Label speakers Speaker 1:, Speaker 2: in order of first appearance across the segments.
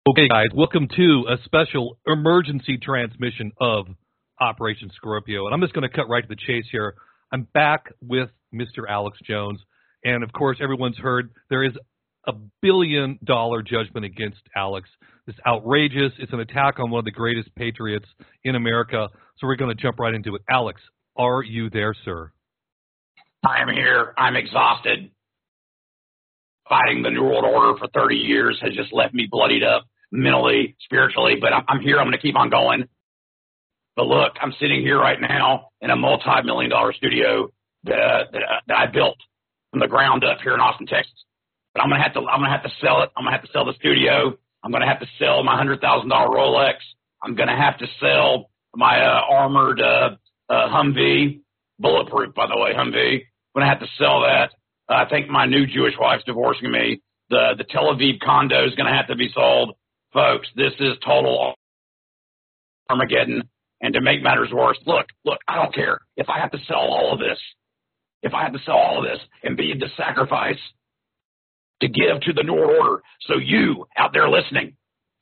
Speaker 1: Okay, guys, welcome to a special emergency transmission of Operation Scorpio. And I'm just going to cut right to the chase here. I'm back with Mr. Alex Jones. And, of course, everyone's heard there is a $1 billion judgment against Alex. It's outrageous. It's an attack on one of the greatest patriots in America. So we're going to jump right into it. Alex, are you there, sir?
Speaker 2: I am here. I'm exhausted. Fighting the New World Order for 30 years has just left me bloodied up mentally, spiritually, but I'm here. I'm going to keep on going. But look, I'm sitting here right now in a multi-million-dollar studio that I built from the ground up here in Austin, Texas. But I'm going to have to sell it. I'm going to have to sell the studio. I'm going to have to sell my $100,000 Rolex. I'm going to have to sell my armored Humvee, bulletproof, by the way, Humvee. I'm going to have to sell that. I think my new Jewish wife's divorcing me. The Tel Aviv condo is going to have to be sold. Folks, this is total Armageddon. And to make matters worse, look, I don't care. If I have to sell all of this, and be the sacrifice to give to the New World Order, so you out there listening,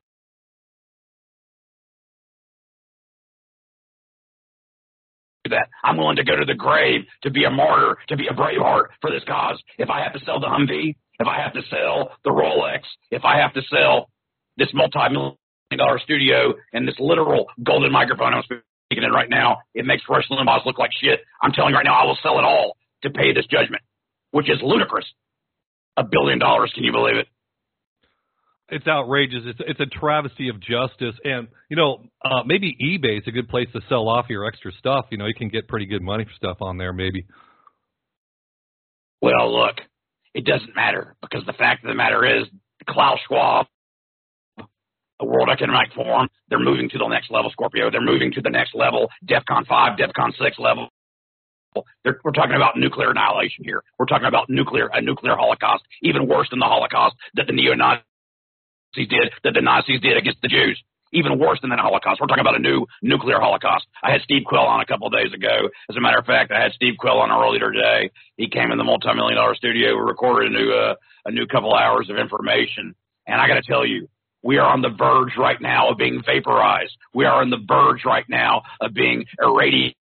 Speaker 2: that I'm willing to go to the grave, to be a martyr, to be a braveheart for this cause. If I have to sell the Humvee, if I have to sell the Rolex, if I have to sell this multi-million-dollar studio and this literal golden microphone I'm speaking in right now, it makes Rush Limbaugh's look like shit. I'm telling you right now, I will sell it all to pay this judgment, which is ludicrous. $1 billion, can you believe it?
Speaker 1: It's outrageous. It's a travesty of justice. And, maybe eBay is a good place to sell off your extra stuff. You can get pretty good money for stuff on there, maybe.
Speaker 2: Well, look, it doesn't matter, because the fact of the matter is Klaus Schwab, the World Economic Forum, they're moving to the next level, Scorpio. They're moving to the next level, DEFCON 5, DEFCON 6 level. We're talking about nuclear annihilation here. We're talking about a nuclear holocaust, even worse than the Holocaust that the neo-Nazis did, that the Nazis did against the Jews. Even worse than that Holocaust. We're talking about a new nuclear Holocaust. I had Steve Quayle on a couple of days ago. As a matter of fact, I had Steve Quayle on earlier today. He came in the multi-million-dollar studio. We recorded a new couple hours of information. And I got to tell you, we are on the verge right now of being vaporized. We are on the verge right now of being irradiated.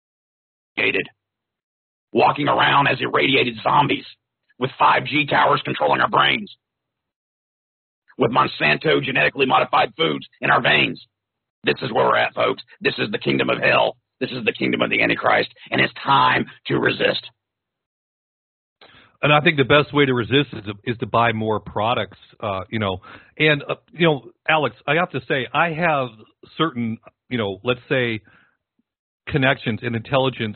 Speaker 2: Walking around as irradiated zombies with 5G towers controlling our brains, with Monsanto genetically modified foods in our veins. This is where we're at, folks. This is the kingdom of hell. This is the kingdom of the Antichrist, and it's time to resist.
Speaker 1: And I think the best way to resist is to buy more products, And, Alex, I have to say, I have certain, let's say, connections and intelligence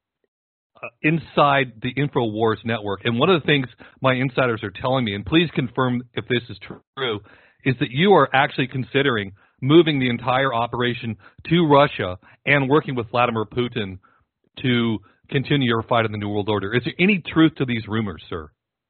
Speaker 1: inside the InfoWars network. And one of the things my insiders are telling me, and please confirm if this is true, is that you are actually considering moving the entire operation to Russia and working with Vladimir Putin to continue your fight in the New World Order. Is there any truth to these rumors, sir?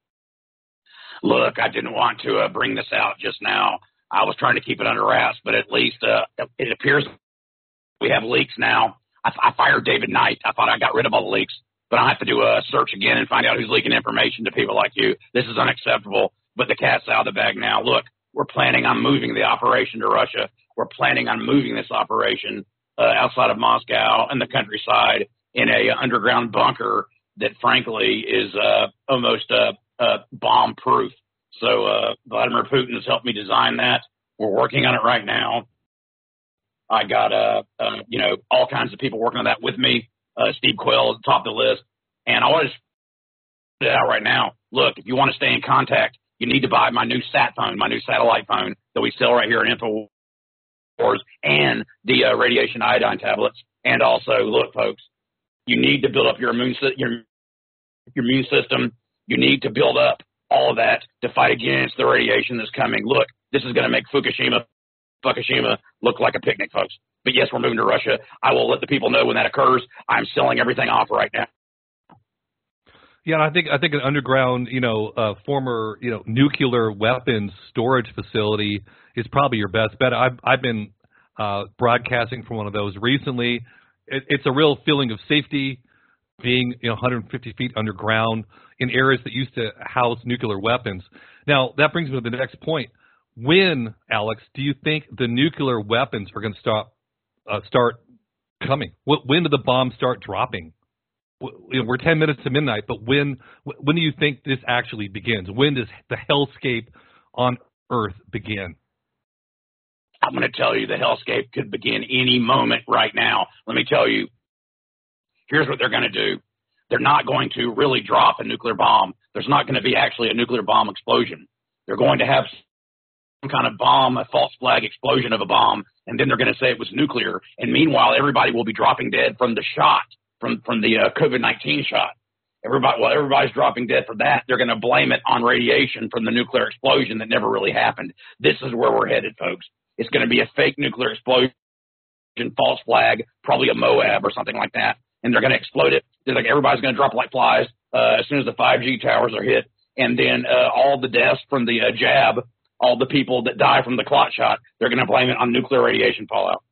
Speaker 2: Look, I didn't want to bring this out just now. I was trying to keep it under wraps, but at least it appears we have leaks now. I fired David Knight. I thought I got rid of all the leaks. But I'll have to do a search again and find out who's leaking information to people like you. This is unacceptable, but the cat's out of the bag now. Look, we're planning on moving the operation to Russia. We're planning on moving this operation outside of Moscow and the countryside in a underground bunker that, frankly, is almost bomb-proof. So Vladimir Putin has helped me design that. We're working on it right now. I got all kinds of people working on that with me. Steve Quayle at the top of the list. And I want to put it out right now. Look, if you want to stay in contact, you need to buy my new sat phone, my new satellite phone that we sell right here at InfoWars, and the radiation iodine tablets. And also, look, folks, you need to build up your immune system. You need to build up all of that to fight against the radiation that's coming. Look, this is going to make Fukushima look like a picnic, folks. But yes, we're moving to Russia. I will let the people know when that occurs. I'm selling everything off right now.
Speaker 1: Yeah, and I think an underground, former, nuclear weapons storage facility is probably your best bet. I've been broadcasting from one of those recently. It's a real feeling of safety, being 150 feet underground in areas that used to house nuclear weapons. Now that brings me to the next point. when, Alex, do you think the nuclear weapons are going to start coming? When do the bombs start dropping? We're 10 minutes to midnight, but when do you think this actually begins? When does the hellscape on Earth begin?
Speaker 2: I'm going to tell you the hellscape could begin any moment right now. Let me tell you, here's what they're going to do. They're not going to really drop a nuclear bomb. There's not going to be actually a nuclear bomb explosion. They're going to have some kind of bomb, a false flag explosion of a bomb, and then they're going to say it was nuclear. And meanwhile, everybody will be dropping dead from the shot, from the COVID-19 shot. While everybody's dropping dead from that, they're going to blame it on radiation from the nuclear explosion that never really happened. This is where we're headed, folks. It's going to be a fake nuclear explosion, false flag, probably a Moab or something like that. And they're going to explode it. They're like, everybody's going to drop like flies as soon as the 5G towers are hit. And then all the deaths from the jab, all the people that die from the clot shot, they're going to blame it on nuclear radiation fallout.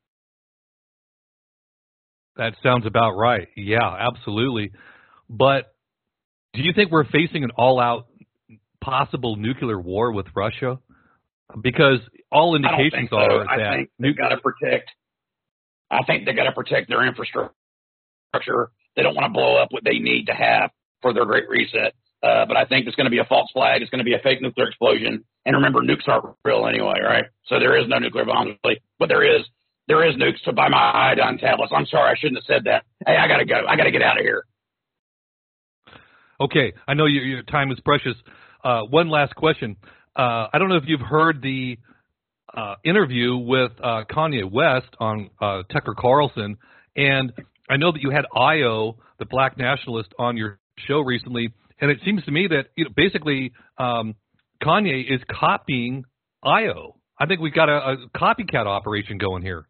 Speaker 1: That sounds about right. Yeah, absolutely. But do you think we're facing an all-out possible nuclear war with Russia? Because all indications are that
Speaker 2: I think they've got to protect. I think they've got to protect their infrastructure. They don't want to blow up what they need to have for their Great Reset. But I think it's going to be a false flag. It's going to be a fake nuclear explosion. And remember, nukes aren't real anyway, right? So there is no nuclear bombs, but there is nukes to buy my iodine tablets. I'm sorry, I shouldn't have said that. Hey, I got to go. I got to get out of here.
Speaker 1: Okay, I know your time is precious. One last question. I don't know if you've heard the interview with Kanye West on Tucker Carlson, and I know that you had Io, the black nationalist, on your show recently, and it seems to me that basically Kanye is copying Io. I think we've got a copycat operation going here.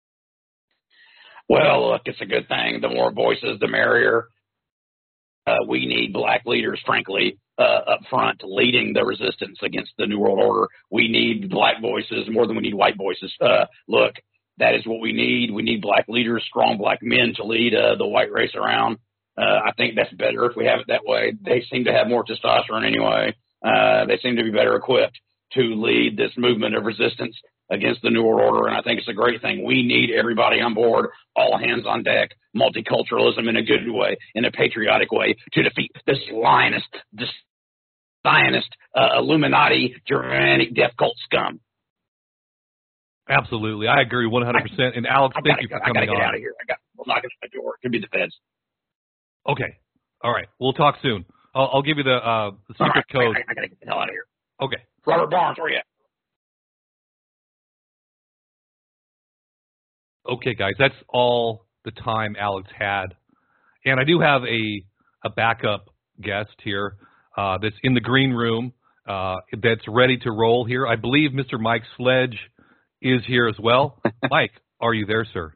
Speaker 2: Well, look, it's a good thing. The more voices, the merrier. We need black leaders, frankly, up front, leading the resistance against the New World Order. We need black voices more than we need white voices. Look, that is what we need. We need black leaders, strong black men to lead the white race around. I think that's better if we have it that way. They seem to have more testosterone anyway. They seem to be better equipped to lead this movement of resistance against the New World Order, and I think it's a great thing. We need everybody on board, all hands on deck, multiculturalism in a good way, in a patriotic way, to defeat this Zionist, Illuminati, Germanic death cult scum.
Speaker 1: Absolutely. I agree 100%. And Alex, thank you for coming on.
Speaker 2: I got to get out of here. We'll knock at the door. It could be the feds.
Speaker 1: Okay. All right. We'll talk soon. I'll give you the secret code.
Speaker 2: I got to get the hell out of here.
Speaker 1: Okay.
Speaker 2: Robert Barnes, where you at?
Speaker 1: Okay, guys. That's all the time Alex had. And I do have a backup guest here that's in the green room that's ready to roll here. I believe Mr. Mike Sledge is here as well. Mike, are you there, sir?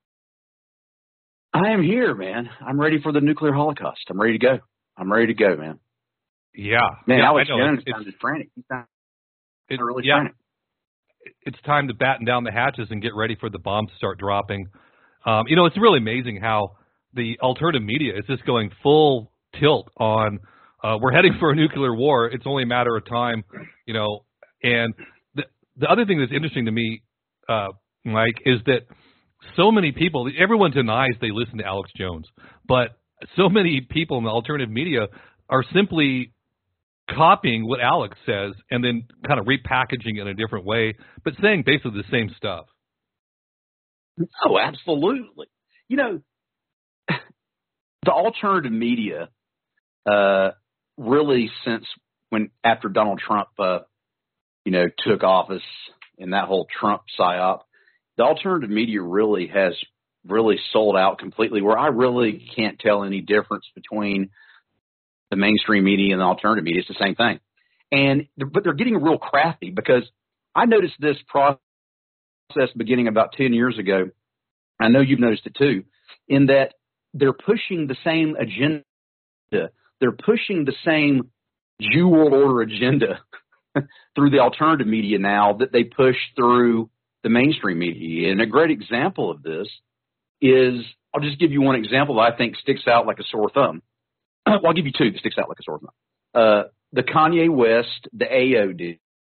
Speaker 3: I am here, man. I'm ready for the nuclear holocaust. I'm ready to go, man.
Speaker 1: Yeah.
Speaker 3: Man,
Speaker 1: yeah,
Speaker 3: Alex Jones sounded frantic. He sounded really frantic.
Speaker 1: It's time to batten down the hatches and get ready for the bombs to start dropping. It's really amazing how the alternative media is just going full tilt on we're heading for a nuclear war. It's only a matter of time, And the other thing that's interesting to me, Mike, is that so many people, everyone denies they listen to Alex Jones, but so many people in the alternative media are simply copying what Alex says and then kind of repackaging it in a different way, but saying basically the same stuff.
Speaker 3: Oh, absolutely. The alternative media, really since after Donald Trump, took office in that whole Trump psyop, the alternative media really has sold out completely, where I really can't tell any difference between the mainstream media and the alternative media. It's the same thing. But they're getting real crafty, because I noticed this process beginning about 10 years ago. I know you've noticed it too, in that they're pushing the same agenda. They're pushing the same Jew World Order agenda through the alternative media now that they push through the mainstream media. And a great example of this is, I'll just give you one example that I think sticks out like a sore thumb. Well, I'll give you two that sticks out like a sore thumb. The Kanye West, the AO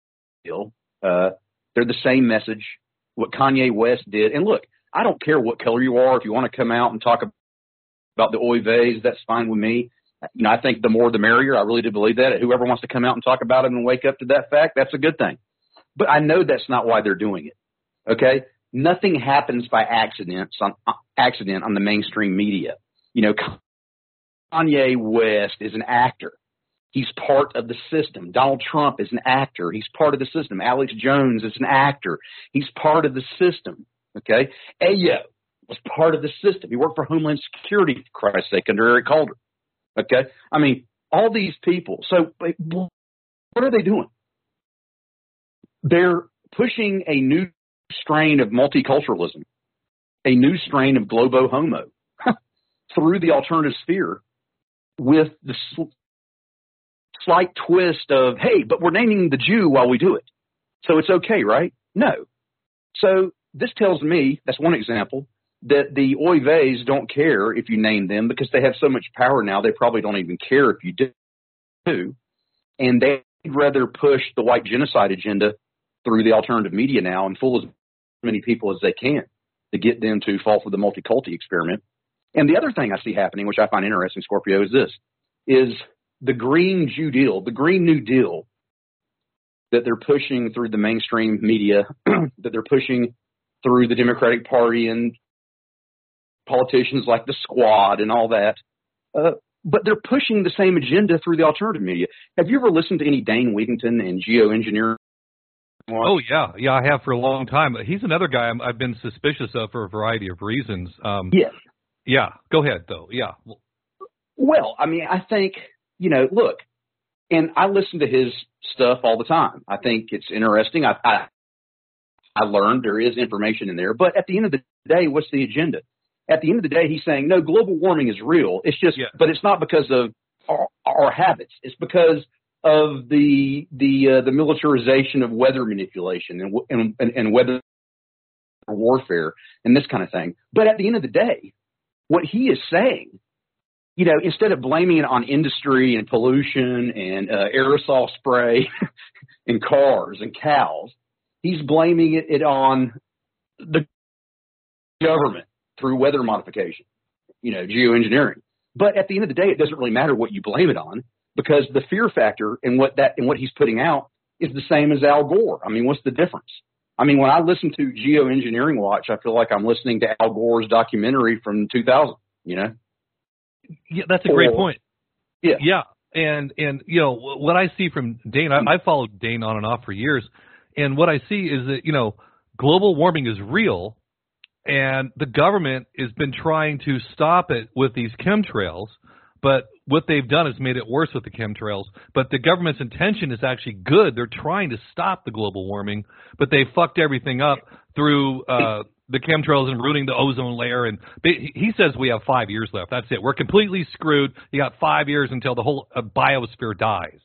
Speaker 3: deal. They're the same message. What Kanye West did, and look, I don't care what color you are. If you want to come out and talk about the oy veys, that's fine with me. You know, I think the more the merrier. I really do believe that. Whoever wants to come out and talk about it and wake up to that fact, that's a good thing. But I know that's not why they're doing it. Okay, nothing happens by accident on the mainstream media. You know, Kanye West is an actor. He's part of the system. Donald Trump is an actor. He's part of the system. Alex Jones is an actor. He's part of the system. Okay? Ayo was part of the system. He worked for Homeland Security, for Christ's sake, under Eric Holder. Okay? I mean, all these people. So what are they doing? They're pushing a new strain of multiculturalism, a new strain of globo homo through the alternative sphere with the slight twist of, hey, but we're naming the Jew while we do it. So it's okay, right? No. So this tells me, that's one example, that the oy veys don't care if you name them because they have so much power now, they probably don't even care if you do. And they'd rather push the white genocide agenda through the alternative media now and fool as many people as they can to get them to fall for the multiculti experiment. And the other thing I see happening, which I find interesting, Scorpio, is this, is the Green New Deal that they're pushing through the mainstream media, that they're pushing through the Democratic Party and politicians like the Squad and all that. But they're pushing the same agenda through the alternative media. Have you ever listened to any Dane Wigington and geoengineering?
Speaker 1: Oh, yeah. Yeah, I have for a long time. He's another guy I've been suspicious of for a variety of reasons.
Speaker 3: Yes.
Speaker 1: Yeah. Go ahead, though. Yeah.
Speaker 3: Well, I mean, I think, you know, look, and I listen to his stuff all the time. I think it's interesting. I learned there is information in there. But at the end of the day, what's the agenda? At the end of the day, he's saying, no, global warming is real. It's just, but it's not because of our habits. It's because of the militarization of weather manipulation and weather warfare and this kind of thing. But at the end of the day, what he is saying, you know, instead of blaming it on industry and pollution and aerosol spray and cars and cows, he's blaming it on the government through weather modification, you know, geoengineering. But at the end of the day, it doesn't really matter what you blame it on because the fear factor in what he's putting out is the same as Al Gore. I mean, what's the difference? I mean, when I listen to Geoengineering Watch, I feel like I'm listening to Al Gore's documentary from 2000, you know?
Speaker 1: Yeah, that's a great point.
Speaker 3: Yeah.
Speaker 1: Yeah. And you know, what I see from Dane, I followed Dane on and off for years. And what I see is that, you know, global warming is real and the government has been trying to stop it with these chemtrails. But what they've done is made it worse with the chemtrails. But the government's intention is actually good. They're trying to stop the global warming, but they fucked everything up through the chemtrails and ruining the ozone layer. And he says we have 5 years left. That's it. We're completely screwed. You got 5 years until the whole biosphere dies.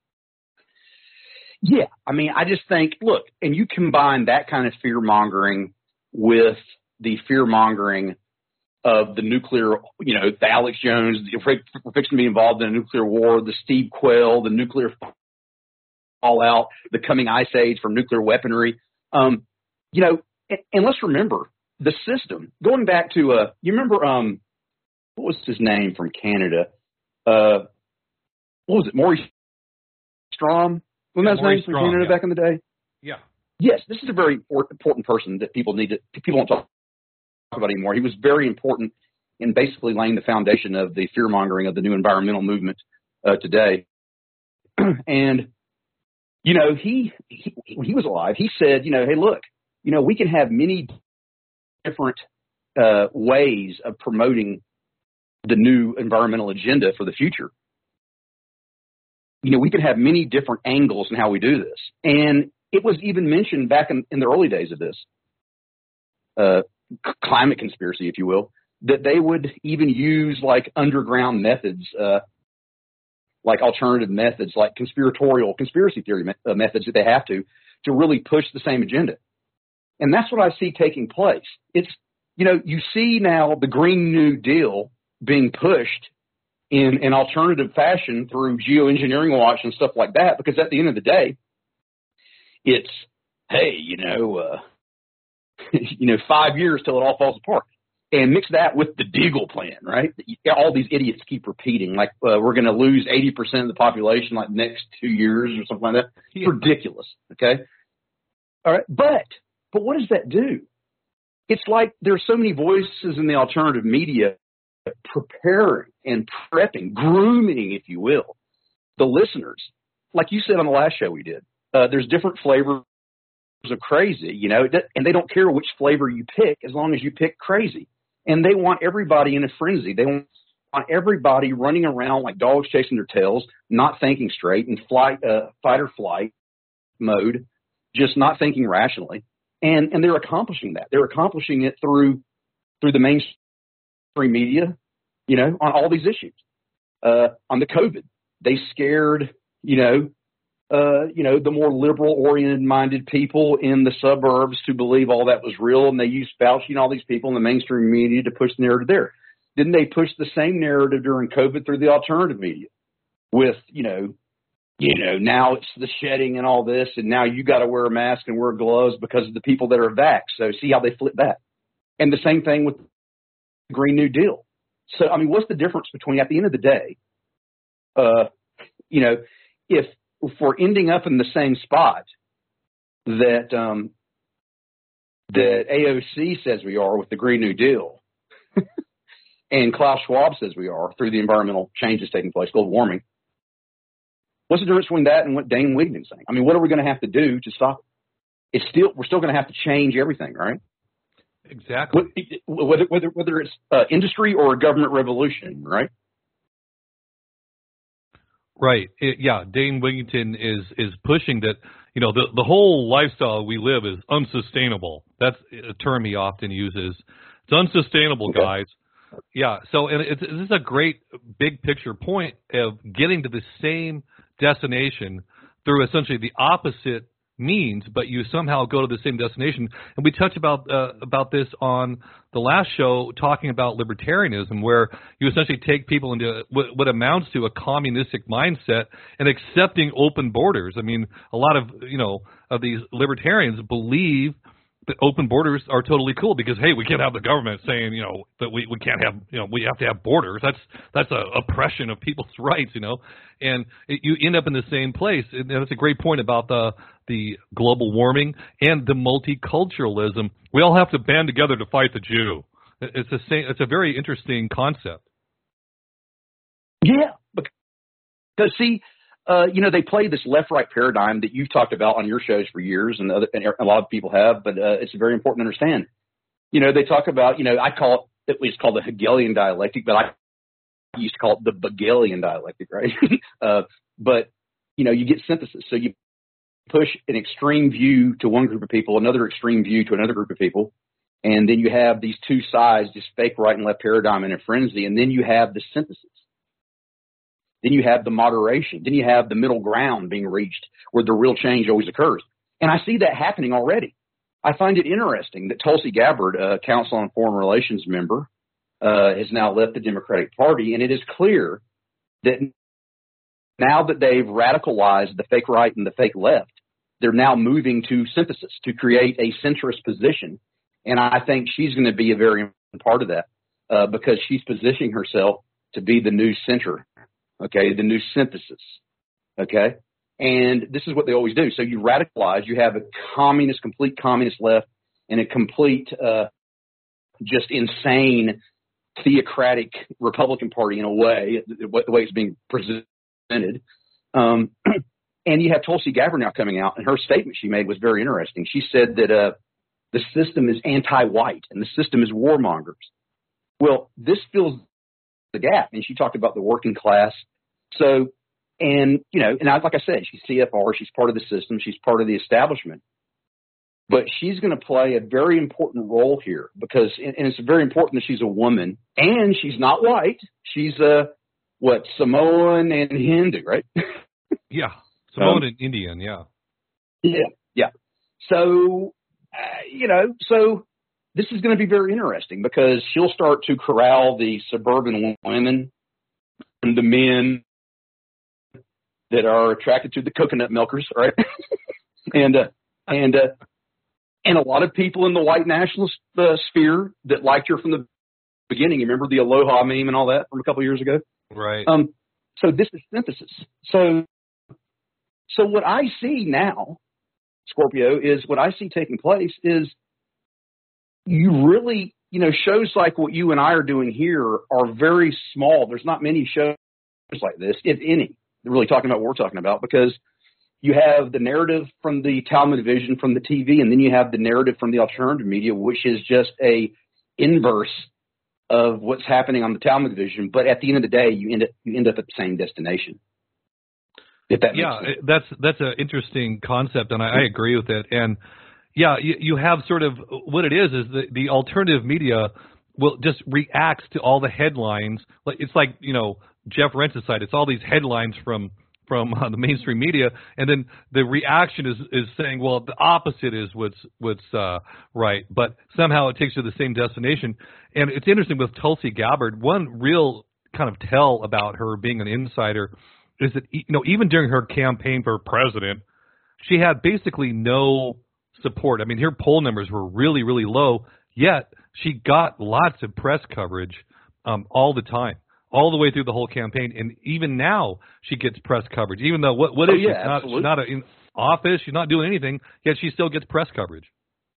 Speaker 3: Yeah. I mean, I just think, look, and you combine that kind of fear-mongering with the fear-mongering of the nuclear, you know, the Alex Jones, we're fixing to be involved in a nuclear war, the Steve Quayle, the nuclear fallout, the coming ice age from nuclear weaponry. You know, and let's remember the system, going back to, you remember, what was his name from Canada? What was it? Maurice Strom? Wasn't that his name from Canada back in the day?
Speaker 1: Yeah.
Speaker 3: Yes, this is a very important person that people don't talk about anymore. He was very important in basically laying the foundation of the fear-mongering of the new environmental movement today. And, you know, when he was alive, he said, you know, hey, look, you know, we can have many different ways of promoting the new environmental agenda for the future. You know, we can have many different angles in how we do this. And it was even mentioned back in the early days of this climate conspiracy, if you will, that they would even use like underground methods, like alternative methods, like conspiracy theory methods that they have to really push the same agenda. And that's what I see taking place. It's, you know, you see now the Green New Deal being pushed in an alternative fashion through Geoengineering Watch and stuff like that, because at the end of the day, It's, hey, 5 years till it all falls apart. And mix that with the Deagle plan, right? All these idiots keep repeating, like we're going to lose 80% of the population like next 2 years or something like that. It's ridiculous, okay? All right, but what does that do? It's like there's so many voices in the alternative media preparing and prepping, grooming, if you will, the listeners. Like you said on the last show we did, there's different flavors of crazy, and they don't care which flavor you pick as long as you pick crazy. And they want everybody in a frenzy. They want everybody running around like dogs chasing their tails, not thinking straight, in fight or flight mode, just not thinking rationally. And they're accomplishing that. They're accomplishing it through the mainstream media, on all these issues. On the COVID, they scared, the more liberal-oriented minded people in the suburbs to believe all that was real, and they used Fauci and all these people in the mainstream media to push the narrative there. Didn't they push the same narrative during COVID through the alternative media with, now it's the shedding and all this, and now you got to wear a mask and wear gloves because of the people that are vaxxed. So see how they flip that. And the same thing with the Green New Deal. So, what's the difference between, at the end of the day, if we're ending up in the same spot that AOC says we are with the Green New Deal and Klaus Schwab says we are through the environmental changes taking place, global warming, what's the difference between that and what Dane Wignan's saying? What are we going to have to do to stop it? We're still going to have to change everything, right?
Speaker 1: Exactly.
Speaker 3: Whether it's industry or a government revolution, right?
Speaker 1: Right. Dane Wigington is pushing that, the whole lifestyle we live is unsustainable. That's a term he often uses. It's unsustainable,
Speaker 3: okay.
Speaker 1: Guys. Yeah. So, and this is a great big picture point of getting to the same destination through essentially the opposite means, but you somehow go to the same destination. And we touched about this on the last show, talking about libertarianism, where you essentially take people into what amounts to a communistic mindset and accepting open borders. A lot of of these libertarians believe that open borders are totally cool because, hey, we can't have the government saying, that we can't have, we have to have borders. That's a oppression of people's rights, and you end up in the same place. And that's a great point about the global warming and the multiculturalism. We all have to band together to fight the Jew. It's the same. It's a very interesting concept.
Speaker 3: Yeah, because see, they play this left-right paradigm that you've talked about on your shows for years, and a lot of people have, but it's very important to understand. They talk about, I call it was called the Hegelian dialectic, but I used to call it the Hegelian dialectic, right? But, you get synthesis. So you push an extreme view to one group of people, another extreme view to another group of people, and then you have these two sides, this fake right and left paradigm in a frenzy, and then you have the synthesis. Then you have the moderation. Then you have the middle ground being reached where the real change always occurs. And I see that happening already. I find it interesting that Tulsi Gabbard, a Council on Foreign Relations member, has now left the Democratic Party. And it is clear that now that they've radicalized the fake right and the fake left, they're now moving to synthesis to create a centrist position. And I think she's going to be a very important part of that because she's positioning herself to be the new center. Okay, the new synthesis. Okay, and this is what they always do. So you radicalize. You have a complete communist left, and a complete, just insane theocratic Republican Party in a way, the way it's being presented. And you have Tulsi Gabbard now coming out, and her statement she made was very interesting. She said that the system is anti-white and the system is warmongers. Well, this fills the gap. And she talked about the working class. So, and like I said, she's CFR, she's part of the system, she's part of the establishment. But she's going to play a very important role here because, and it's very important that she's a woman and she's not white. She's Samoan and Hindu, right?
Speaker 1: Yeah, Samoan and Indian, yeah.
Speaker 3: Yeah. So, so this is going to be very interesting because she'll start to corral the suburban women and the men that are attracted to the coconut milkers, right? And a lot of people in the white nationalist sphere that liked her from the beginning. You remember the Aloha meme and all that from a couple of years ago?
Speaker 1: Right.
Speaker 3: So this is synthesis. So what I see now, Scorpio, is what I see taking place is you really, shows like what you and I are doing here are very small. There's not many shows like this, if any, really talking about what we're talking about, because you have the narrative from the Talmud Vision from the TV, and then you have the narrative from the alternative media, which is just a inverse of what's happening on the Talmud Vision. But at the end of the day, you end up at the same destination. If that makes sense.
Speaker 1: That's an interesting concept, and I agree with it. And yeah, you have sort of what it is the alternative media will just reacts to all the headlines. It's like Jeff Rentz's side. It's all these headlines from the mainstream media, and then the reaction is saying, well, the opposite is what's right, but somehow it takes you to the same destination. And it's interesting with Tulsi Gabbard. One real kind of tell about her being an insider is that even during her campaign for president, she had basically no support. I mean, her poll numbers were really, really low, yet she got lots of press coverage all the time, all the way through the whole campaign. And even now she gets press coverage, even though what is she's not in office, she's not doing anything, yet she still gets press coverage.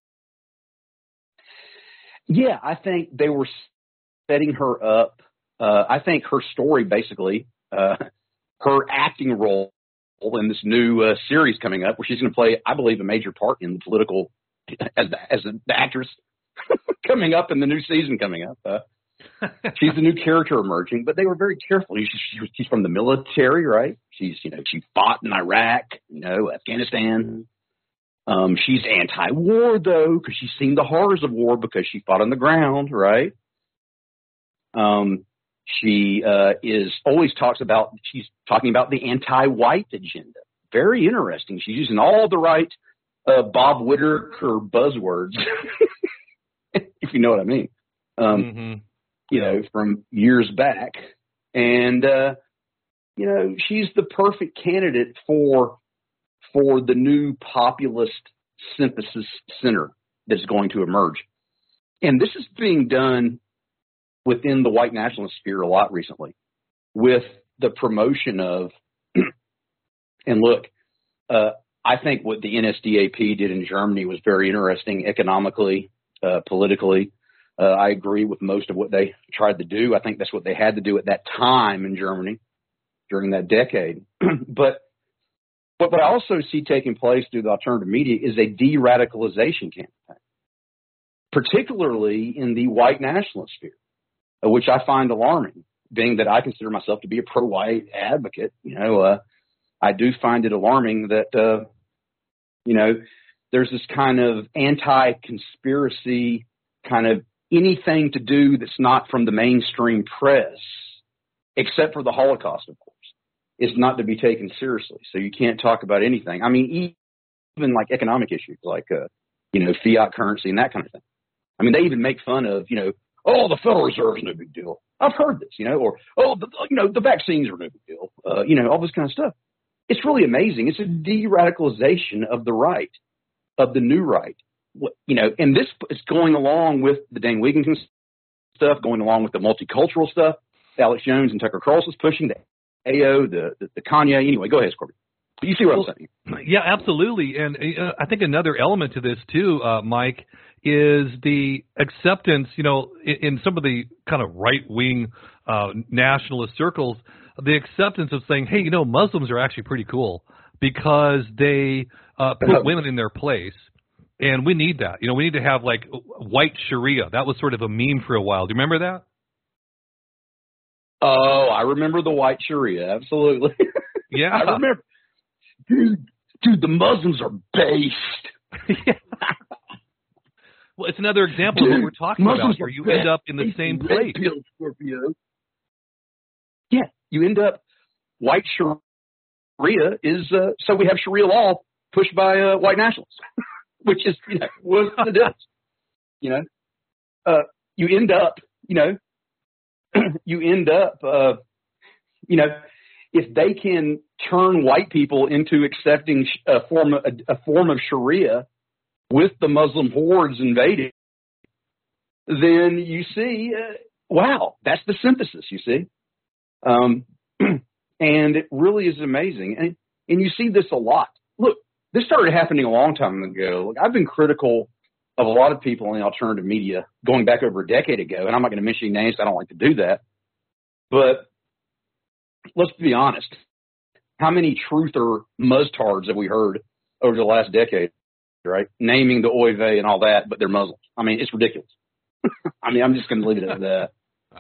Speaker 3: Yeah, I think they were setting her up. I think her story, basically, her acting role in this new series coming up, where she's going to play, I believe, a major part in the political as the actress coming up in the new season coming up. She's the new character emerging, but they were very careful. She's from the military, right? She fought in Iraq, Afghanistan. She's anti-war though, because she's seen the horrors of war because she fought on the ground, right? She she's talking about the anti-white agenda. Very interesting. She's using all the right Bob Whitaker buzzwords, if you know what I mean. From years back. And, she's the perfect candidate for the new populist synthesis center that's going to emerge. And this is being done within the white nationalist sphere a lot recently with the promotion of, and look, I think what the NSDAP did in Germany was very interesting economically, politically. I agree with most of what they tried to do. I think that's what they had to do at that time in Germany during that decade. But what I also see taking place through the alternative media is a de-radicalization campaign, particularly in the white nationalist sphere, which I find alarming, being that I consider myself to be a pro-white advocate. I do find it alarming that, there's this kind of anti-conspiracy kind of anything to do that's not from the mainstream press, except for the Holocaust, of course, is not to be taken seriously. So you can't talk about anything. I mean, even like economic issues like, fiat currency and that kind of thing. I mean, they even make fun of, the Federal Reserve is no big deal. I've heard this, or, the vaccines are no big deal, all this kind of stuff. It's really amazing. It's a de-radicalization of the right, of the new right. And this is going along with the Dan Wigington stuff, going along with the multicultural stuff. Alex Jones and Tucker Carlson's pushing the AO, the Kanye. Anyway, go ahead, Scorpio. You see what I'm saying?
Speaker 1: Yeah, absolutely. And I think another element to this too, Mike, is the acceptance, in some of the kind of right-wing nationalist circles, the acceptance of saying, hey, Muslims are actually pretty cool because they put women in their place. And we need that. We need to have like white Sharia. That was sort of a meme for a while. Do you remember that?
Speaker 3: Oh, I remember the white Sharia. Absolutely.
Speaker 1: Yeah.
Speaker 3: I remember. Dude, the Muslims are based.
Speaker 1: Yeah. Well, it's another example of what we're talking about here. You end up in the same place.
Speaker 3: Yeah, you end up, white Sharia is, so we have Sharia law pushed by white nationalists. Which is, what's the difference? You end up, if they can turn white people into accepting a form of Sharia with the Muslim hordes invading, then you see, wow, that's the synthesis, you see. And it really is amazing. And you see this a lot. Look, this started happening a long time ago. Look, I've been critical of a lot of people in the alternative media going back over a decade ago, and I'm not going to mention any names. I don't like to do that. But let's be honest. How many truther mustards have we heard over the last decade, right? Naming the Oy vey and all that, but they're Muslims. I mean, it's ridiculous. I mean, I'm just going to leave it at that.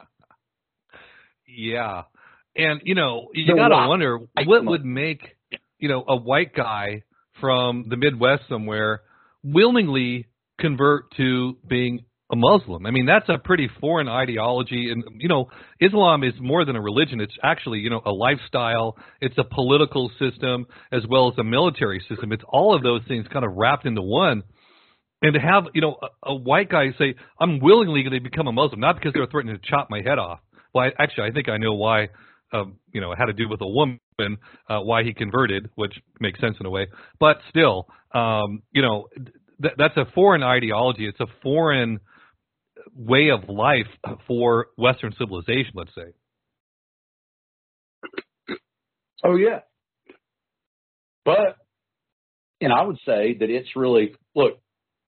Speaker 1: Yeah. And, you got to wonder what would make, a white guy from the Midwest somewhere willingly convert to being a Muslim. I mean, that's a pretty foreign ideology. And, Islam is more than a religion. It's actually, a lifestyle. It's a political system as well as a military system. It's all of those things kind of wrapped into one. And to have, a white guy say, I'm willingly going to become a Muslim, not because they're threatening to chop my head off. Well, I think I know why, it had to do with a woman, why he converted, which makes sense in a way. But still, that's a foreign ideology. It's a foreign way of life for Western civilization, let's say.
Speaker 3: Oh, yeah. But, I would say that it's really, look,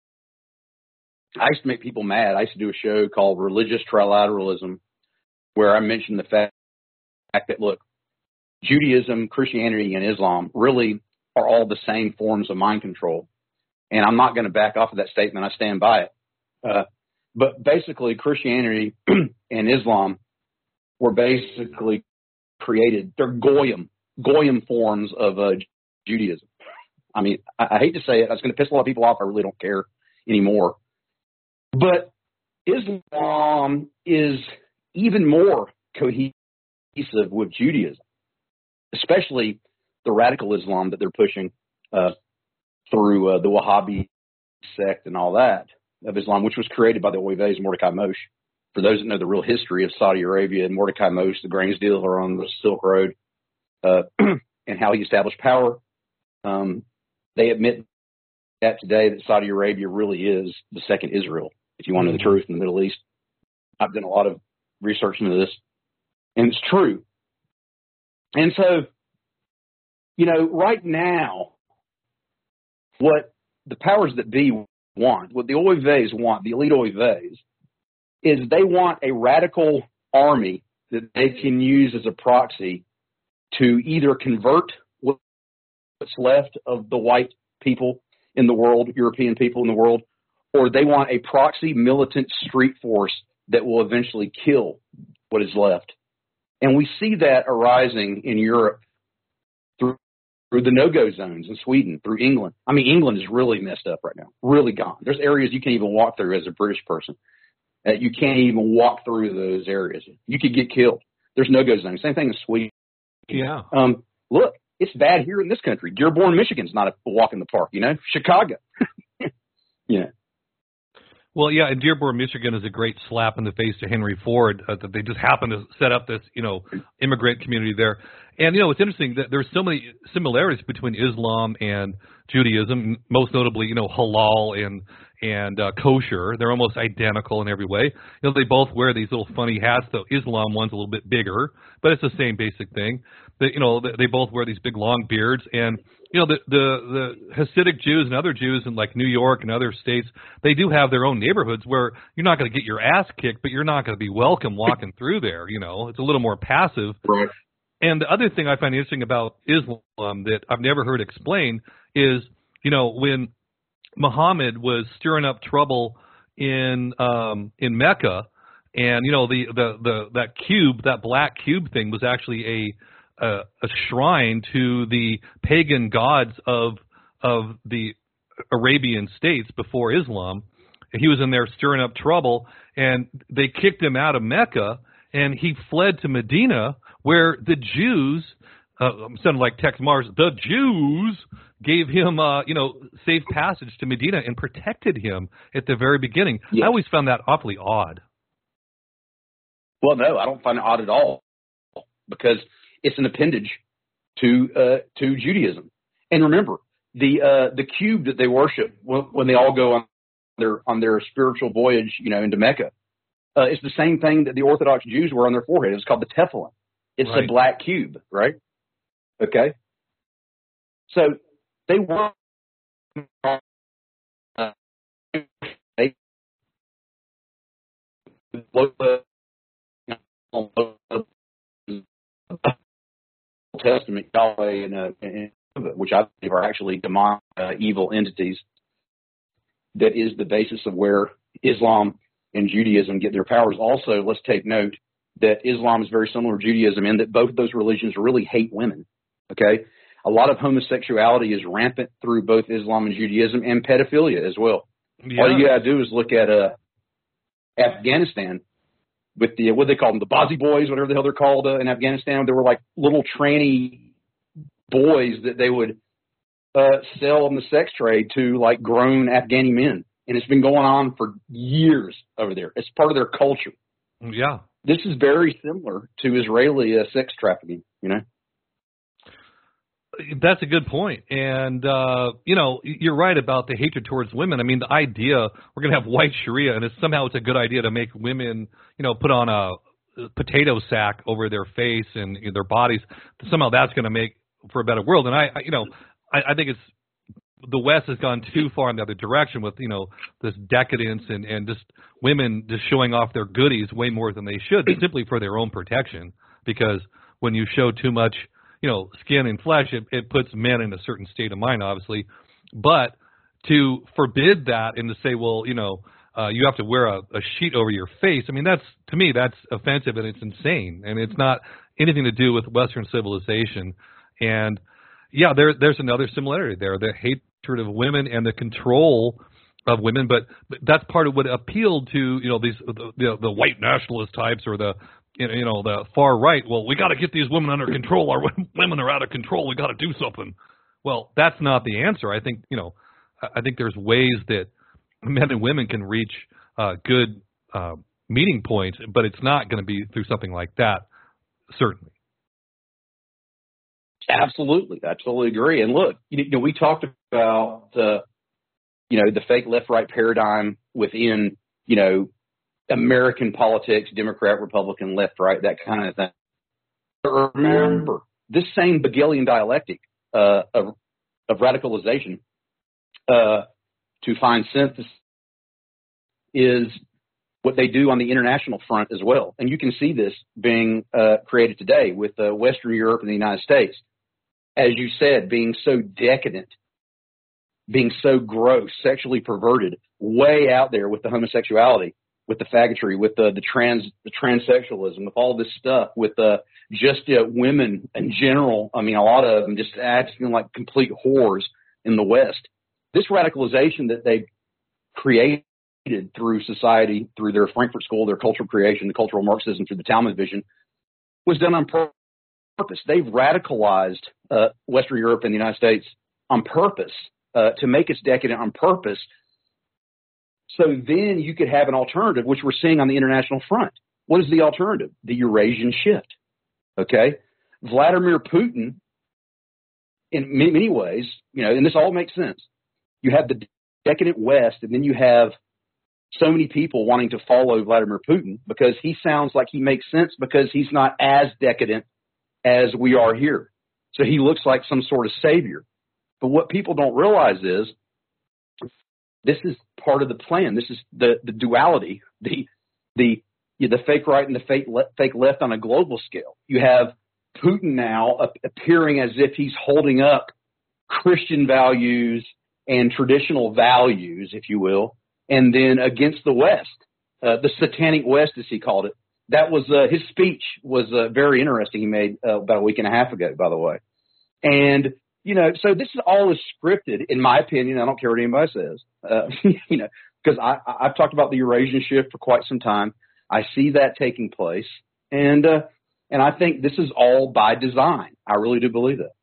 Speaker 3: I used to make people mad. I used to do a show called Religious Trilateralism, where I mentioned the fact that, look, Judaism, Christianity, and Islam really are all the same forms of mind control. And I'm not going to back off of that statement. I stand by it. But basically, Christianity and Islam were basically created. They're Goyim forms of Judaism. I mean, I hate to say it. It's going to piss a lot of people off. I really don't care anymore. But Islam is even more cohesive with Judaism, especially the radical Islam that they're pushing through the Wahhabi sect and all that of Islam, which was created by the Oy-Veys, Mordecai Moshe. For those that know the real history of Saudi Arabia and Mordecai Moshe, the grains dealer on the Silk Road, and how he established power, they admit that today that Saudi Arabia really is the second Israel, if you want to know the truth, in the Middle East. I've done a lot of research into this, and it's true. And so, right now, what the powers that be want, what the Oy-Veys want, the elite Oy-Veys, is they want a radical army that they can use as a proxy to either convert what's left of the white people in the world, European people in the world, or they want a proxy militant street force that will eventually kill what is left. And we see that arising in Europe through the no-go zones in Sweden, through England. I mean, England is really messed up right now, really gone. There's areas you can't even walk through as a British person. You can't even walk through those areas. You could get killed. There's no-go zones. Same thing in Sweden.
Speaker 1: Yeah.
Speaker 3: Look, it's bad here in this country. Dearborn, Michigan's not a walk in the park, Chicago.
Speaker 1: Well, yeah, and Dearborn, Michigan is a great slap in the face to Henry Ford that they just happened to set up this, immigrant community there. And, it's interesting that there's so many similarities between Islam and Judaism, most notably, halal and kosher. They're almost identical in every way. They both wear these little funny hats. The Islam one's a little bit bigger, but it's the same basic thing. They both wear these big long beards, and the Hasidic Jews and other Jews in like New York and other states, they do have their own neighborhoods where you're not going to get your ass kicked, but you're not going to be welcome walking through there. It's a little more passive.
Speaker 3: Right.
Speaker 1: And the other thing I find interesting about Islam that I've never heard explained is, when Muhammad was stirring up trouble in Mecca, and that black cube thing was actually a shrine to the pagan gods of the Arabian states before Islam. He was in there stirring up trouble, and they kicked him out of Mecca, and he fled to Medina, where the Jews, sounded like Tex Mars, the Jews gave him, safe passage to Medina and protected him at the very beginning. Yes. I always found that awfully odd.
Speaker 3: Well, no, I don't find it odd at all, because It's an appendage to Judaism. And remember, the cube that they worship when they all go on their spiritual voyage, into Mecca, it's the same thing that the Orthodox Jews wear on their forehead. It's called the tefillin. It's a black cube, right? Okay. So they were Testament Yahweh and which I believe are actually demonic, evil entities. That is the basis of where Islam and Judaism get their powers. Also, let's take note that Islam is very similar to Judaism in that both of those religions really hate women. Okay, a lot of homosexuality is rampant through both Islam and Judaism, and pedophilia as well. Yeah. All you gotta do is look at Afghanistan with the what they call them, the Bazi boys, whatever the hell they're called in Afghanistan. There were like little tranny boys that they would sell in the sex trade to like grown Afghani men, and it's been going on for years over there. It's part of their culture.
Speaker 1: Yeah,
Speaker 3: this is very similar to Israeli sex trafficking.
Speaker 1: That's a good point. And, you're right about the hatred towards women. I mean, the idea we're going to have white Sharia and somehow it's a good idea to make women, put on a potato sack over their face and their bodies. Somehow that's going to make for a better world. And I think it's the West has gone too far in the other direction with, this decadence and just women just showing off their goodies way more than they should simply for their own protection. Because when you show too much, skin and flesh, it puts men in a certain state of mind, obviously. But to forbid that and to say, well, you have to wear a sheet over your face, I mean, to me, that's offensive and it's insane. And it's not anything to do with Western civilization. And, yeah, there's another similarity there, the hatred of women and the control of women. But that's part of what appealed to, the white nationalist types or the far right. Well, we got to get these women under control. Our women are out of control. We got to do something. Well, that's not the answer. I think, I think there's ways that men and women can reach good meeting points, but it's not going to be through something like that, certainly.
Speaker 3: Absolutely. I totally agree. And look, we talked about the fake left-right paradigm within, American politics, Democrat, Republican, left, right, that kind of thing. But remember, this same Hegelian dialectic of radicalization to find synthesis is what they do on the international front as well. And you can see this being created today with Western Europe and the United States. As you said, being so decadent, being so gross, sexually perverted, way out there with the homosexuality, with the faggotry, with the transsexualism, with all this stuff, with just women in general. I mean, a lot of them just acting like complete whores in the West. This radicalization that they created through society, through their Frankfurt School, their cultural creation, the cultural Marxism, through the Talmud vision, was done on purpose. They've radicalized Western Europe and the United States on purpose to make us decadent on purpose. So then you could have an alternative, which we're seeing on the international front. What is the alternative? The Eurasian shift. Okay? Vladimir Putin, in many ways, and this all makes sense. You have the decadent West, and then you have so many people wanting to follow Vladimir Putin because he sounds like he makes sense because he's not as decadent as we are here. So he looks like some sort of savior. But what people don't realize is this is part of the plan. This is the duality, the fake right and the fake left on a global scale. You have Putin now appearing as if he's holding up Christian values and traditional values, if you will, and then against the West, the satanic West, as he called it. That was his speech was very interesting. He made about a week and a half ago, by the way. And so this is all is scripted, in my opinion. I don't care what anybody says, because I've talked about the Eurasian shift for quite some time. I see that taking place, and I think this is all by design. I really do believe that.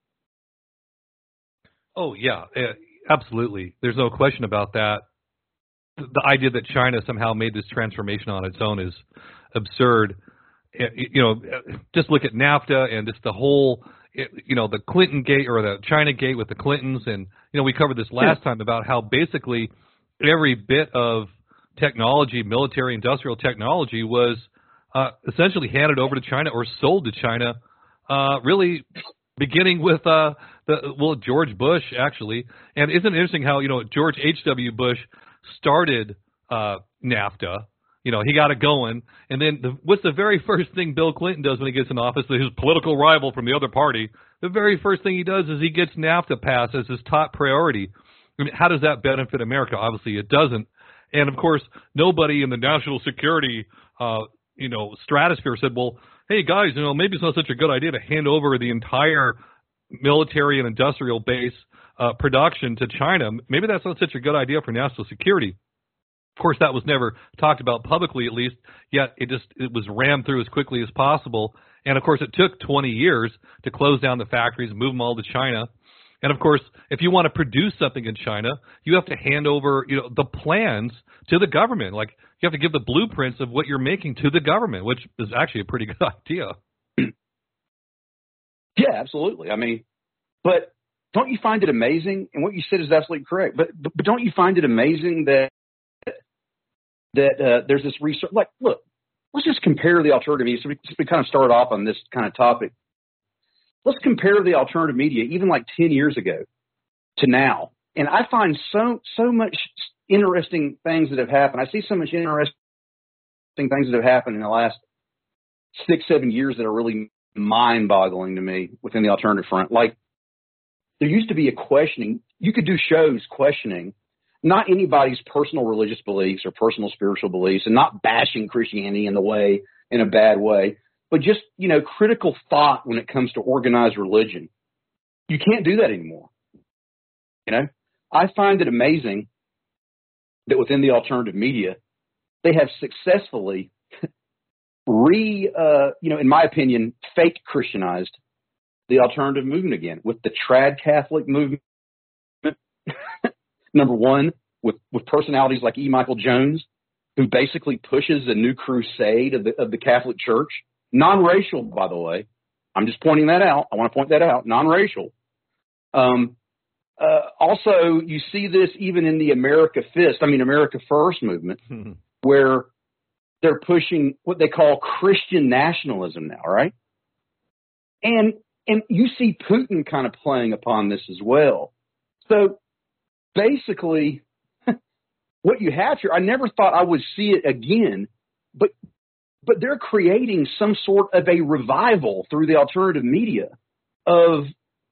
Speaker 1: Oh yeah, absolutely. There's no question about that. The idea that China somehow made this transformation on its own is absurd. just look at NAFTA and just the whole, the Clinton gate or the China gate with the Clintons. And, we covered this last time about how basically every bit of technology, military, industrial technology was essentially handed over to China or sold to China, really beginning with George Bush, actually. And isn't it interesting how, George H.W. Bush started NAFTA? He got it going. And then what's the very first thing Bill Clinton does when he gets in office? His political rival from the other party, the very first thing he does is he gets NAFTA passed as his top priority. I mean, how does that benefit America? Obviously, it doesn't. And, of course, nobody in the national security, stratosphere said, well, hey, guys, maybe it's not such a good idea to hand over the entire military and industrial base production to China. Maybe that's not such a good idea for national security. Of course, that was never talked about publicly, at least, yet it was rammed through as quickly as possible. And, of course, it took 20 years to close down the factories and move them all to China. And, of course, if you want to produce something in China, you have to hand over the plans to the government. Like, you have to give the blueprints of what you're making to the government, which is actually a pretty good idea.
Speaker 3: Yeah, absolutely. I mean, but don't you find it amazing? And what you said is absolutely correct. But don't you find it amazing that there's this research? Like, look, let's just compare the alternative media. So we kind of started off on this kind of topic. Let's compare the alternative media, even like 10 years ago to now. And I find so much interesting things that have happened. I see so much interesting things that have happened in the last 6-7 years that are really mind-boggling to me within the alternative front. Like, there used to be a questioning. You could do shows questioning not anybody's personal religious beliefs or personal spiritual beliefs, and not bashing Christianity in a bad way, but just, critical thought when it comes to organized religion. You can't do that anymore. I find it amazing that within the alternative media, they have successfully in my opinion, fake Christianized the alternative movement again with the trad Catholic movement. Number one, with personalities like E. Michael Jones, who basically pushes a new crusade of the Catholic Church. Non-racial, by the way. I'm just pointing that out. I want to point that out. Non-racial. Also, you see this even in the America First movement, where they're pushing what they call Christian nationalism now, right? And you see Putin kind of playing upon this as well. So basically, what you have here, I never thought I would see it again, but they're creating some sort of a revival through the alternative media and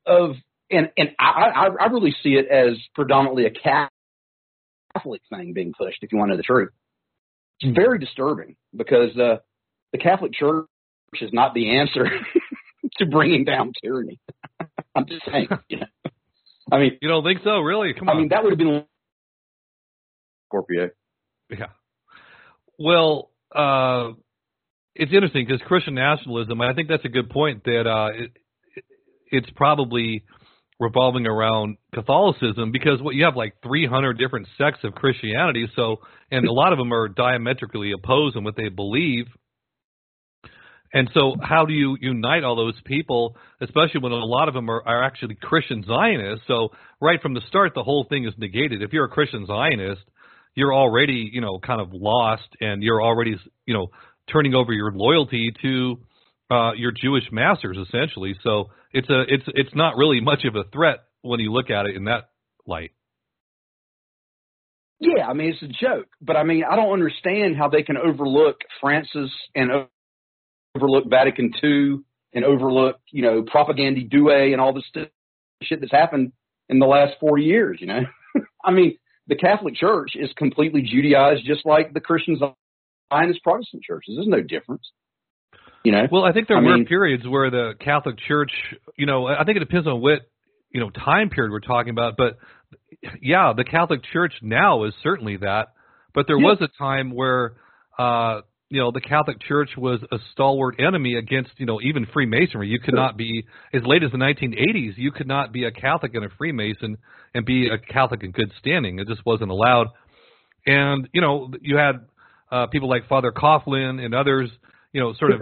Speaker 3: I really see it as predominantly a Catholic thing being pushed, if you want to know the truth. It's very disturbing because the Catholic Church is not the answer to bringing down tyranny. I'm just saying. I mean,
Speaker 1: you don't think so, really? Come on.
Speaker 3: I mean, that would have been Scorpio.
Speaker 1: Yeah. Well, it's interesting because Christian nationalism, I think that's a good point, that it's probably revolving around Catholicism, because what you have like 300 different sects of Christianity, and a lot of them are diametrically opposed in what they believe. And so how do you unite all those people, especially when a lot of them are actually Christian Zionists? So right from the start, the whole thing is negated. If you're a Christian Zionist, you're already, kind of lost, and you're already, turning over your loyalty to your Jewish masters, essentially. So it's not really much of a threat when you look at it in that light.
Speaker 3: Yeah, I mean, it's a joke, but I mean, I don't understand how they can overlook Francis and overlook Vatican II and overlook, Propaganda Due and all this shit that's happened in the last 40 years, I mean, the Catholic Church is completely Judaized, just like the Christian Zionist Protestant churches. There's no difference.
Speaker 1: Well, I think there were periods where the Catholic Church, I think it depends on what, time period we're talking about. But, yeah, the Catholic Church now is certainly that. But there was a time where, the Catholic Church was a stalwart enemy against, even Freemasonry. You could not be, as late as the 1980s, you could not be a Catholic and a Freemason and be a Catholic in good standing. It just wasn't allowed. And, you had people like Father Coughlin and others, sort of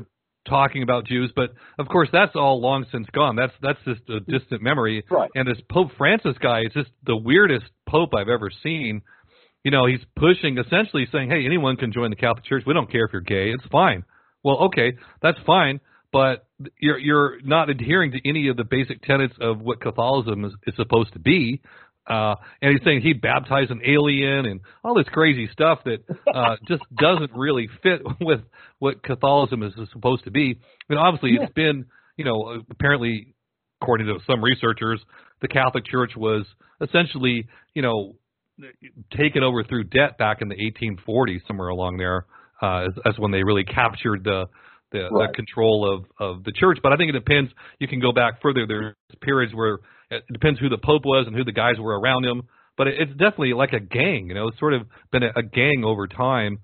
Speaker 1: talking about Jews, but of course that's all long since gone. That's just a distant memory.
Speaker 3: Right.
Speaker 1: And this Pope Francis guy is just the weirdest pope I've ever seen. You know, he's pushing, essentially saying, hey, anyone can join the Catholic Church. We don't care if you're gay. It's fine. Well, okay, that's fine, but you're not adhering to any of the basic tenets of what Catholicism is supposed to be. And he's saying he baptized an alien and all this crazy stuff that just doesn't really fit with what Catholicism is supposed to be. I mean, obviously, it's been, you know, apparently, according to some researchers, the Catholic Church was essentially, you know, taken over through debt back in the 1840s, somewhere along there. That's when they really captured the control of the church. But I think it depends. You can go back further. There's periods where it depends who the Pope was and who the guys were around him. But it's definitely like a gang. You know, it's sort of been a gang over time.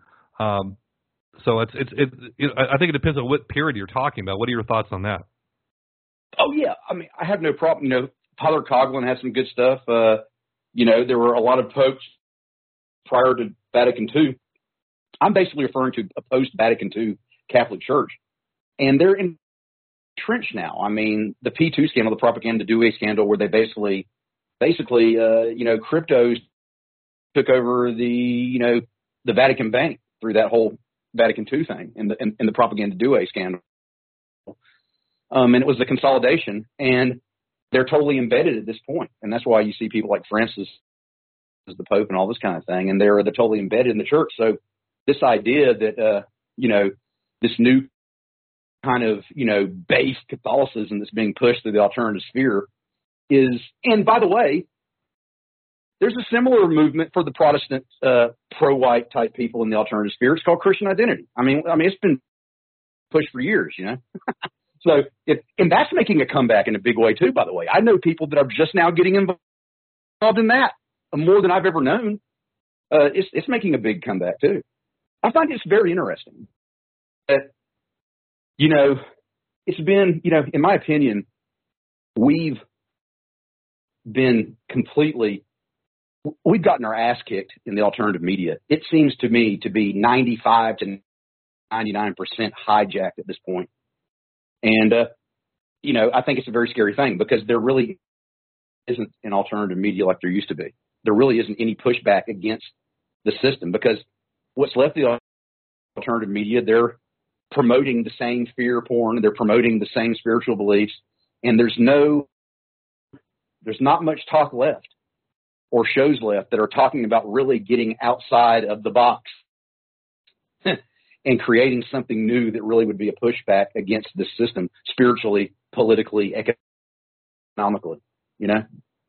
Speaker 1: So it's you know, I think it depends on what period you're talking about. What are your thoughts on that?
Speaker 3: Oh yeah, I mean, I have no problem. You know, Father Coughlin has some good stuff. You know, there were a lot of popes prior to Vatican II. I'm basically referring to a post-Vatican II Catholic Church, and they're entrenched now. I mean, the P2 scandal, the Propaganda Due scandal, where they basically, you know, cryptos took over the Vatican Bank through that whole Vatican II thing and the Propaganda Due scandal. And it was the consolidation, and they're totally embedded at this point, and that's why you see people like Francis as the Pope and all this kind of thing, and they're totally embedded in the church. So this idea that you know, this new kind of, you know, base Catholicism that's being pushed through the alternative sphere is, and by the way, there's a similar movement for the Protestant pro-white type people in the alternative sphere. It's called Christian identity. I mean, it's been pushed for years, you know. So, and that's making a comeback in a big way too, by the way. I know people that are just now getting involved in that more than I've ever known. It's making a big comeback too. I find it's very interesting that, you know, it's been, you know, in my opinion, we've gotten our ass kicked in the alternative media. It seems to me to be 95 to 99% hijacked at this point. And, you know, I think it's a very scary thing because there really isn't an alternative media like there used to be. There really isn't any pushback against the system because what's left of the alternative media, they're promoting the same fear porn. They're promoting the same spiritual beliefs. And there's not much talk left or shows left that are talking about really getting outside of the box and creating something new that really would be a pushback against this system spiritually, politically, economically, you know?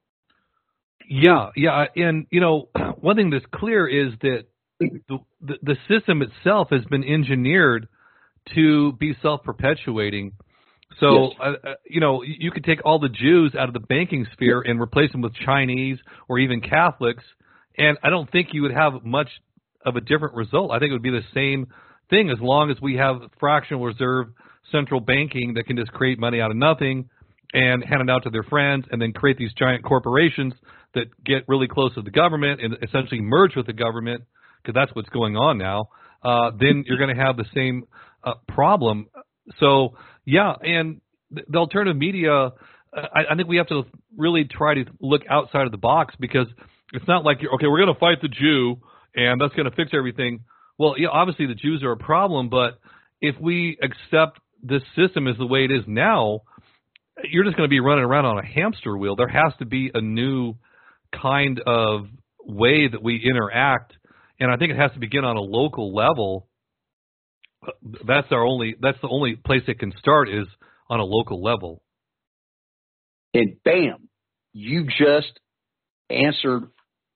Speaker 1: Yeah. And, you know, one thing that's clear is that the system itself has been engineered to be self-perpetuating. So, yes. You know, you could take all the Jews out of the banking sphere and replace them with Chinese or even Catholics, and I don't think you would have much of a different result. I think it would be the same thing as long as we have fractional reserve central banking that can just create money out of nothing and hand it out to their friends and then create these giant corporations that get really close to the government and essentially merge with the government, because that's what's going on now. Then you're going to have the same problem. So, yeah, and the alternative media, I think we have to really try to look outside of the box, because it's not like, okay, we're going to fight the Jew and that's going to fix everything. Well, yeah, obviously the Jews are a problem, but if we accept this system as the way it is now, you're just going to be running around on a hamster wheel. There has to be a new kind of way that we interact, and I think it has to begin on a local level. That's the only place it can start, is on a local level.
Speaker 3: And bam, you just answered.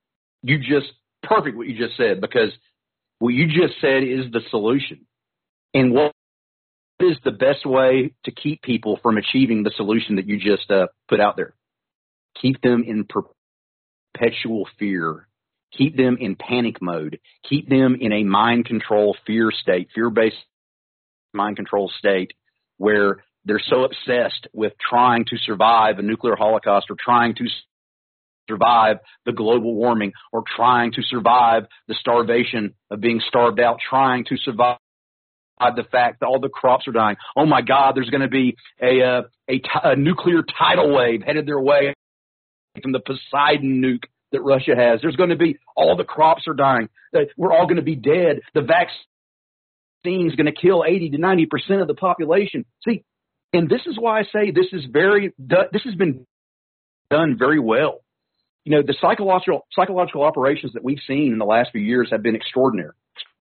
Speaker 3: Perfect what you just said, because what you just said is the solution. And what is the best way to keep people from achieving the solution that you just put out there? Keep them in perpetual fear. Keep them in panic mode. Keep them in a mind control fear state, fear-based mind control state, where they're so obsessed with trying to survive a nuclear holocaust, or trying to survive the global warming, or trying to survive the starvation of being starved out, trying to survive the fact that all the crops are dying. Oh my God, there's going to be a nuclear tidal wave headed their way from the Poseidon nuke that Russia has. There's going to be all the crops are dying. We're all going to be dead. The vaccine is going to kill 80 to 90% of the population. See, and this is why I say this has been done very well. You know, the psychological operations that we've seen in the last few years have been extraordinarily.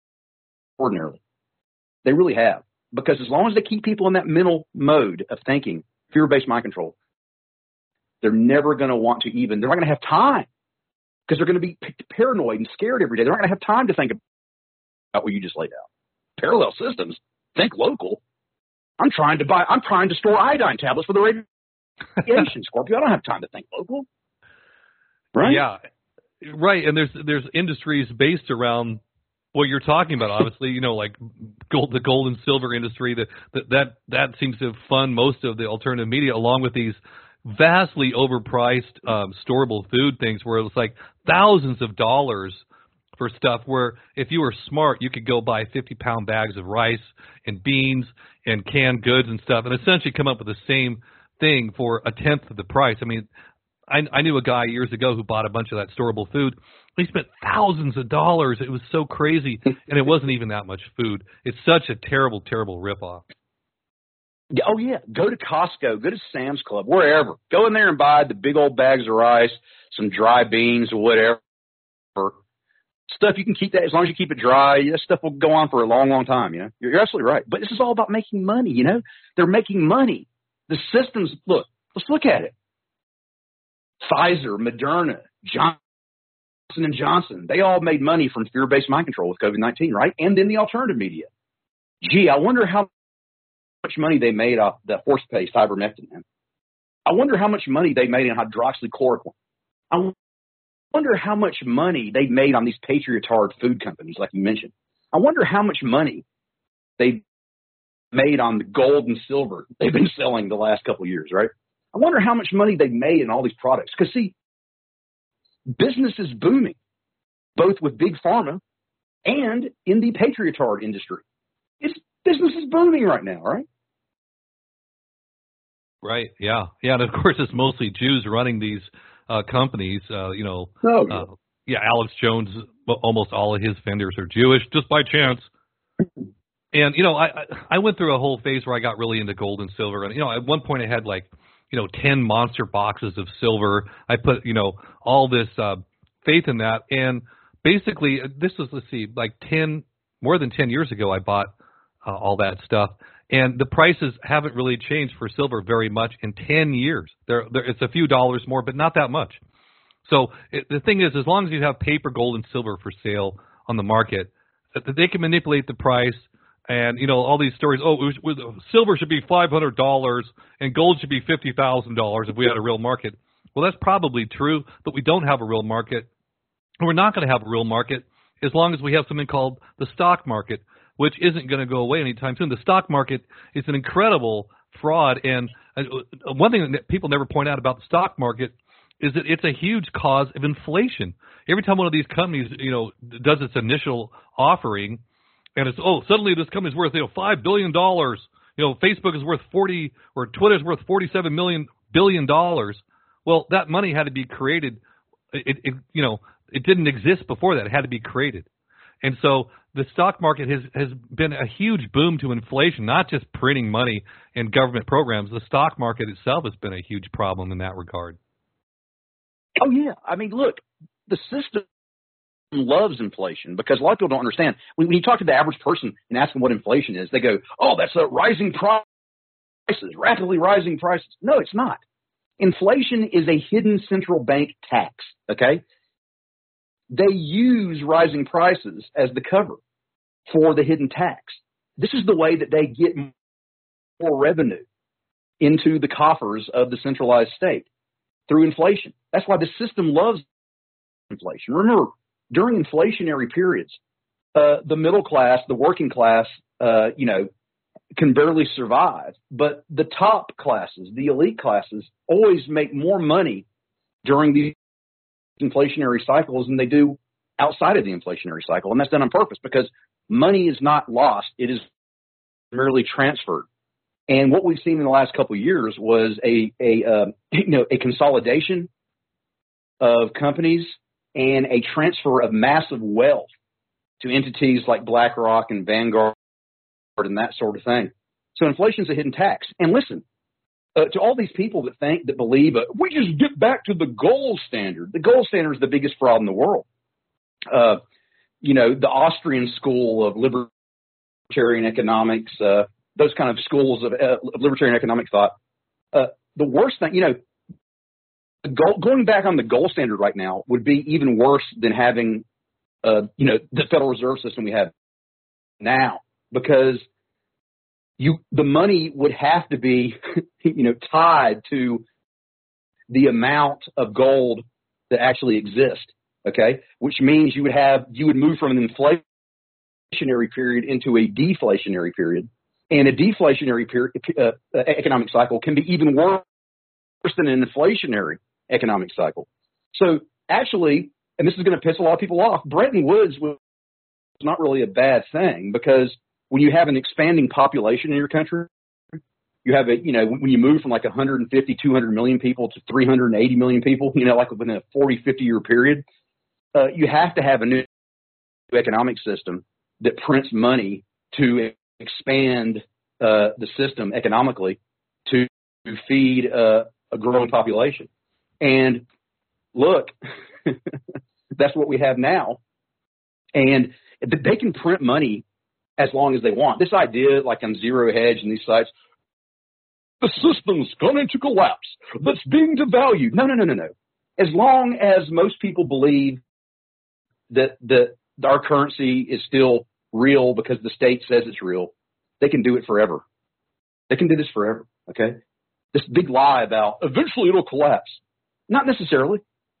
Speaker 3: They really have. Because as long as they keep people in that mental mode of thinking, fear-based mind control, they're never going to want to they're not going to have time because they're going to be paranoid and scared every day. They're not going to have time to think about what you just laid out. Parallel systems, think local. I'm trying to store iodine tablets for the radiation, Scorpio. I don't have time to think local. Right?
Speaker 1: Yeah. Right. And there's industries based around what you're talking about, obviously, you know, like the gold and silver industry, that seems to fund most of the alternative media, along with these vastly overpriced storable food things where it was like thousands of dollars for stuff where if you were smart, you could go buy 50-pound bags of rice and beans and canned goods and stuff and essentially come up with the same thing for a tenth of the price. I mean, I knew a guy years ago who bought a bunch of that storable food. He spent thousands of dollars. It was so crazy, and it wasn't even that much food. It's such a terrible, terrible ripoff.
Speaker 3: Oh, yeah. Go to Costco. Go to Sam's Club, wherever. Go in there and buy the big old bags of rice, some dry beans or whatever. Stuff you can keep that as long as you keep it dry. That stuff will go on for a long, long time. You know, you're absolutely right. But this is all about making money. You know, they're making money. The systems. Look, let's look at it. Pfizer, Moderna, Johnson & Johnson, they all made money from fear-based mind control with COVID-19, right? And then the alternative media. Gee, I wonder how much money they made off the horse-paste ivermectin. Man. I wonder how much money they made on hydroxychloroquine. I wonder how much money they made on these patriotard food companies, like you mentioned. I wonder how much money they made on the gold and silver they've been selling the last couple of years, right? I wonder how much money they made in all these products. Because, see, business is booming, both with big pharma and in the patriotard industry. Business is booming right now, right?
Speaker 1: Right, yeah. Yeah, and of course it's mostly Jews running these companies, you know.
Speaker 3: Oh,
Speaker 1: yeah, Alex Jones, almost all of his vendors are Jewish, just by chance. And, you know, I went through a whole phase where I got really into gold and silver. And, you know, at one point I had like, 10 monster boxes of silver. I put, all this faith in that. And basically, this was, like more than 10 years ago, I bought all that stuff. And the prices haven't really changed for silver very much in 10 years. It's a few dollars more, but not that much. So the thing is, as long as you have paper gold and silver for sale on the market, they can manipulate the price. And, all these stories, silver should be $500 and gold should be $50,000 if we had a real market. Well, that's probably true, but we don't have a real market. And we're not going to have a real market as long as we have something called the stock market, which isn't going to go away anytime soon. The stock market is an incredible fraud. And one thing that people never point out about the stock market is that it's a huge cause of inflation. Every time one of these companies, does its initial offering, and it's, suddenly this company's worth, $5 billion. Facebook is worth 40, or Twitter's worth $47 billion. Well, that money had to be created. It didn't exist before that. It had to be created. And so the stock market has been a huge boom to inflation, not just printing money and government programs. The stock market itself has been a huge problem in that regard.
Speaker 3: Oh, yeah. I mean, look, the system loves inflation because a lot of people don't understand. When you talk to the average person and ask them what inflation is, they go, that's rising prices, rapidly rising prices. No, it's not. Inflation is a hidden central bank tax, okay? They use rising prices as the cover for the hidden tax. This is the way that they get more revenue into the coffers of the centralized state through inflation. That's why the system loves inflation. Remember, during inflationary periods, the middle class, the working class, can barely survive. But the top classes, the elite classes, always make more money during these inflationary cycles than they do outside of the inflationary cycle. And that's done on purpose because money is not lost. It is merely transferred. And what we've seen in the last couple of years was a consolidation of companies and a transfer of massive wealth to entities like BlackRock and Vanguard and that sort of thing. So inflation is a hidden tax. And listen, to all these people that believe we just get back to the gold standard. The gold standard is the biggest fraud in the world. The Austrian school of libertarian economics, those kind of schools of libertarian economic thought. The worst thing, going back on the gold standard right now would be even worse than having, the Federal Reserve System we have now, because the money would have to be, tied to the amount of gold that actually exists. Okay, which means you would move from an inflationary period into a deflationary period, and a deflationary period economic cycle can be even worse than an inflationary economic cycle. So actually, and this is going to piss a lot of people off, Bretton Woods was not really a bad thing, because when you have an expanding population in your country, you have when you move from like 150, 200 million people to 380 million people, like within a 40, 50 year period, you have to have a new economic system that prints money to expand the system economically to feed a growing population. And look, that's what we have now. And they can print money as long as they want. This idea, like on Zero Hedge and these sites, the system's going to collapse. That's being devalued. No. As long as most people believe that our currency is still real because the state says it's real, they can do it forever. They can do this forever, okay? This big lie about eventually it'll collapse. Not necessarily.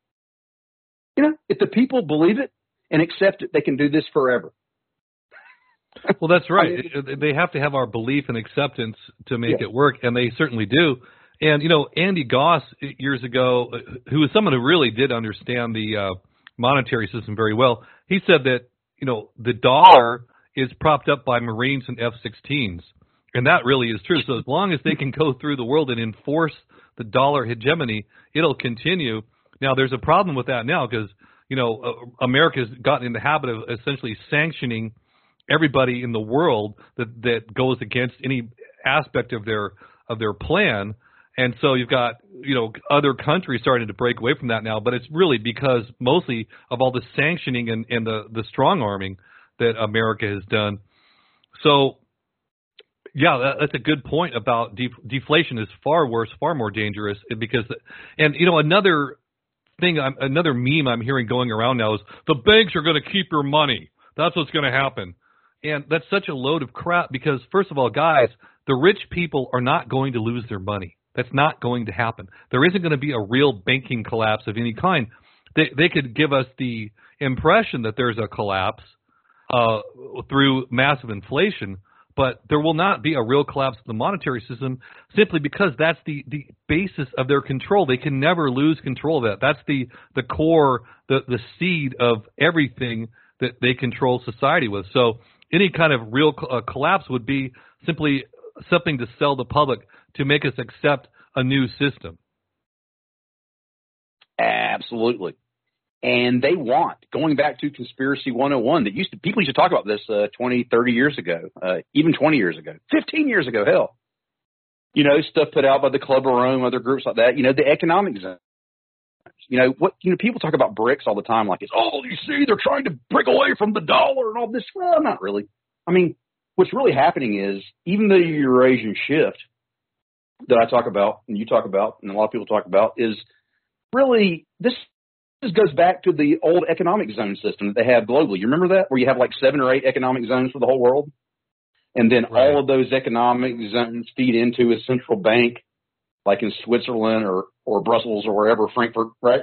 Speaker 3: If the people believe it and accept it, they can do this forever.
Speaker 1: Well, that's right. They have to have our belief and acceptance to make it work, and they certainly do. And, Andy Goss years ago, who was someone who really did understand the monetary system very well, he said that, the dollar is propped up by Marines and F-16s, and that really is true. So as long as they can go through the world and enforce the dollar hegemony, it'll continue. Now, there's a problem with that now because, America's gotten in the habit of essentially sanctioning everybody in the world that goes against any aspect of their plan. And so you've got, other countries starting to break away from that now, but it's really because mostly of all the sanctioning and the strong arming that America has done. So, yeah, that's a good point about deflation is far worse, far more dangerous because, and another thing, another meme I'm hearing going around now is the banks are going to keep your money. That's what's going to happen. And that's such a load of crap because, first of all, guys, the rich people are not going to lose their money. That's not going to happen. There isn't going to be a real banking collapse of any kind. They could give us the impression that there's a collapse through massive inflation, but there will not be a real collapse of the monetary system simply because that's the basis of their control. They can never lose control of that. That's the core, the seed of everything that they control society with. So any kind of real collapse would be simply something to sell the public to make us accept a new system.
Speaker 3: Absolutely. And they want, going back to Conspiracy 101, people used to talk about this 20, 30 years ago, even 20 years ago, 15 years ago, hell. Stuff put out by the Club of Rome, other groups like that, the economic zone. People talk about BRICS all the time like you see, they're trying to break away from the dollar and all this. Well, not really. I mean, what's really happening is even the Eurasian shift that I talk about and you talk about and a lot of people talk about is really this goes back to the old economic zone system that they have globally. You remember that, where you have like 7 or 8 economic zones for the whole world? And then all of those economic zones feed into a central bank, like in Switzerland or Brussels or wherever, Frankfurt, right?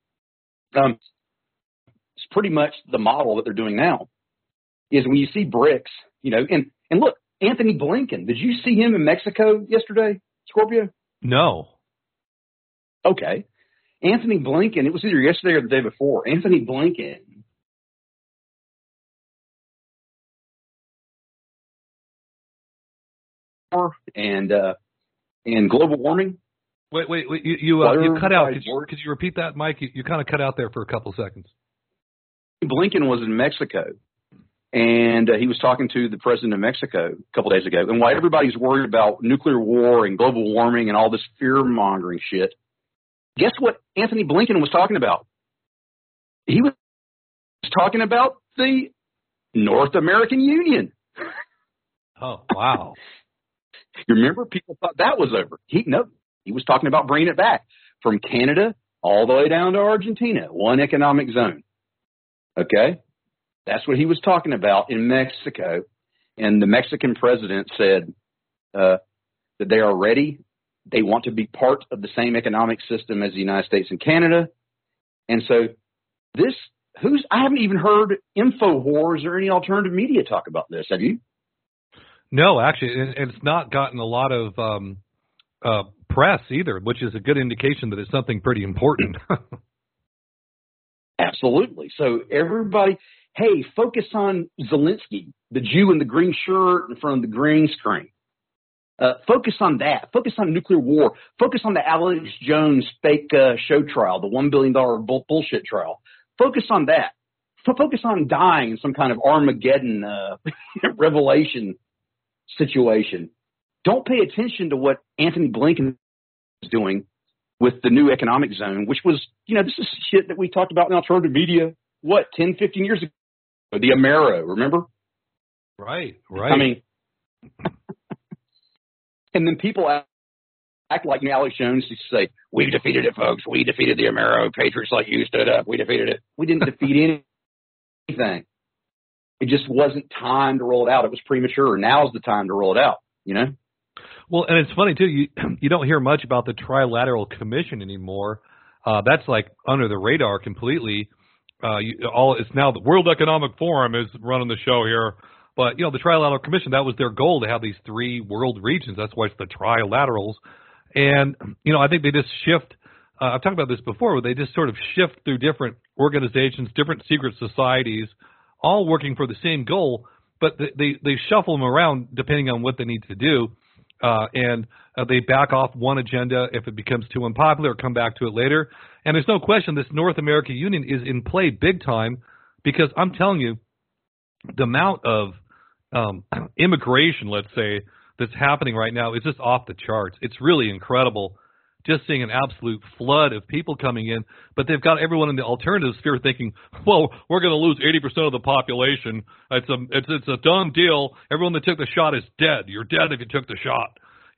Speaker 3: It's pretty much the model that they're doing now. Is when you see BRICS, and look, Anthony Blinken, did you see him in Mexico yesterday, Scorpio?
Speaker 1: No.
Speaker 3: Okay. Anthony Blinken, it was either yesterday or the day before. Anthony Blinken and global warming.
Speaker 1: Wait. You cut out. Could you repeat that, Mike? You kind of cut out there for a couple seconds.
Speaker 3: Blinken was in Mexico, and he was talking to the president of Mexico a couple days ago. And while everybody's worried about nuclear war and global warming and all this fear-mongering shit, guess what Anthony Blinken was talking about? He was talking about the North American Union.
Speaker 1: Oh, wow.
Speaker 3: You remember? People thought that was over. He was talking about bringing it back from Canada all the way down to Argentina, one economic zone. Okay? That's what he was talking about in Mexico. And the Mexican president said that they are ready. They want to be part of the same economic system as the United States and Canada. And so I haven't even heard InfoWars or any alternative media talk about this. Have you?
Speaker 1: No, actually, and it's not gotten a lot of press either, which is a good indication that it's something pretty important.
Speaker 3: Absolutely. So everybody, hey, focus on Zelensky, the Jew in the green shirt in front of the green screen. Focus on that. Focus on nuclear war. Focus on the Alex Jones fake show trial, the $1 billion bullshit trial. Focus on that. Focus on dying in some kind of Armageddon revelation situation. Don't pay attention to what Anthony Blinken is doing with the new economic zone, which was, this is shit that we talked about in alternative media, 10, 15 years ago? The Amero, remember?
Speaker 1: Right.
Speaker 3: I mean, and then people act like Alex Jones used to say, we defeated it, folks. We defeated the Amero. Patriots like you stood up. We defeated it. We didn't defeat anything. It just wasn't time to roll it out. It was premature. Now's the time to roll it out,
Speaker 1: Well, and it's funny, too. You don't hear much about the Trilateral Commission anymore. That's like under the radar completely. It's now the World Economic Forum is running the show here. But, the Trilateral Commission, that was their goal, to have these three world regions. That's why it's the trilaterals. And, I think they just shift. I've talked about this before, where they just sort of shift through different organizations, different secret societies, all working for the same goal, but they shuffle them around depending on what they need to do. And they back off one agenda if it becomes too unpopular, or come back to it later. And there's no question this North American Union is in play big time, because I'm telling you, the amount of immigration, let's say, that's happening right now is just off the charts. It's really incredible. Just seeing an absolute flood of people coming in, but they've got everyone in the alternative sphere thinking, well, we're going to lose 80% of the population. It's a dumb deal. Everyone that took the shot is dead. You're dead if you took the shot,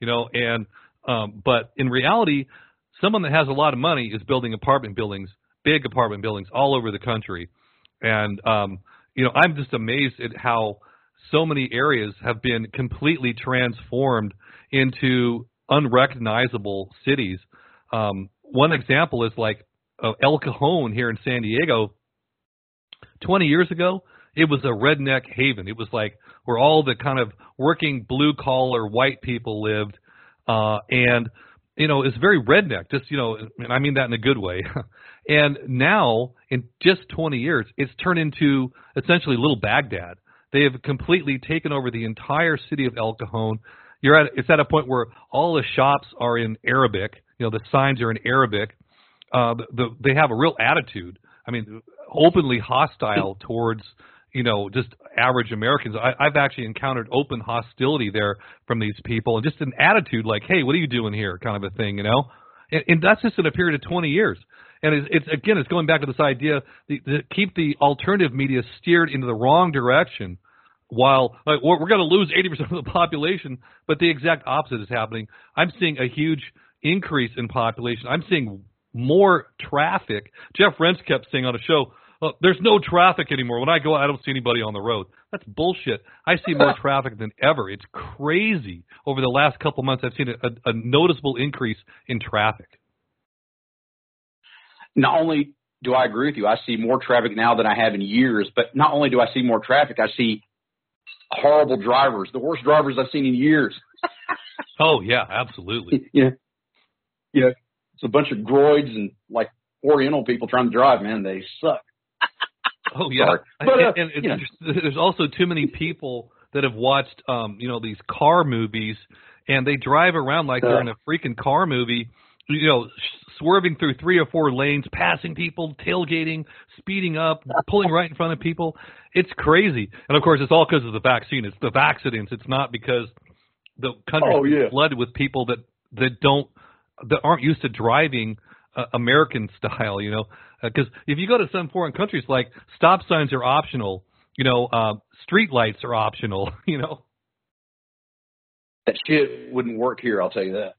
Speaker 1: but in reality, someone that has a lot of money is building apartment buildings, big apartment buildings all over the country. And, I'm just amazed at how so many areas have been completely transformed into unrecognizable cities. One example is like El Cajon here in San Diego. 20 years ago, it was a redneck haven. It was like where all the kind of working blue-collar white people lived. And, it's very redneck, just, and I mean that in a good way. And now, in just 20 years, it's turned into essentially Little Baghdad. They have completely taken over the entire city of El Cajon. It's at a point where all the shops are in Arabic. The signs are in Arabic. They have a real attitude. I mean, openly hostile towards, just average Americans. I've actually encountered open hostility there from these people, and just an attitude like, hey, what are you doing here, kind of a thing, And that's just in a period of 20 years. And it's going back to this idea to keep the alternative media steered into the wrong direction. While we're going to lose 80% of the population, but the exact opposite is happening. I'm seeing a huge increase in population. I'm seeing more traffic. Jeff Rense kept saying on a show, there's no traffic anymore. When I go out, I don't see anybody on the road. That's bullshit. I see more traffic than ever. It's crazy. Over the last couple months, I've seen a noticeable increase in traffic.
Speaker 3: Not only do I agree with you, I see more traffic now than I have in years, but not only do I see more traffic, I see horrible drivers, the worst drivers I've seen in years.
Speaker 1: Oh, yeah, absolutely.
Speaker 3: It's a bunch of groids and like Oriental people trying to drive, man. They suck.
Speaker 1: Oh, yeah. But, there's also too many people that have watched, these car movies, and they drive around like they're in a freaking car movie, swerving through 3 or 4 lanes, passing people, tailgating, speeding up, pulling right in front of people. It's crazy. And, of course, it's all because of the vaccine. It's the accidents. It's not because the country is flooded with people that aren't used to driving American style, because if you go to some foreign countries, like stop signs are optional, street lights are optional,
Speaker 3: That shit wouldn't work here, I'll tell you that.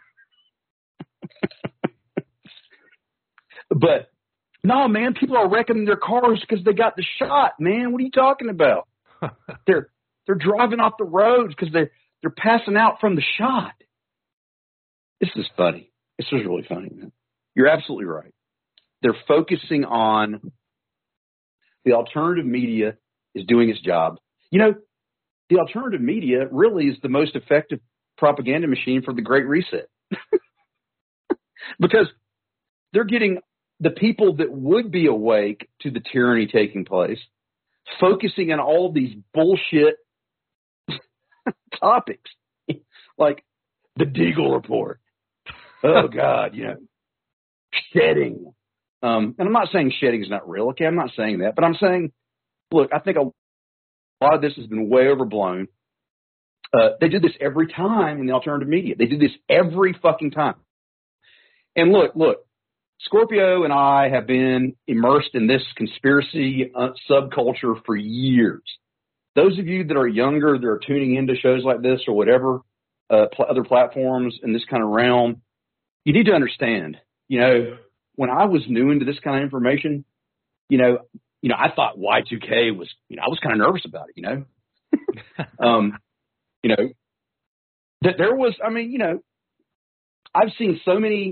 Speaker 3: But no, man, people are wrecking their cars because they got the shot, man. What are you talking about? They're driving off the roads because they're passing out from the shot. This is funny. This is really funny, man. You're absolutely right. They're focusing on the alternative media is doing its job. The alternative media really is the most effective propaganda machine for the Great Reset. Because they're getting the people that would be awake to the tyranny taking place, focusing on all these bullshit topics, like the Deagle report. Oh, God, shedding. And I'm not saying shedding is not real. Okay, I'm not saying that. But I'm saying, look, I think a lot of this has been way overblown. They do this every time in the alternative media. They do this every fucking time. And look, Scorpio and I have been immersed in this conspiracy subculture for years. Those of you that are younger, that are tuning into shows like this or whatever, other platforms in this kind of realm, you need to understand, when I was new into this kind of information, I thought Y2K was, I was kind of nervous about it, that there was, I've seen so many,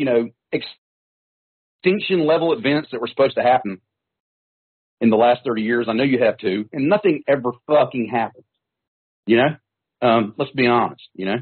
Speaker 3: extinction level events that were supposed to happen in the last 30 years. I know you have too, and nothing ever fucking happened, let's be honest,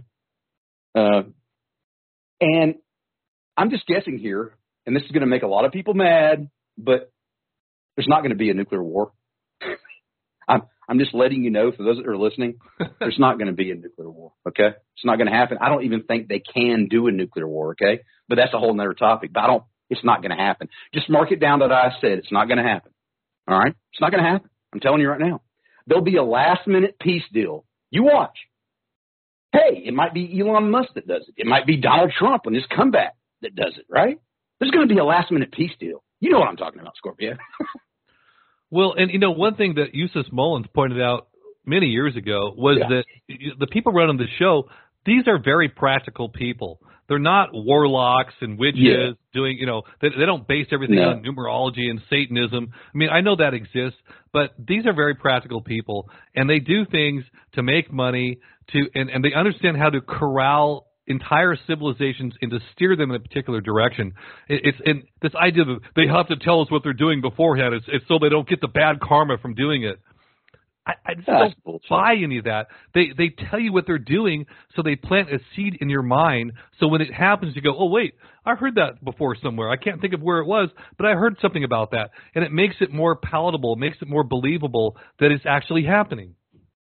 Speaker 3: and I'm just guessing here, and this is going to make a lot of people mad, but there's not going to be a nuclear war. I'm just letting you know, for those that are listening, there's not going to be a nuclear war, okay? It's not going to happen. I don't even think they can do a nuclear war, okay? But that's a whole nother topic. But it's not going to happen. Just mark it down that I said it's not going to happen, all right? It's not going to happen. I'm telling you right now. There'll be a last-minute peace deal. You watch. Hey, it might be Elon Musk that does it. It might be Donald Trump on his comeback that does it, right? There's going to be a last-minute peace deal. You know what I'm talking about, Scorpio.
Speaker 1: Well, and one thing that Eustace Mullins pointed out many years ago was that the people running the show, these are very practical people. They're not warlocks and witches doing, they don't base everything on numerology and Satanism. I mean, I know that exists, but these are very practical people, and they do things to make money, and they understand how to corral entire civilizations and to steer them in a particular direction. And this idea that they have to tell us what they're doing beforehand, it's so they don't get the bad karma from doing it. I just don't buy any of that. They tell you what they're doing, so they plant a seed in your mind, so when it happens, you go, oh, wait, I heard that before somewhere. I can't think of where it was, but I heard something about that. And it makes it more palatable, makes it more believable that it's actually happening.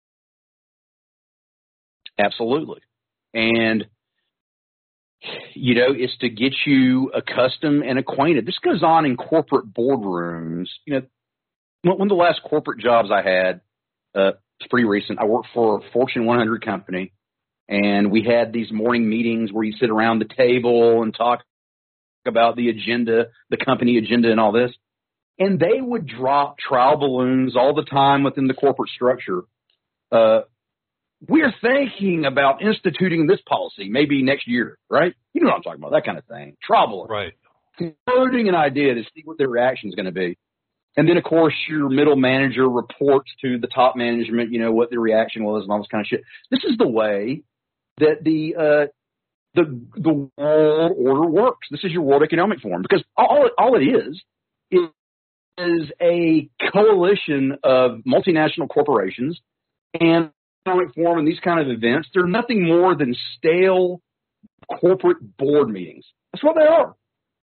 Speaker 3: Absolutely. And it's to get you accustomed and acquainted. This goes on in corporate boardrooms. One of the last corporate jobs I had, it's pretty recent. I worked for a Fortune 100 company, and we had these morning meetings where you sit around the table and talk about the agenda, the company agenda and all this. And they would drop trial balloons all the time within the corporate structure. We're thinking about instituting this policy maybe next year, right? You know what I'm talking about, that kind of thing. Trouble.
Speaker 1: Right.
Speaker 3: Floating an idea to see what their reaction is going to be. And then, of course, your middle manager reports to the top management, what their reaction was and all this kind of shit. This is the way that the world order works. This is your World Economic Forum, because all it is a coalition of multinational corporations and Economic Forum and these kind of events. They're nothing more than stale corporate board meetings. That's what they are.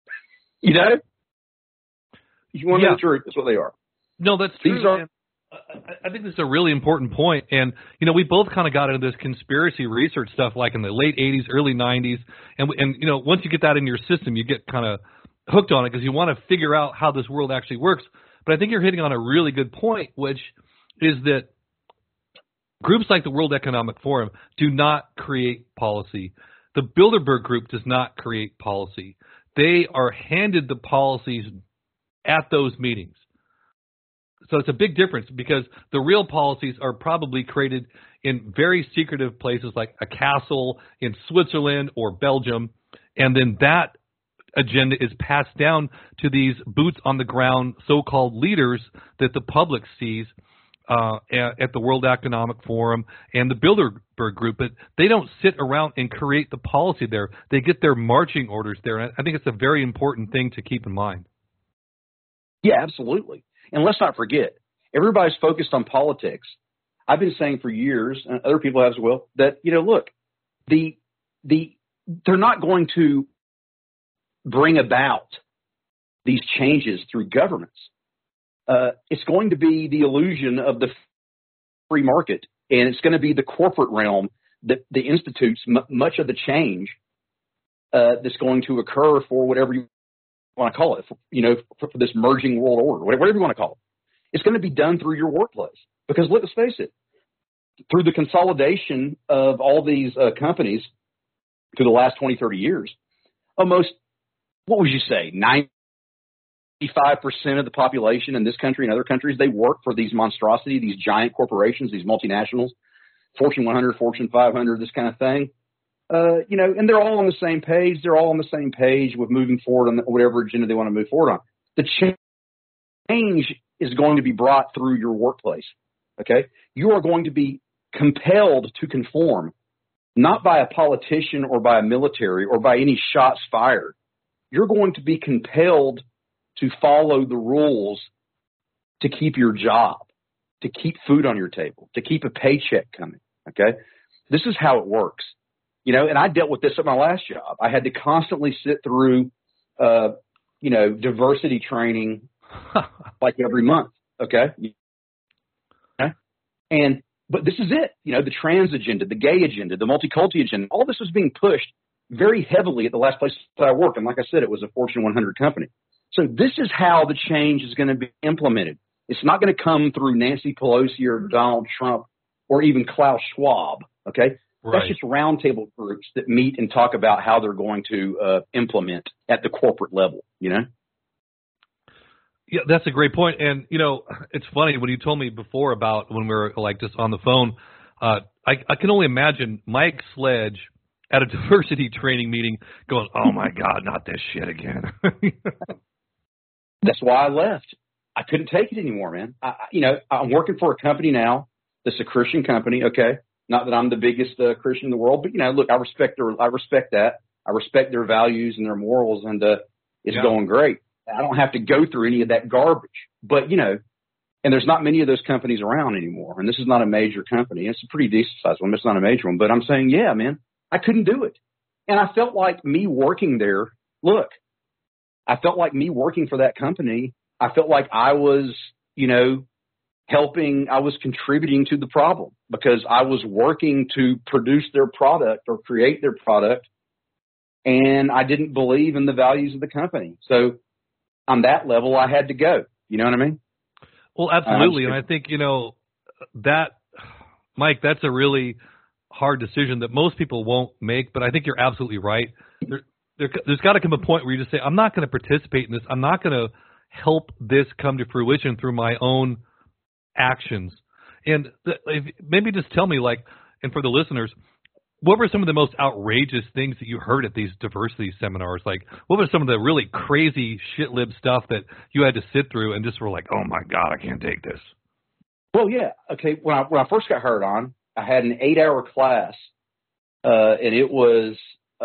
Speaker 3: You want to know the truth? That's what they are.
Speaker 1: No, that's true.
Speaker 3: These are
Speaker 1: I think this is a really important point. And, we both kind of got into this conspiracy research stuff like in the late 80s, early 90s. And once you get that in your system, you get kind of hooked on it because you want to figure out how this world actually works. But I think you're hitting on a really good point, which is that groups like the World Economic Forum do not create policy. The Bilderberg Group does not create policy. They are handed the policies at those meetings. So it's a big difference because the real policies are probably created in very secretive places like a castle in Switzerland or Belgium, and then that agenda is passed down to these boots on the ground so-called leaders that the public sees at the World Economic Forum and the Bilderberg Group. But they don't sit around and create the policy there. They get their marching orders there. And I think it's a very important thing to keep in mind.
Speaker 3: Yeah, absolutely. And let's not forget, everybody's focused on politics. I've been saying for years, and other people have as well, that, look, they're not going to bring about these changes through governments. It's going to be the illusion of the free market, and it's going to be the corporate realm that institutes much of the change that's going to occur for whatever you want to call it, for this merging world order, whatever you want to call it. It's going to be done through your workplace because let's face it, through the consolidation of all these companies through the last 20, 30 years, almost, what would you say, 95% of the population in this country and other countries, they work for these monstrosities, these giant corporations, these multinationals, Fortune 100, Fortune 500, this kind of thing. And they're all on the same page. They're all on the same page with moving forward on whatever agenda they want to move forward on. The change is going to be brought through your workplace. Okay. You are going to be compelled to conform, not by a politician or by a military or by any shots fired. You're going to be compelled to follow the rules to keep your job, to keep food on your table, to keep a paycheck coming. Okay. This is how it works. And I dealt with this at my last job. I had to constantly sit through, diversity training like every month. Okay. But this is it. The trans agenda, the gay agenda, the multiculti agenda, all this was being pushed very heavily at the last place that I worked. And like I said, it was a Fortune 100 company. So this is how the change is going to be implemented. It's not going to come through Nancy Pelosi or Donald Trump or even Klaus Schwab. Okay. Right. That's just roundtable groups that meet and talk about how they're going to implement at the corporate level, Yeah,
Speaker 1: that's a great point. And, it's funny when you told me before about when we were like just on the phone, I can only imagine Mike Sledge at a diversity training meeting going, oh, my God, not this shit again.
Speaker 3: That's why I left. I couldn't take it anymore, man. I'm working for a company now that's a Christian company, okay? Not that I'm the biggest Christian in the world, but, look, I respect that. I respect their values and their morals, and it's going great. I don't have to go through any of that garbage. But, and there's not many of those companies around anymore. And this is not a major company. It's a pretty decent sized one. It's not a major one. But I'm saying, yeah, man, I couldn't do it. And I felt like me working there, I felt like me working for that company, I felt like I was, I was contributing to the problem because I was working to produce their product or create their product. And I didn't believe in the values of the company. So on that level, I had to go. You know what I mean?
Speaker 1: Well, absolutely. And I think, that, Mike, that's a really hard decision that most people won't make, but I think you're absolutely right. There's got to come a point where you just say, I'm not going to participate in this. I'm not going to help this come to fruition through my own actions. And maybe just tell me, and for the listeners, what were some of the most outrageous things that you heard at these diversity seminars? Like, what was some of the really crazy shit-lib stuff that you had to sit through and just were like, oh, my God, I can't take this?
Speaker 3: Well, yeah. Okay, when I first got hired on, I had an 8-hour class, and it was,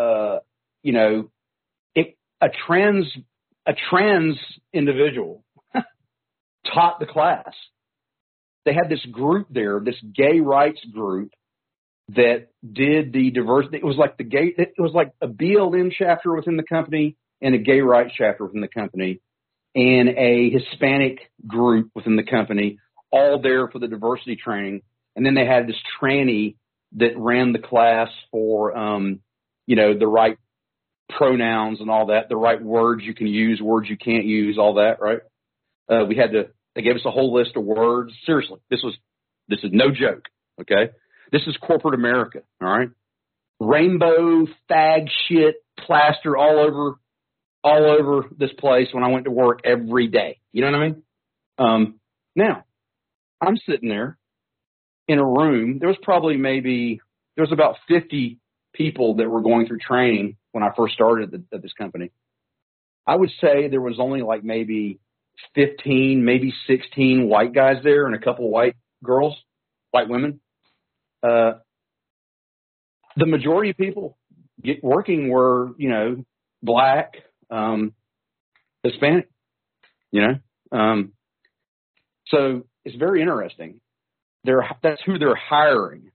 Speaker 3: a trans individual taught the class. They had this group there, this gay rights group, that did the diversity. It was like a BLM chapter within the company and a gay rights chapter within the company and a Hispanic group within the company, all there for the diversity training. And then they had this tranny that ran the class for, the right pronouns and all that, the right words you can use, words you can't use, all that, right? They gave us a whole list of words. Seriously, this is no joke, okay? This is corporate America, all right? Rainbow, fag shit, plaster all over this place when I went to work every day. You know what I mean? Now, I'm sitting there in a room. There was about 50 people that were going through training when I first started at this company. I would say there was only like maybe 15, maybe 16 white guys there and a couple white girls, white women. The majority of people working were, black, Hispanic, so it's very interesting. That's who they're hiring.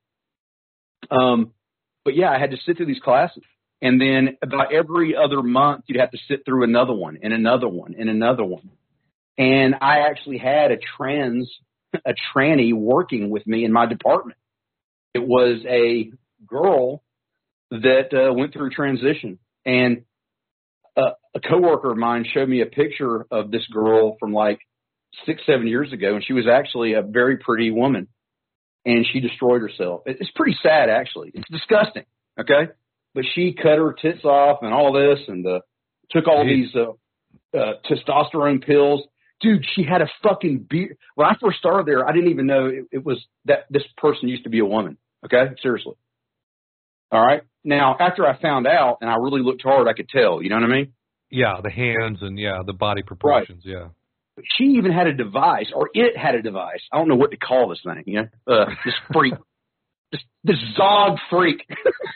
Speaker 3: But yeah, I had to sit through these classes, and then about every other month you'd have to sit through another one and another one and another one. And I actually had a tranny working with me in my department. It was a girl that went through transition, and a coworker of mine showed me a picture of this girl from like 6-7 years ago, and she was actually a very pretty woman, and she destroyed herself. It's pretty sad, actually. It's disgusting, okay? But she cut her tits off and all this, and took all these testosterone pills. Dude, she had a fucking beard. When I first started there, I didn't even know it was that this person used to be a woman, okay? Seriously. All right? Now, after I found out and I really looked hard, I could tell. You know what I mean?
Speaker 1: Yeah, the hands and, the body proportions, right. Yeah.
Speaker 3: But she even had a device, or it had a device. I don't know what to call this thing, this freak. This Zog freak.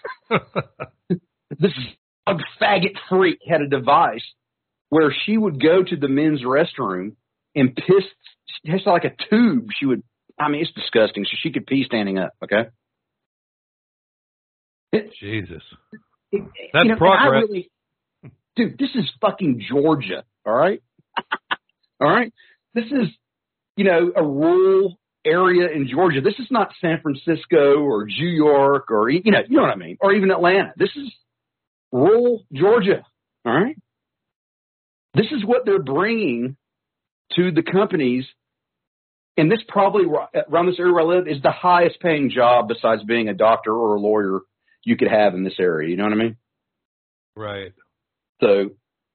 Speaker 3: This Zog faggot freak had a device where she would go to the men's restroom and piss. It's like a tube. It's disgusting. So she could pee standing up, okay?
Speaker 1: Jesus. That's progress.
Speaker 3: Dude, this is fucking Georgia, all right? All right? This is, a rural area in Georgia. This is not San Francisco or New York or, you know what I mean, or even Atlanta. This is rural Georgia, all right? This is what they're bringing to the companies, and this probably, around this area where I live, is the highest paying job besides being a doctor or a lawyer you could have in this area. You know what I mean?
Speaker 1: Right.
Speaker 3: So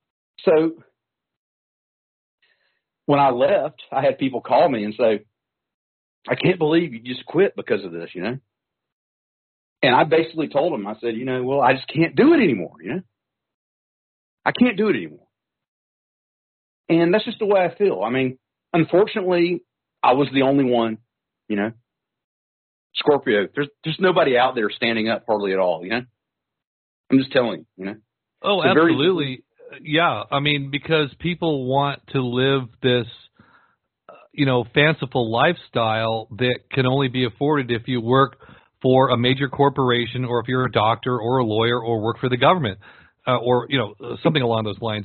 Speaker 3: when I left, I had people call me and say, I can't believe you just quit because of this, And I basically told them, I said, well, I just can't do it anymore, I can't do it anymore. And that's just the way I feel. I mean, unfortunately, I was the only one, Scorpio. There's nobody out there standing up hardly at all, I'm just telling you,
Speaker 1: Oh,
Speaker 3: it's
Speaker 1: absolutely. Yeah. I mean, because people want to live this, fanciful lifestyle that can only be afforded if you work for a major corporation, or if you're a doctor or a lawyer or work for the government, or, something along those lines.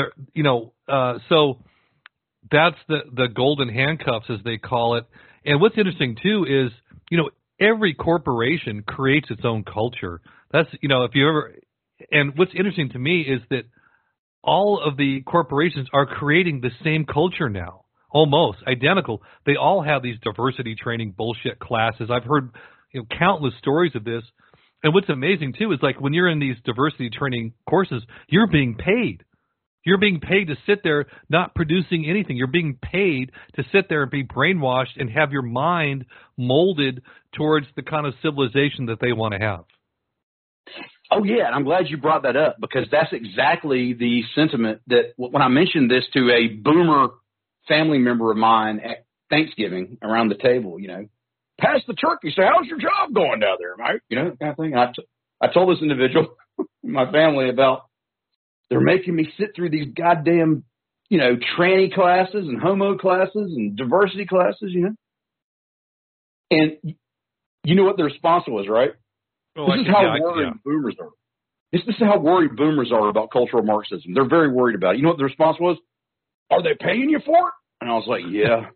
Speaker 1: So that's the golden handcuffs, as they call it. And what's interesting too is, every corporation creates its own culture. That's, and what's interesting to me is that all of the corporations are creating the same culture now, almost identical. They all have these diversity training bullshit classes. I've heard countless stories of this. And what's amazing too is, like, when you're in these diversity training courses, you're being paid. You're being paid to sit there not producing anything. You're being paid to sit there and be brainwashed and have your mind molded towards the kind of civilization that they want to have.
Speaker 3: Oh, yeah, and I'm glad you brought that up, because that's exactly the sentiment that when I mentioned this to a boomer family member of mine at Thanksgiving around the table, pass the turkey, say, how's your job going down there, Mike? That kind of thing. I told this individual, my family, about they're making me sit through these goddamn, tranny classes and homo classes and diversity classes, And you know what the response was, right?
Speaker 1: Oh,
Speaker 3: this is how worried boomers are. This is how worried boomers are about cultural Marxism. They're very worried about it. You know what the response was? Are they paying you for it? And I was like, yeah.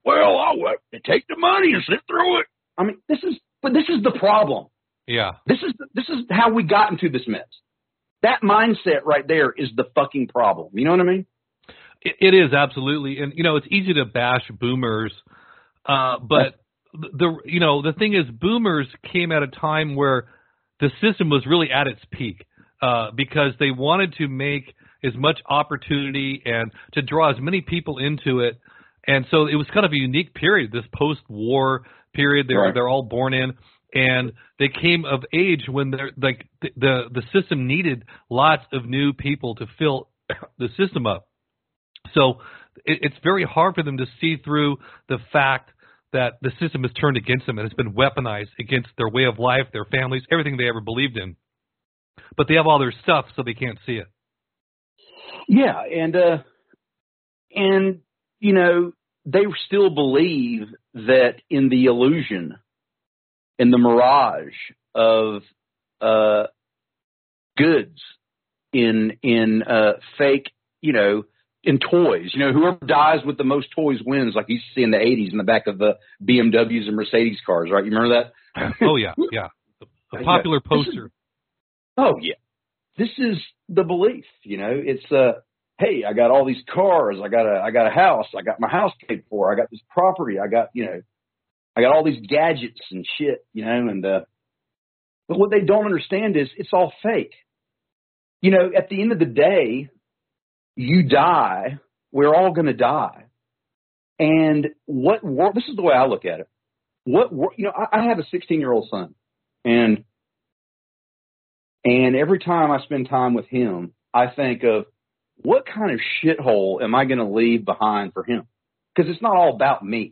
Speaker 2: well, they take the money and sit through it.
Speaker 3: I mean, this is the problem.
Speaker 1: Yeah.
Speaker 3: This is how we got into this mess. That mindset right there is the fucking problem. You know what I mean?
Speaker 1: It is, absolutely. And, it's easy to bash boomers, but the thing is, boomers came at a time where the system was really at its peak, because they wanted to make as much opportunity and to draw as many people into it. And so it was kind of a unique period, this post-war period they're all born in. And they came of age when they're like the system needed lots of new people to fill the system up. So it's very hard for them to see through the fact that the system has turned against them and has been weaponized against their way of life, their families, everything they ever believed in. But they have all their stuff, so they can't see it.
Speaker 3: Yeah, and they still believe that in the illusion, in the mirage of goods, in fake, in toys. Whoever dies with the most toys wins, like you used to see in the 80s in the back of the BMWs and Mercedes cars, right? You remember that?
Speaker 1: Oh, yeah, yeah. A popular poster.
Speaker 3: This is the belief, it's, hey, I got all these cars. I got a house. I got my house paid for. I got this property. I got all these gadgets and shit, but what they don't understand is it's all fake. At the end of the day, you die. We're all going to die. And this is the way I look at it. I have a 16-year-old son, and every time I spend time with him, I think of what kind of shithole am I going to leave behind for him? Because it's not all about me.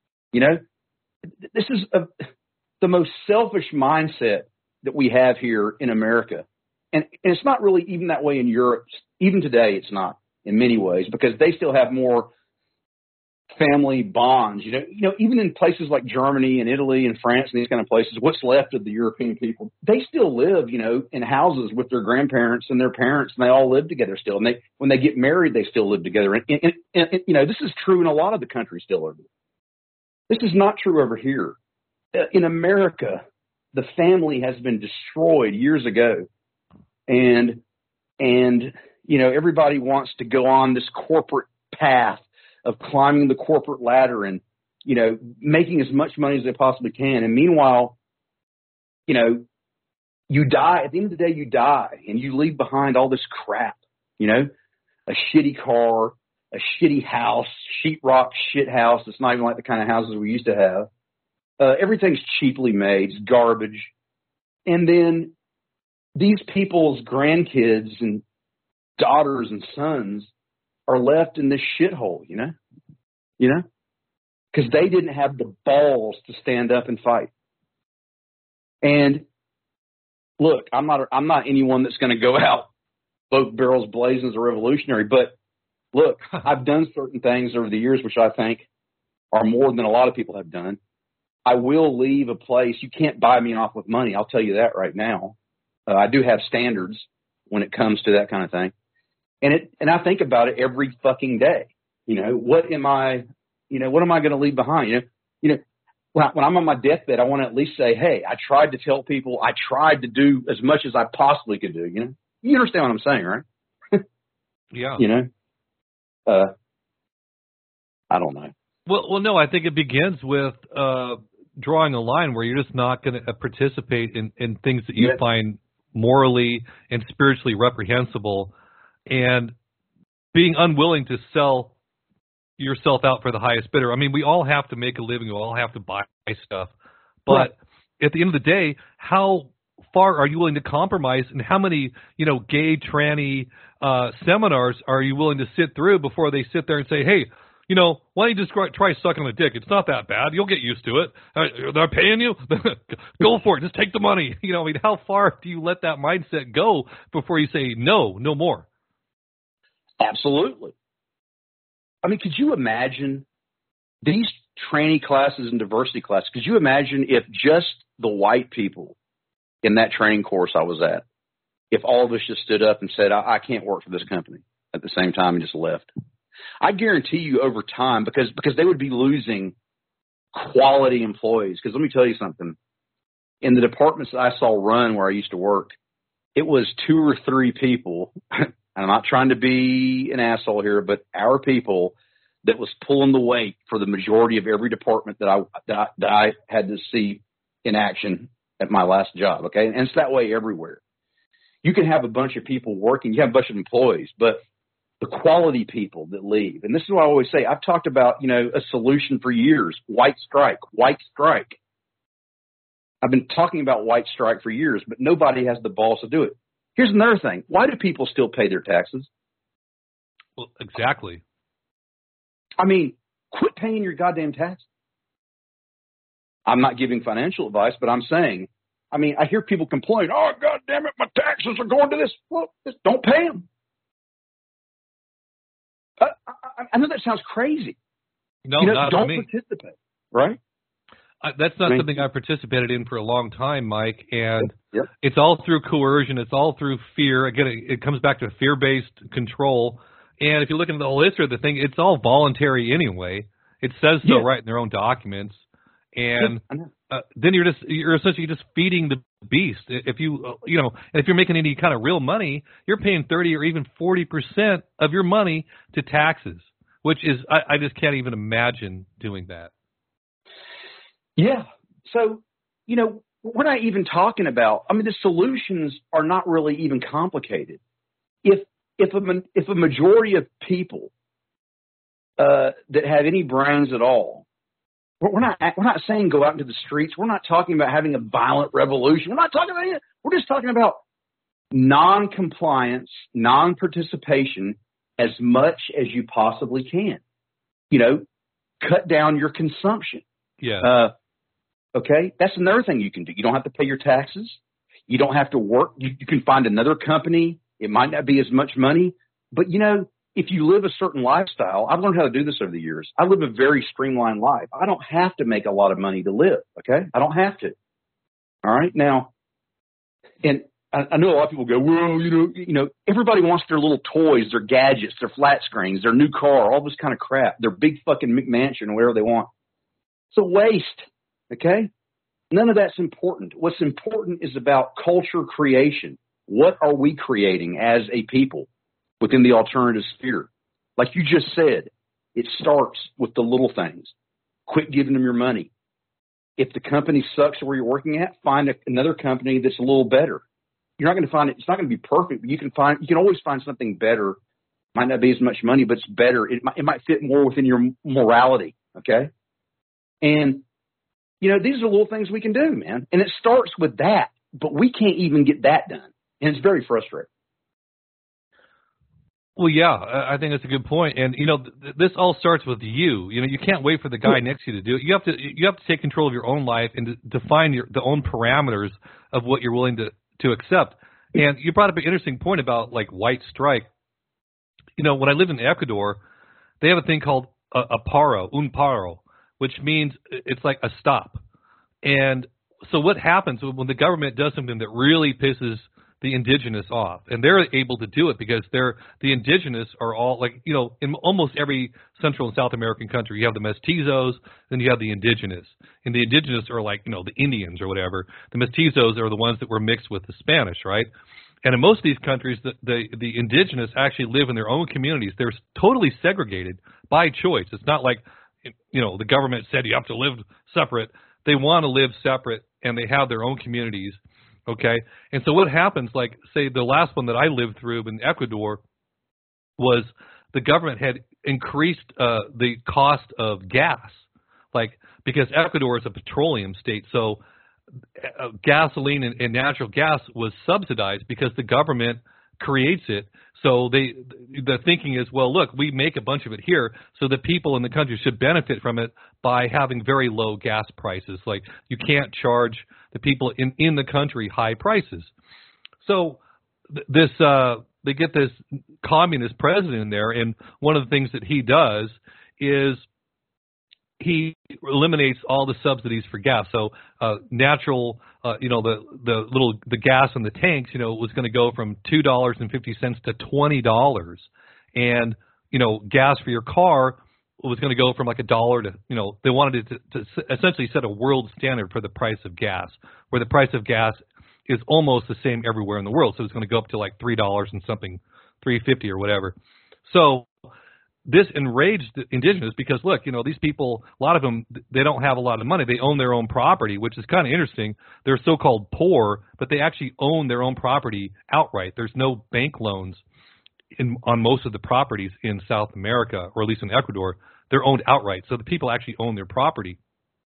Speaker 3: This is the most selfish mindset that we have here in America. And it's not really even that way in Europe. Even today, it's not in many ways, because they still have more family bonds. Even in places like Germany and Italy and France and these kind of places, what's left of the European people, they still live, in houses with their grandparents and their parents, and they all live together still. And when they get married, they still live together. And this is true in a lot of the countries still over there. This is not true over here. In America, the family has been destroyed years ago. And everybody wants to go on this corporate path of climbing the corporate ladder and, making as much money as they possibly can. And meanwhile, you die. At the end of the day, you die and you leave behind all this crap, a shitty car, a shitty house, sheetrock shit house. It's not even like the kind of houses we used to have. Everything's cheaply made. It's garbage. And then these people's grandkids and daughters and sons are left in this shithole, because they didn't have the balls to stand up and fight. And look, I'm not anyone that's going to go out both barrels blazing as a revolutionary, but look, I've done certain things over the years which I think are more than a lot of people have done. I will leave a place. You can't buy me off with money. I'll tell you that right now. I do have standards when it comes to that kind of thing. And I think about it every fucking day. What am I going to leave behind? When I'm on my deathbed, I want to at least say, hey, I tried to tell people, I tried to do as much as I possibly could do. You understand what I'm saying, right?
Speaker 1: Yeah.
Speaker 3: I don't know.
Speaker 1: Well, no, I think it begins with drawing a line where you're just not going to participate in things that you find morally and spiritually reprehensible, and being unwilling to sell yourself out for the highest bidder. I mean, we all have to make a living. We all have to buy stuff. But at the end of the day, how far are you willing to compromise, and how many, gay, tranny seminars are you willing to sit through before they sit there and say, hey, why don't you just try sucking on a dick? It's not that bad. You'll get used to it. They're paying you. Go for it. Just take the money. How far do you let that mindset go before you say, no more?
Speaker 3: Absolutely. I mean, could you imagine these training classes and diversity classes? Could you imagine if just the white people in that training course I was at, if all of us just stood up and said, I can't work for this company at the same time and just left? I guarantee you over time, because they would be losing quality employees. Because let me tell you something. In the departments that I saw run where I used to work, it was 2 or 3 people. I'm not trying to be an asshole here, but our people that was pulling the weight for the majority of every department that I had to see in action at my last job. Okay. And it's that way everywhere. You can have a bunch of people working, you have a bunch of employees, but the quality people that leave, and this is what I always say, I've talked about, a solution for years, white strike. I've been talking about white strike for years, but nobody has the balls to do it. Here's another thing. Why do people still pay their taxes?
Speaker 1: Well, exactly.
Speaker 3: I mean, quit paying your goddamn taxes. I'm not giving financial advice, but I'm saying, I hear people complain, oh, God damn it, my taxes are going to this. Well, just don't pay them. I know that sounds crazy.
Speaker 1: No, not
Speaker 3: don't
Speaker 1: me.
Speaker 3: Participate, right?
Speaker 1: That's not something I participated in for a long time, Mike, and
Speaker 3: Yep.
Speaker 1: It's all through coercion. It's all through fear. Again, it comes back to fear-based control. And if you look into the whole history of the thing, it's all voluntary anyway. It says so right in their own documents. And then you're essentially just feeding the beast. If you if you're making any kind of real money, you're paying 30 or even 40% of your money to taxes, which is I just can't even imagine doing that.
Speaker 3: Yeah. So, we're not even talking about, the solutions are not really even complicated. If a majority of people that have any brains at all, we're not saying go out into the streets. We're not talking about having a violent revolution. We're not talking about it. We're just talking about non-compliance, non-participation as much as you possibly can. Cut down your consumption.
Speaker 1: Yeah.
Speaker 3: Okay, that's another thing you can do. You don't have to pay your taxes. You don't have to work. You can find another company. It might not be as much money, but if you live a certain lifestyle, I've learned how to do this over the years. I live a very streamlined life. I don't have to make a lot of money to live. Okay, I don't have to. All right, now, and I know a lot of people go, well, everybody wants their little toys, their gadgets, their flat screens, their new car, all this kind of crap, their big fucking McMansion, whatever they want. It's a waste. Okay? None of that's important. What's important is about culture creation. What are we creating as a people within the alternative sphere? Like you just said, it starts with the little things. Quit giving them your money. If the company sucks where you're working at, find another company that's a little better. You're not going to find it. It's not going to be perfect, but you can always find something better. Might not be as much money, but it's better. It might fit more within your morality. Okay? And these are little things we can do, man. And it starts with that, but we can't even get that done. And it's very frustrating.
Speaker 1: Well, yeah, I think that's a good point. And, this all starts with you. You can't wait for the guy next to you to do it. You have to take control of your own life and to define the own parameters of what you're willing to accept. And you brought up an interesting point about, like, white strike. When I lived in Ecuador, they have a thing called un paro, which means it's like a stop. And so what happens when the government does something that really pisses the indigenous off, and they're able to do it because the indigenous are all like, in almost every Central and South American country, you have the mestizos, then you have the indigenous. And the indigenous are like, the Indians or whatever. The mestizos are the ones that were mixed with the Spanish, right? And in most of these countries, the indigenous actually live in their own communities. They're totally segregated by choice. It's not like, the government said you have to live separate. They want to live separate, and they have their own communities, okay? And so what happens, like, say, the last one that I lived through in Ecuador was the government had increased the cost of gas, like, because Ecuador is a petroleum state, so gasoline and natural gas was subsidized because the government creates it. So the thinking is, well, look, we make a bunch of it here, so the people in the country should benefit from it by having very low gas prices. Like, you can't charge the people in the country high prices. So they get this communist president in there, and one of the things that he does is he eliminates all the subsidies for gas. So natural, the gas in the tanks, was going to go from $2.50 to $20, and gas for your car was going to go from like $1 to, they wanted it to essentially set a world standard for the price of gas, where the price of gas is almost the same everywhere in the world. So it's going to go up to like $3 and something, $3.50 or whatever. So this enraged the indigenous because, look, these people, a lot of them, they don't have a lot of money. They own their own property, which is kind of interesting. They're so-called poor, but they actually own their own property outright. There's no bank loans on most of the properties in South America, or at least in Ecuador. They're owned outright. So the people actually own their property.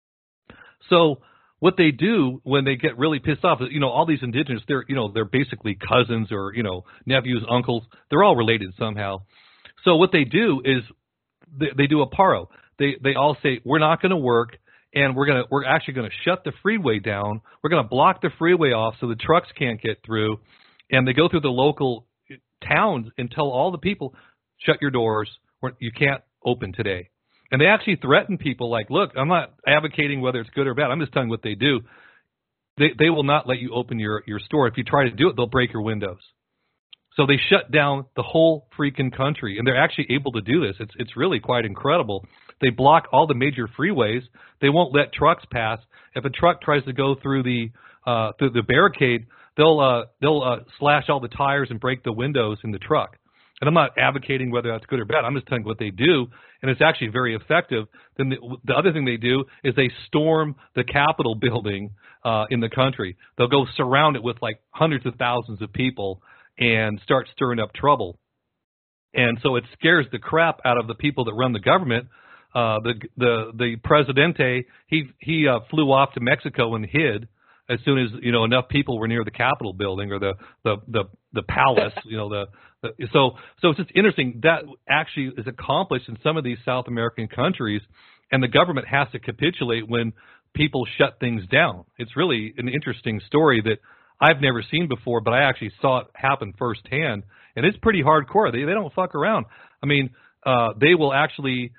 Speaker 1: So what they do when they get really pissed off, all these indigenous, they're basically cousins or, nephews, uncles. They're all related somehow. So what they do is they do a paro. They all say, we're not going to work, and we're actually going to shut the freeway down. We're going to block the freeway off so the trucks can't get through. And they go through the local towns and tell all the people, shut your doors. You can't open today. And they actually threaten people like, look, I'm not advocating whether it's good or bad. I'm just telling you what they do. They will not let you open your store. If you try to do it, they'll break your windows. So they shut down the whole freaking country, and they're actually able to do this. It's really quite incredible. They block all the major freeways. They won't let trucks pass. If a truck tries to go through the barricade, they'll slash all the tires and break the windows in the truck. And I'm not advocating whether that's good or bad. I'm just telling you what they do, and it's actually very effective. Then the other thing they do is they storm the Capitol building in the country. They'll go surround it with like hundreds of thousands of people and start stirring up trouble. And so it scares the crap out of the people that run the government. The presidente, he flew off to Mexico and hid as soon as enough people were near the Capitol building or the palace. So it's just interesting that actually is accomplished in some of these South American countries, and the government has to capitulate when people shut things down. It's really an interesting story that I've never seen before, but I actually saw it happen firsthand, and it's pretty hardcore. They don't fuck around. I mean, they will actually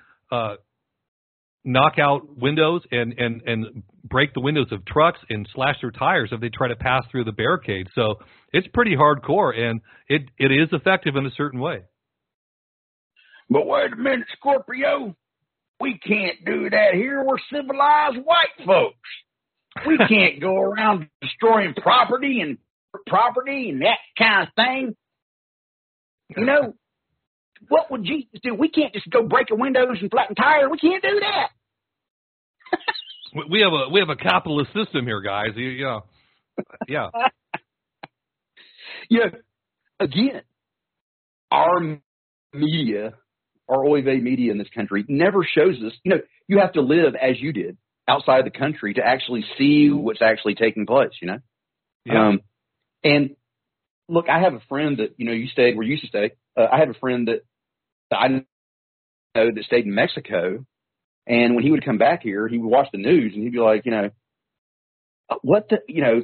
Speaker 1: knock out windows and break the windows of trucks and slash their tires if they try to pass through the barricade. So it's pretty hardcore, and it is effective in a certain way.
Speaker 2: But wait a minute, Scorpio. We can't do that here. We're civilized white folks. We can't go around destroying property and that kind of thing. What would Jesus do? We can't just go breaking windows and flatten tires. We can't do that.
Speaker 1: We have a capitalist system here, guys. Yeah.
Speaker 3: Yeah. Again, our media, our Oive media in this country never shows us. You have to live as you did outside the country to actually see what's actually taking place.
Speaker 1: Yeah.
Speaker 3: And look, I have a friend that you stayed where you used to stay. I have a friend that I know that stayed in Mexico, and when he would come back here, he would watch the news and he'd be like, what the,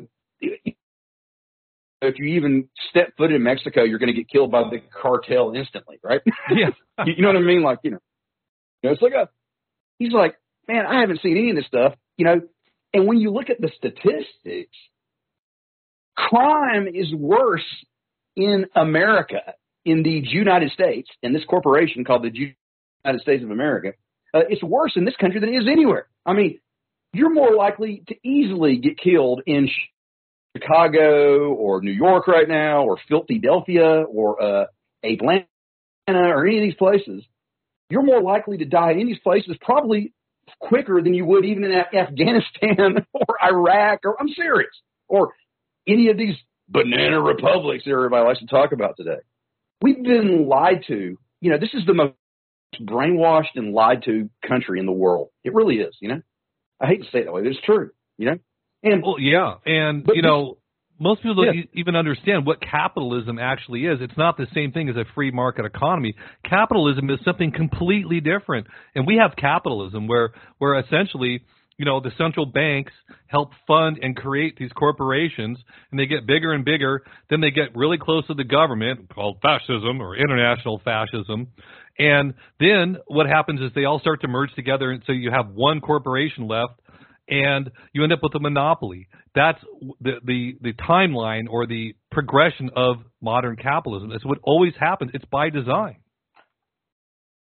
Speaker 3: if you even step foot in Mexico, you're going to get killed by the cartel instantly, right?
Speaker 1: Yeah.
Speaker 3: You know what I mean? Like, it's like he's like, man, I haven't seen any of this stuff, and when you look at the statistics, crime is worse in America, in the United States, in this corporation called the United States of America. It's worse in this country than it is anywhere. I mean, you're more likely to easily get killed in Chicago or New York right now, or Philadelphia or Atlanta or any of these places. You're more likely to die in these places probably quicker than you would even in Afghanistan or Iraq, or I'm serious, or any of these banana republics that everybody likes to talk about today. We've been lied to. This is the most brainwashed and lied to country in the world. It really is, I hate to say it that way, but it's true, And
Speaker 1: well, yeah, and most people don't even understand what capitalism actually is. It's not the same thing as a free market economy. Capitalism is something completely different, and we have capitalism where essentially, the central banks help fund and create these corporations, and they get bigger and bigger. Then they get really close to the government, called fascism or international fascism. And then what happens is they all start to merge together, and so you have one corporation left, and you end up with a monopoly. That's the timeline or the progression of modern capitalism. That's what always happens. It's by design.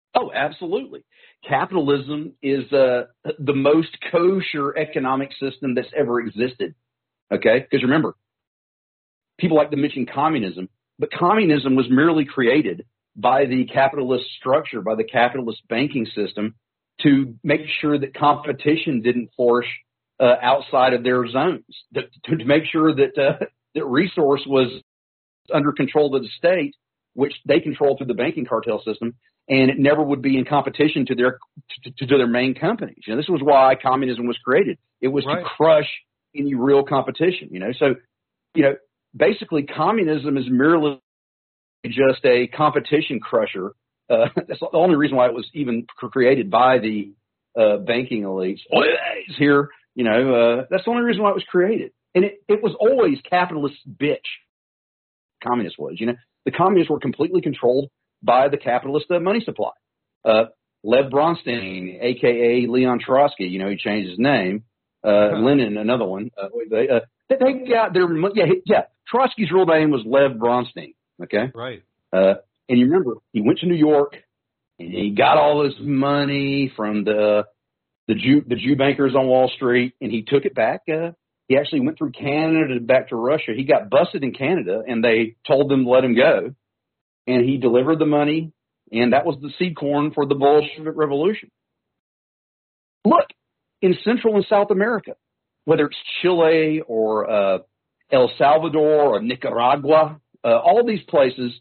Speaker 3: Oh, absolutely. Capitalism is the most kosher economic system that's ever existed. Okay? Because remember, people like to mention communism, but communism was merely created by the capitalist structure, by the capitalist banking system to make sure that competition didn't flourish outside of their zones, to make sure that that resource was under control of the state, which they control through the banking cartel system, and it never would be in competition to their main companies. You know, this was why communism was created. It was
Speaker 1: Right.
Speaker 3: to crush any real competition. You know, so basically, communism is merely just a competition crusher. That's the only reason why it was even created by the banking elites here. You know, that's the only reason why it was created. And it was always capitalist bitch. Communist was, you know, the communists were completely controlled by the capitalist money supply. Lev Bronstein, a.k.a. Leon Trotsky, you know, he changed his name. Lenin, another one. They got their, Trotsky's real name was Lev Bronstein. Okay.
Speaker 1: Right.
Speaker 3: And you remember, he went to New York and he got all this money from the Jew bankers on Wall Street, and he took it back. He actually went through Canada back to Russia. He got busted in Canada, and they told them to let him go. And he delivered the money, and that was the seed corn for the Bolshevik Revolution. Look, in Central and South America, whether it's Chile or El Salvador or Nicaragua, all these places,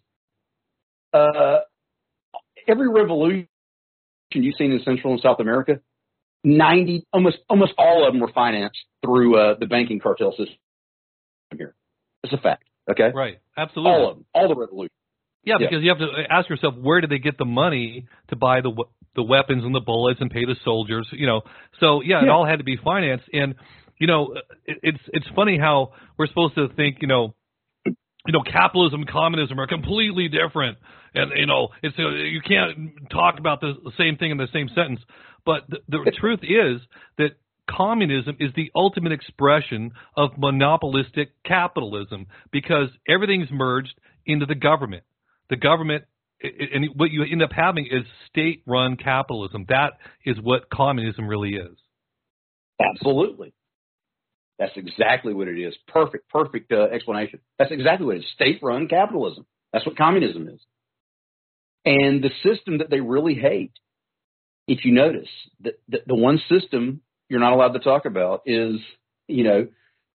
Speaker 3: every revolution you've seen in Central and South America, almost all of them were financed through the banking cartel system here. It's a fact. Okay.
Speaker 1: Right. Absolutely.
Speaker 3: All of them. All the revolutions.
Speaker 1: Yeah, because you have to ask yourself, where did they get the money to buy the weapons and the bullets and pay the soldiers? You know, so it all had to be financed. And you know, it's funny how we're supposed to think, you know, capitalism and communism are completely different, and you know, you can't talk about the same thing in the same sentence. But the truth is that communism is the ultimate expression of monopolistic capitalism, because everything's merged into the government. The government, and what you end up having is state-run capitalism. That is what communism really is.
Speaker 3: Absolutely. That's exactly what it is. Perfect explanation. That's exactly what it is. State-run capitalism. That's what communism is. And the system that they really hate, if you notice, the one system you're not allowed to talk about is, you know,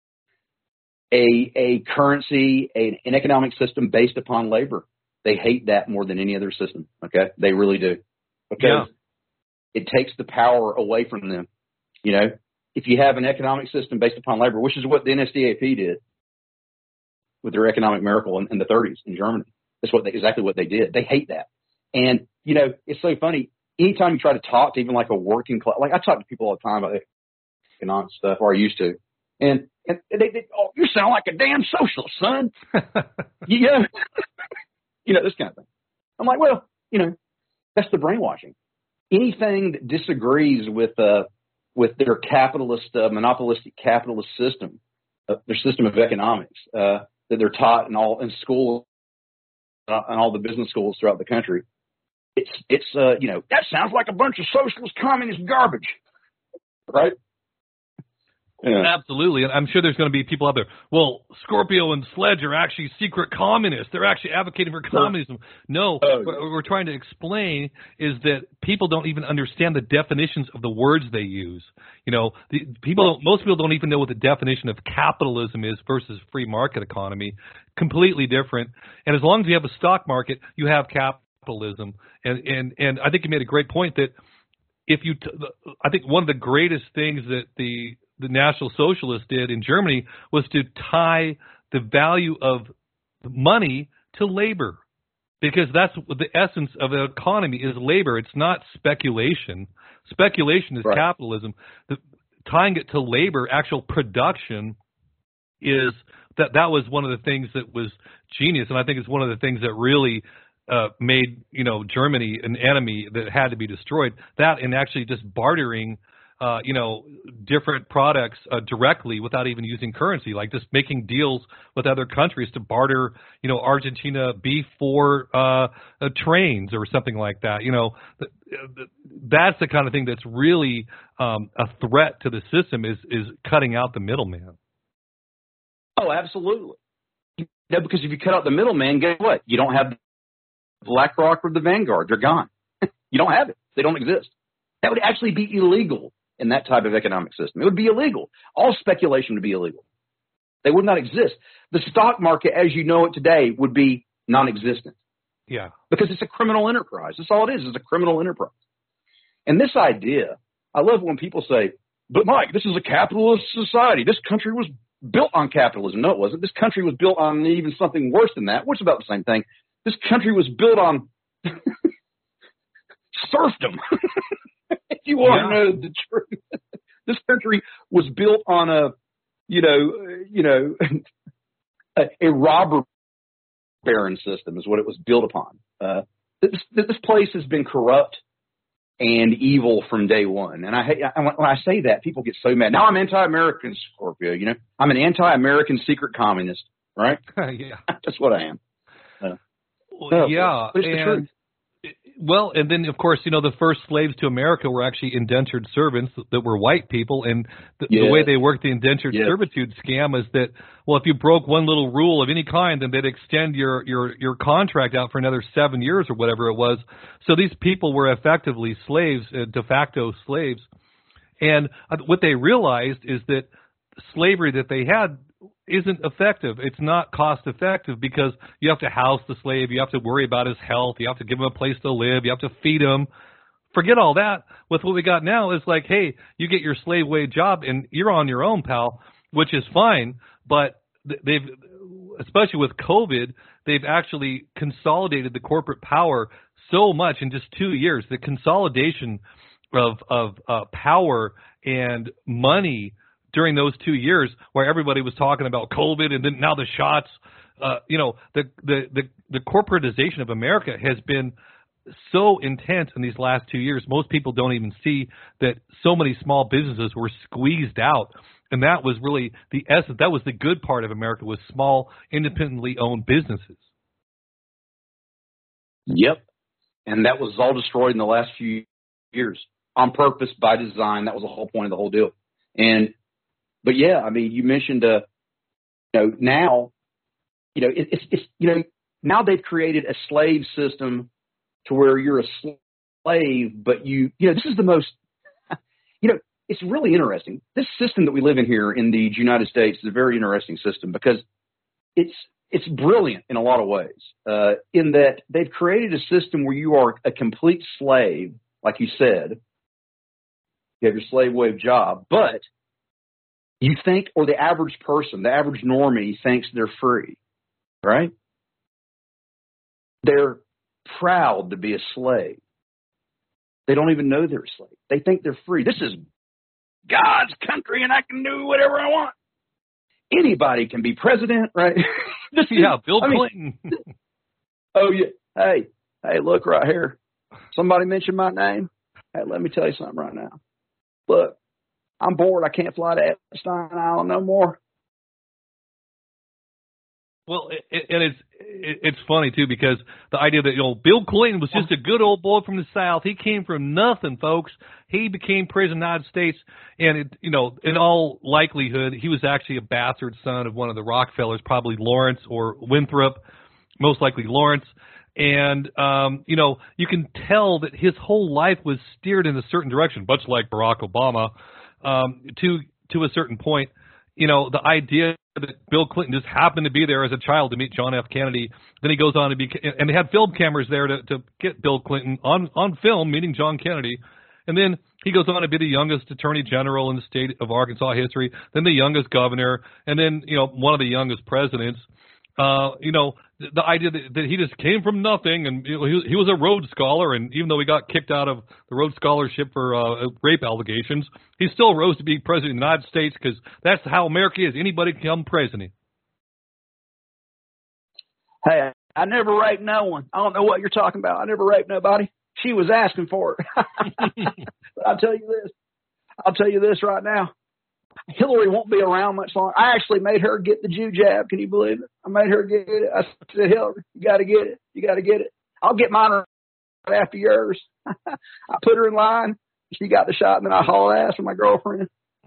Speaker 3: a currency, an economic system based upon labor. They hate that more than any other system. Okay, they really do, because it takes the power away from them. You know, if you have an economic system based upon labor, which is what the NSDAP did with their economic miracle in the 30s in Germany, that's exactly what they did. They hate that, and you know, it's so funny. Anytime you try to talk to even like a working class, like I talk to people all the time about economic stuff, or I used to, and they oh, you sound like a damn socialist, son. You know, this kind of thing. I'm like, well, you know, that's the brainwashing. Anything that disagrees with their capitalist, monopolistic capitalist system, their system of economics that they're taught in school and all the business schools throughout the country, it's you know, that sounds like a bunch of socialist communist garbage, right? Yeah.
Speaker 1: Absolutely, and I'm sure there's going to be people out there. Well, Scorpio and Sledge are actually secret communists. They're actually advocating for communism. No, what we're trying to explain is that people don't even understand the definitions of the words they use. You know, most people don't even know what the definition of capitalism is versus free market economy. Completely different. And as long as you have a stock market, you have capitalism. And I think you made a great point that if you, I think one of the greatest things that the National Socialists did in Germany was to tie the value of money to labor, because that's the essence of an economy is labor. It's not speculation. Speculation is capitalism. Tying it to labor, actual production, is that was one of the things that was genius, and I think it's one of the things that really made Germany an enemy that had to be destroyed. That and actually just bartering different products directly without even using currency, like just making deals with other countries to barter, Argentina beef for trains or something like that. That's the kind of thing that's really a threat to the system is cutting out the middleman.
Speaker 3: Oh, absolutely. Because if you cut out the middleman, guess what? You don't have BlackRock or the Vanguard. They're gone. You don't have it. They don't exist. That would actually be illegal in that type of economic system. It would be illegal. All speculation would be illegal. They would not exist. The stock market, as you know it today, would be non-existent.
Speaker 1: Yeah.
Speaker 3: Because it's a criminal enterprise. That's all it is. It's a criminal enterprise. And this idea, I love when people say, but Mike, this is a capitalist society. This country was built on capitalism. No, it wasn't. This country was built on even something worse than that, which is about the same thing. This country was built on serfdom. If you want to know the truth, this country was built on a robber baron system is what it was built upon. This place has been corrupt and evil from day one. And when I say that, people get so mad. Now I'm anti-American, Scorpio. I'm an anti-American secret communist, right?
Speaker 1: Yeah,
Speaker 3: that's what I am.
Speaker 1: Yeah,
Speaker 3: it's the truth.
Speaker 1: Well, and then, of course, the first slaves to America were actually indentured servants that were white people. And the way they worked the indentured servitude scam is that, well, if you broke one little rule of any kind, then they'd extend your contract out for another 7 years or whatever it was. So these people were effectively slaves, de facto slaves. And what they realized is that slavery that they had isn't effective. It's not cost effective because you have to house the slave. You have to worry about his health. You have to give him a place to live. You have to feed him. Forget all that. With what we got now, it's like, hey, you get your slave wage job and you're on your own, pal, which is fine. But they've, especially with COVID, they've actually consolidated the corporate power so much in just 2 years. The consolidation of power and money during those 2 years, where everybody was talking about COVID and then now the shots, the corporatization of America has been so intense in these last 2 years. Most people don't even see that so many small businesses were squeezed out. And that was really the essence. That was the good part of America, was small, independently owned businesses.
Speaker 3: Yep. And that was all destroyed in the last few years on purpose, by design. That was the whole point of the whole deal. But yeah, I mean, you mentioned, now, now they've created a slave system to where you're a slave, but this is the most, it's really interesting. This system that we live in here in the United States is a very interesting system because it's brilliant in a lot of ways, in that they've created a system where you are a complete slave, like you said. You have your slave wage job, but you think, or the average person, the average normie thinks they're free, right? They're proud to be a slave. They don't even know they're a slave. They think they're free. This is God's country and I can do whatever I want. Anybody can be president, right?
Speaker 1: Bill Clinton.
Speaker 3: Oh, yeah. Hey, look right here. Somebody mentioned my name. Hey, let me tell you something right now. Look. I'm bored. I can't fly to Epstein Island no more.
Speaker 1: Well, it's funny, too, because the idea that, Bill Clinton was just a good old boy from the South. He came from nothing, folks. He became president of the United States. And, in all likelihood, he was actually a bastard son of one of the Rockefellers, probably Lawrence or Winthrop, most likely Lawrence. And, you can tell that his whole life was steered in a certain direction, much like Barack Obama. To a certain point, the idea that Bill Clinton just happened to be there as a child to meet John F. Kennedy. Then he goes on to be, and they had film cameras there to get Bill Clinton on film meeting John Kennedy. And then he goes on to be the youngest attorney general in the state of Arkansas history, then the youngest governor, and then, one of the youngest presidents. The idea that he just came from nothing, and he was a Rhodes Scholar, and even though he got kicked out of the Rhodes Scholarship for rape allegations, he still rose to be president of the United States because that's how America is. Anybody can become president.
Speaker 3: Hey, I never raped no one. I don't know what you're talking about. I never raped nobody. She was asking for it. But I'll tell you this.
Speaker 4: I'll tell you this right now. Hillary won't be around much longer. I actually made her get the Jew jab. Can you believe it? I made her get it. I said, Hillary, you got to get it. You got to get it. I'll get mine right after yours. I put her in line. She got the shot, and then I hauled ass with my girlfriend.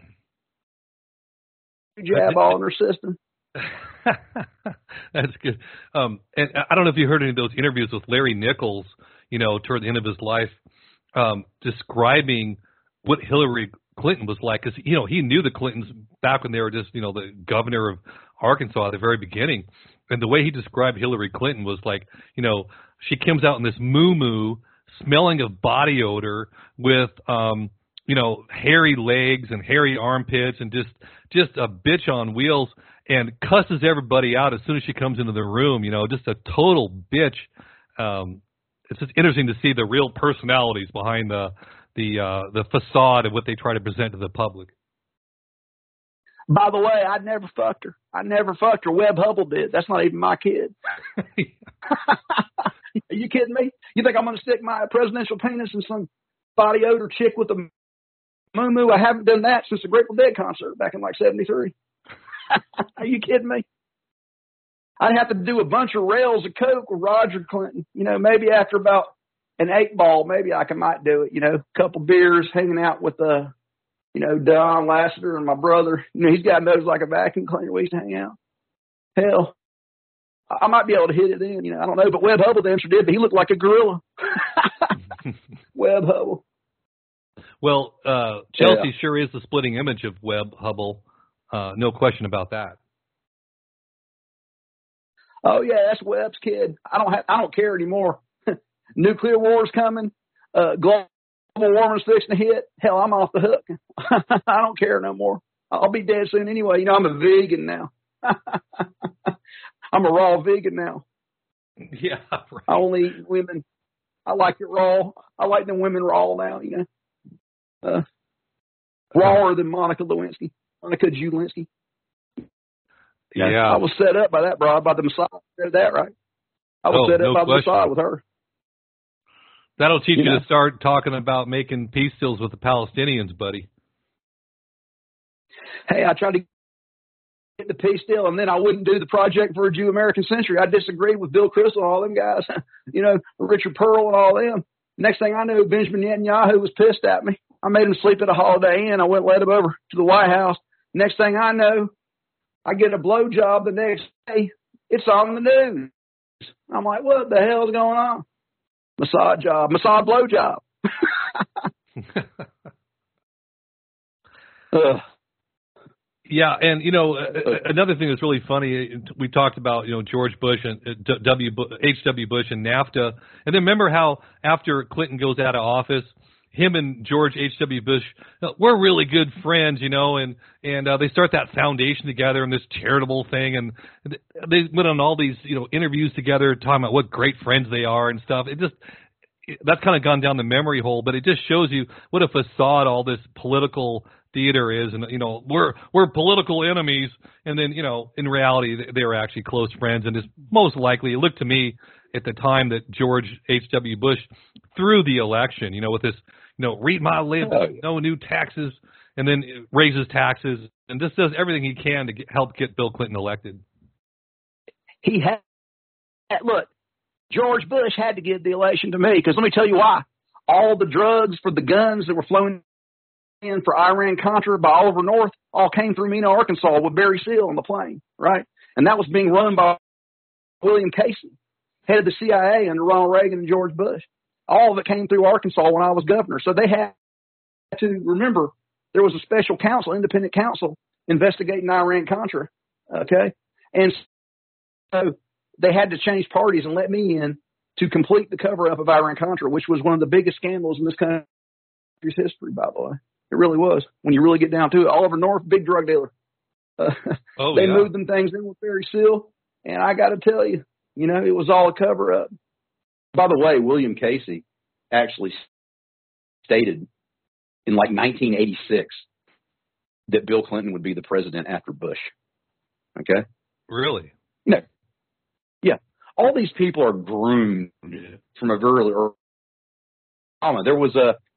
Speaker 4: Jab all in her system.
Speaker 1: That's good. And I don't know if you heard any of those interviews with Larry Nichols, toward the end of his life, describing what Hillary Clinton was like, because he knew the Clintons back when they were just the governor of Arkansas at the very beginning, and the way he described Hillary Clinton was like she comes out in this moo-moo, smelling of body odor, with hairy legs and hairy armpits, and just a bitch on wheels, and cusses everybody out as soon as she comes into the room. Just a total bitch. It's just interesting to see the real personalities behind the facade of what they try to present to the public.
Speaker 4: By the way, I never fucked her. Webb Hubble did. That's not even my kid. Are you kidding me? You think I'm going to stick my presidential penis in some body odor chick with a moo-moo? I haven't done that since the Grateful Dead concert back in like 73. Are you kidding me? I'd have to do a bunch of rails of coke with Roger Clinton. Maybe after about an 8-ball, maybe I might do it. A couple beers, hanging out with Don Lassiter and my brother. He's got a nose like a vacuum cleaner. We used to hang out. Hell, I might be able to hit it in. I don't know. But Webb Hubble damn sure did. But he looked like a gorilla. Webb Hubble.
Speaker 1: Well, Chelsea sure is the splitting image of Webb Hubble. No question about that.
Speaker 4: Oh yeah, that's Webb's kid. I don't care anymore. Nuclear war's coming. Global warming's fixing to hit. Hell, I'm off the hook. I don't care no more. I'll be dead soon anyway. I'm a vegan now. I'm a raw vegan now.
Speaker 1: Yeah, right.
Speaker 4: I only eat women. I like it raw. I like the women raw now. Rawer than Monica Lewinsky. Monica Lewinsky.
Speaker 1: Yeah.
Speaker 4: I was set up by that broad, by the Messiah. You said that, right? I was set up by the Messiah with her.
Speaker 1: That'll teach you to start talking about making peace deals with the Palestinians, buddy.
Speaker 4: Hey, I tried to get the peace deal, and then I wouldn't do the Project for a Jew American Century. I disagreed with Bill Kristol and all them guys, Richard Pearl and all them. Next thing I knew, Benjamin Netanyahu was pissed at me. I made him sleep at a Holiday Inn. I went and led him over to the White House. Next thing I know, I get a blowjob the next day. It's on the news. I'm like, what the hell's going on? Mossad blowjob.
Speaker 1: Yeah, and another thing that's really funny, we talked about George Bush and H.W. Bush and NAFTA, and then remember how after Clinton goes out of office, him and George H.W. Bush, we're really good friends, and they start that foundation together and this charitable thing, and they went on all these interviews together talking about what great friends they are and stuff. That's kind of gone down the memory hole, but it just shows you what a facade all this political theater is, and we're political enemies, and then in reality they were actually close friends, and it's most likely, it looked to me at the time that George H.W. Bush threw the election, with this read my lips, no new taxes, and then raises taxes, and just does everything he can to help get Bill Clinton elected.
Speaker 4: Look, George Bush had to give the election to me, because let me tell you why. All the drugs for the guns that were flowing in for Iran-Contra by Oliver North all came through Mena, Arkansas with Barry Seal on the plane, right? And that was being run by William Casey, head of the CIA under Ronald Reagan and George Bush. All of it came through Arkansas when I was governor. So they had to remember there was a special counsel, independent counsel, investigating Iran-Contra, okay? And so they had to change parties and let me in to complete the cover-up of Iran-Contra, which was one of the biggest scandals in this country's history, by the way. It really was. When you really get down to it, Oliver North, big drug dealer. They moved them things in with Barry Seal, and I got to tell you, it was all a cover-up.
Speaker 3: By the way, William Casey actually stated in like 1986 that Bill Clinton would be the president after Bush. Okay?
Speaker 1: Really?
Speaker 3: No. Yeah. All these people are groomed from a very early. There was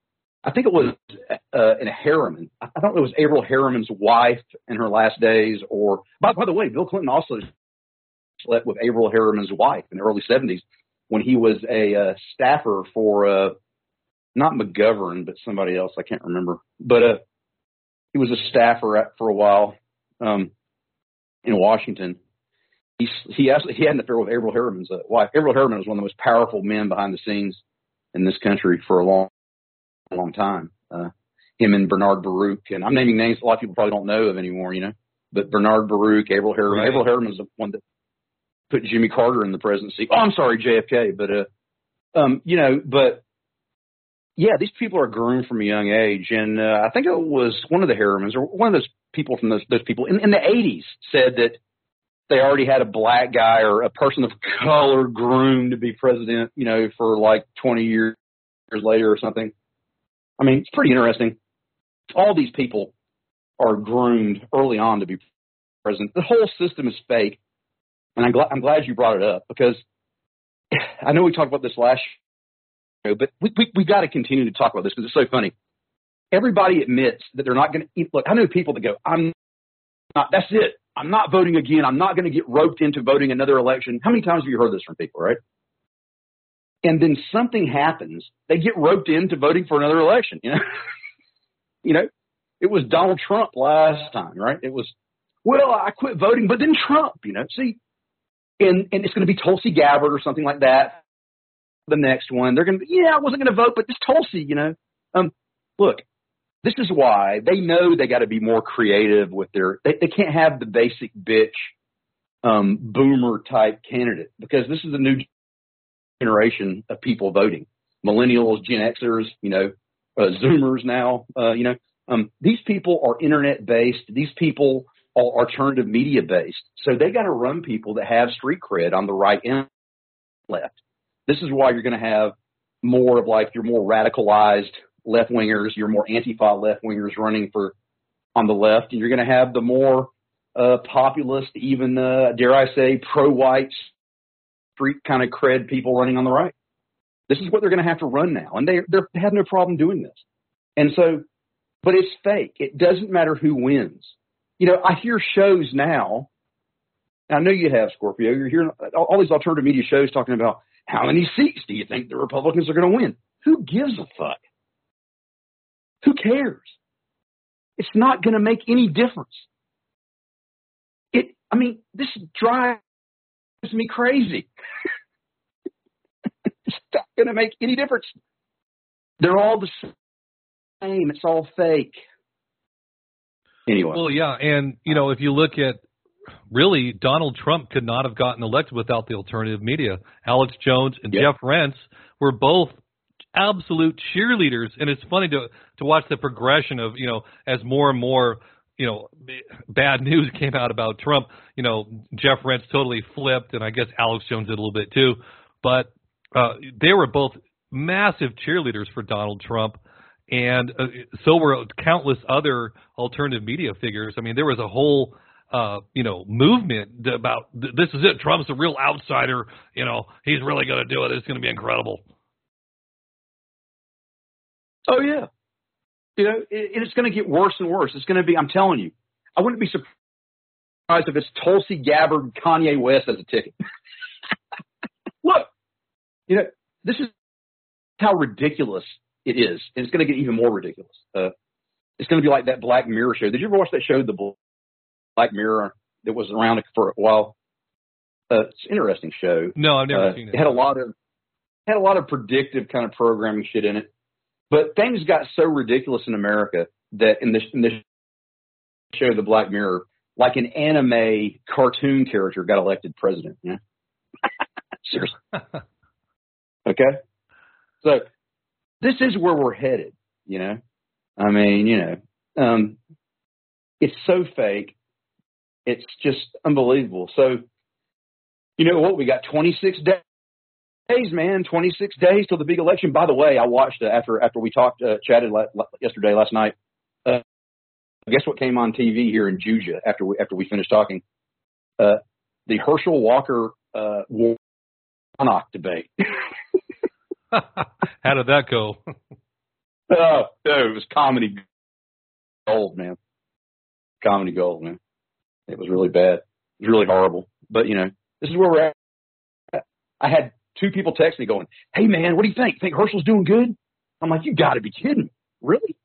Speaker 4: I think it was in a Harriman. I don't know if it was Avril Harriman's wife in her last days, or by the way, Bill Clinton also slept with Avril Harriman's wife in the early 70s when he was a staffer for not McGovern, but somebody else. I can't remember. But he was a staffer for a while in Washington. He had an affair with Avril Harriman's wife. Avril Harriman was one of the most powerful men behind the scenes in this country for a long time. Him and Bernard Baruch, and I'm naming names a lot of people probably don't know of anymore, but Bernard Baruch, Avril Harriman.
Speaker 1: Right.
Speaker 4: Avril Harriman was the one that put Jimmy Carter in the presidency. Oh, I'm sorry, JFK, but but yeah, these people are groomed from a young age, and I think it was one of the Harrimans or one of those people from those people in the 80s said that they already had a black guy or a person of color groomed to be president, for like 20 years later or something. I mean, it's pretty interesting. All these people are groomed early on to be president. The whole system is fake, and I'm glad you brought it up because I know we talked about this last show, but we got to continue to talk about this because it's so funny. Everybody admits that they're not going to – look, I know people that go, I'm not – that's it. I'm not voting again. I'm not going to get roped into voting another election. How many times have you heard this from people, right? And then something happens. They get roped into voting for another election, It was Donald Trump last time, right? It was, well, I quit voting, but then Trump, See, and it's going to be Tulsi Gabbard or something like that. The next one, they're going to be, I wasn't going to vote, but this Tulsi, Look, this is why they know they got to be more creative with they can't have the basic bitch, boomer type candidate because this is a new generation of people voting. Millennials, Gen Xers, Zoomers now, these people are internet based. These people are alternative media based. So they got to run people that have street cred on the right and left. This is why you're going to have more of like your more radicalized left wingers, your more Antifa left wingers running on the left, and you're going to have the more populist, even dare I say, pro-white street kind of cred people running on the right. This is what they're going to have to run now, and they have no problem doing this. And so, but it's fake. It doesn't matter who wins. I hear shows now. I know you have, Scorpio. You're hearing all these alternative media shows talking about how many seats do you think the Republicans are going to win? Who gives a fuck? Who cares? It's not going to make any difference. This drives me crazy. It's not going to make any difference. They're all the same. It's all fake. Anyway.
Speaker 1: Well, yeah, and, if you look at really, Donald Trump could not have gotten elected without the alternative media. Alex Jones and Jeff Rense were both absolute cheerleaders, and it's funny to watch the progression of, as more and more, bad news came out about Trump, Jeff Rense totally flipped, and I guess Alex Jones did a little bit too, but they were both massive cheerleaders for Donald Trump, and so were countless other alternative media figures. I mean, there was a whole movement about this is it. Trump's a real outsider. He's really going to do it. It's going to be incredible.
Speaker 4: Oh, yeah. It's going to get worse and worse. It's going to be, I'm telling you, I wouldn't be surprised if it's Tulsi Gabbard, Kanye West as a ticket. Look, this is how ridiculous it is. And it's going to get even more ridiculous. It's going to be like that Black Mirror show. Did you ever watch that show, The Black Mirror, that was around for a while? It's an interesting show.
Speaker 1: No, I've never seen it.
Speaker 4: It had a lot of predictive kind of programming shit in it. But things got so ridiculous in America that in this show, The Black Mirror, like an anime cartoon character got elected president. Yeah. Seriously. Okay. So this is where we're headed. It's so fake. It's just unbelievable. So, what? We got 26 days, man. 26 days till the big election. By the way, I watched after we chatted last night. Guess what came on TV here in Georgia after we finished talking? The Herschel Walker Warnock debate.
Speaker 1: How did that go?
Speaker 3: Oh, it was comedy gold, man. Comedy gold, man. It was really bad. It was really horrible. But, this is where we're at. I had 2 people text me going, "Hey, man, what do you think? Think Herschel's doing good?" I'm like, you got to be kidding me. Really?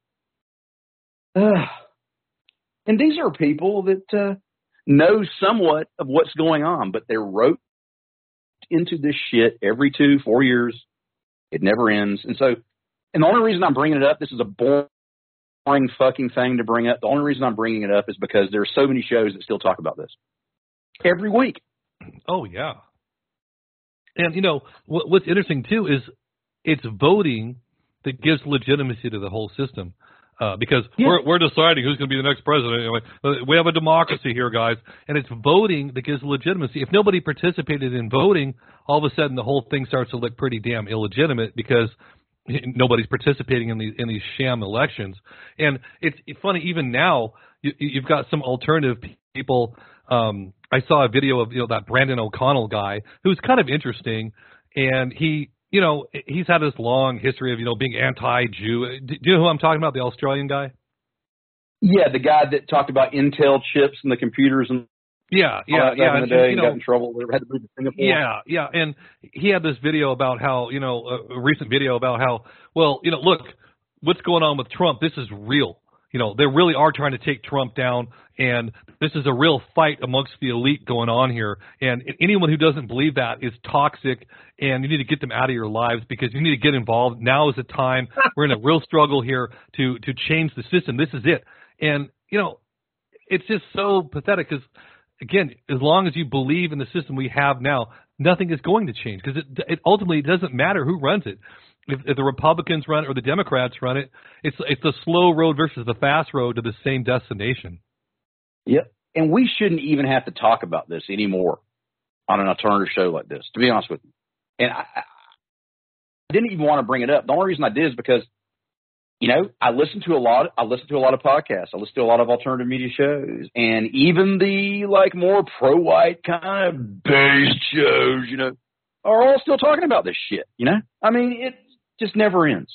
Speaker 3: And these are people that know somewhat of what's going on, but they're roped into this shit every 2-4 years. It never ends. And the only reason I'm bringing it up, this is a boring fucking thing to bring up. The only reason I'm bringing it up is because there are so many shows that still talk about this every week.
Speaker 1: Oh, yeah. And, what's interesting, too, is it's voting that gives legitimacy to the whole system. Because we're deciding who's going to be the next president. We have a democracy here, guys. And it's voting that gives legitimacy. If nobody participated in voting, all of a sudden the whole thing starts to look pretty damn illegitimate because nobody's participating in these sham elections. And it's funny, even now, you've got some alternative people. I saw a video of that Brandon O'Connell guy who's kind of interesting, and he's had this long history of being anti-Jew. Do you know who I'm talking about? The Australian guy?
Speaker 3: Yeah, the guy that talked about Intel chips and the computers and
Speaker 1: yeah.
Speaker 3: Back in the day, and got in trouble. Had to move to Singapore.
Speaker 1: Yeah, and he had this video about how a recent video about how look, what's going on with Trump? This is real. They really are trying to take Trump down, and this is a real fight amongst the elite going on here. And anyone who doesn't believe that is toxic, and you need to get them out of your lives because you need to get involved. Now is the time. We're in a real struggle here to change the system. This is it. And, it's just so pathetic because, again, as long as you believe in the system we have now, nothing is going to change because it ultimately doesn't matter who runs it. If the Republicans run it or the Democrats run it, it's the slow road versus the fast road to the same destination.
Speaker 3: Yep. And we shouldn't even have to talk about this anymore on an alternative show like this, to be honest with you. And I didn't even want to bring it up. The only reason I did is because, I listen to a lot of podcasts. I listen to a lot of alternative media shows, and even the more pro-white kind of based shows, are all still talking about this shit. I mean, it just never ends.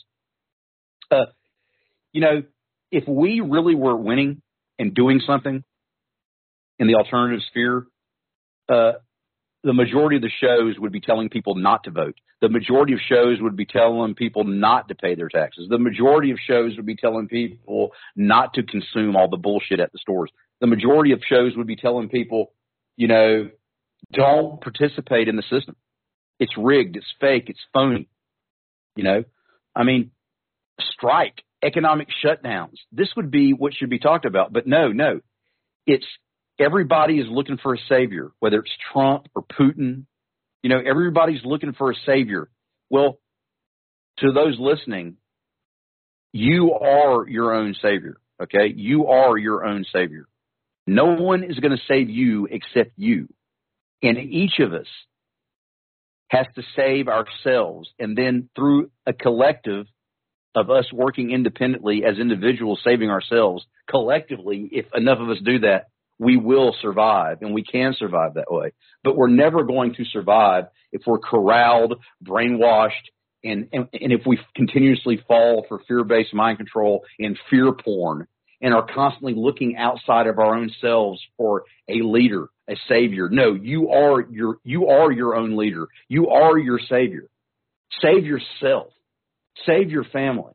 Speaker 3: If we really were winning and doing something in the alternative sphere, the majority of the shows would be telling people not to vote. The majority of shows would be telling people not to pay their taxes. The majority of shows would be telling people not to consume all the bullshit at the stores. The majority of shows would be telling people, don't participate in the system. It's rigged. It's fake. It's phony. I mean, strike, economic shutdowns. This would be what should be talked about. But no. It's everybody is looking for a savior, whether it's Trump or Putin. Everybody's looking for a savior. Well, to those listening, you are your own savior. Okay? You are your own savior. No one is going to save you except you. And each of us has to save ourselves. And then through a collective of us working independently as individuals, saving ourselves collectively, if enough of us do that, we will survive, and we can survive that way. But we're never going to survive if we're corralled, brainwashed, and if we continuously fall for fear-based mind control and fear porn and are constantly looking outside of our own selves for a leader, a savior. No, you are your own leader. You are your savior. Save yourself. Save your family.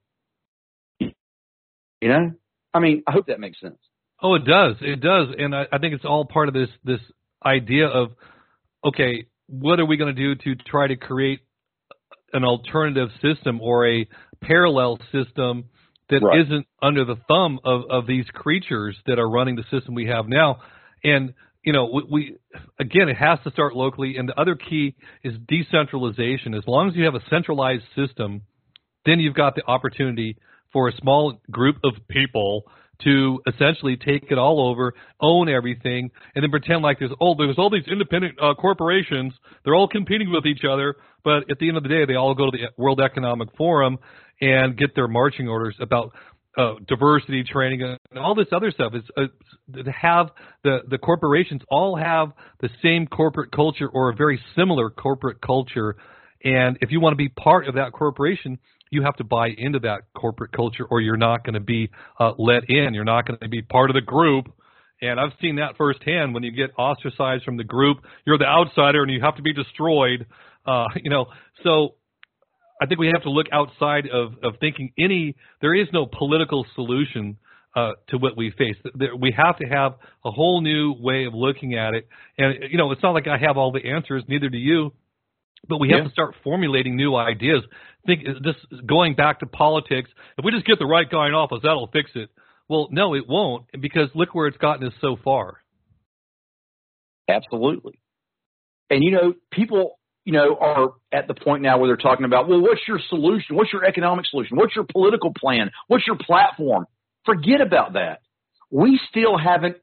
Speaker 3: I mean, I hope that makes sense.
Speaker 1: Oh, it does. It does. And I think it's all part of this idea of, okay, what are we going to do to try to create an alternative system or a parallel system that isn't under the thumb of these creatures that are running the system we have now? And, we again, it has to start locally. And the other key is decentralization. As long as you have a centralized system, then you've got the opportunity for a small group of people to essentially take it all over, own everything, and then pretend like there's all these independent corporations. They're all competing with each other, but at the end of the day, they all go to the World Economic Forum and get their marching orders about diversity training and all this other stuff. Is to have the corporations all have the same corporate culture or a very similar corporate culture, and if you want to be part of that corporation, you have to buy into that corporate culture, or you're not going to be let in. You're not going to be part of the group. And I've seen that firsthand. When you get ostracized from the group, you're the outsider, and you have to be destroyed. So I think we have to look outside of thinking there is no political solution to what we face. We have to have a whole new way of looking at it. And, it's not like I have all the answers, neither do you, but we have to start formulating new ideas. Just going back to politics, if we just get the right guy in office, that'll fix it. Well, no, it won't, because look where it's gotten us so far.
Speaker 4: Absolutely. And, people, are at the point now where they're talking about, well, what's your solution? What's your economic solution? What's your political plan? What's your platform? Forget about that. We still haven't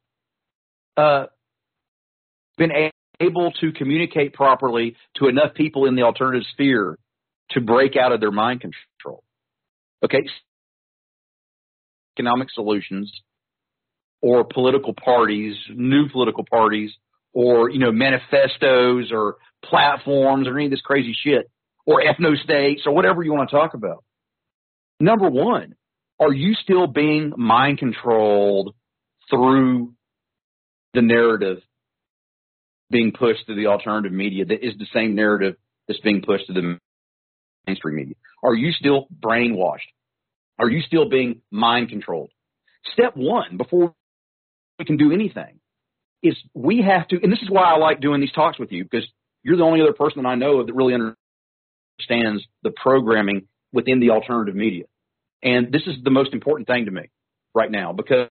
Speaker 4: been able to communicate properly to enough people in the alternative sphere to break out of their mind control. Okay? Economic solutions, or political parties, new political parties, or, manifestos or platforms or any of this crazy shit, or ethno-states or whatever you want to talk about. Number one, are you still being mind controlled through the narrative being pushed to the alternative media that is the same narrative that's being pushed to the mainstream media? Are you still brainwashed? Are you still being mind controlled? Step one, before we can do anything, is we have to, and this is why I like doing these talks with you, because you're the only other person that I know of that really understands the programming within the alternative media. And this is the most important thing to me right now, because,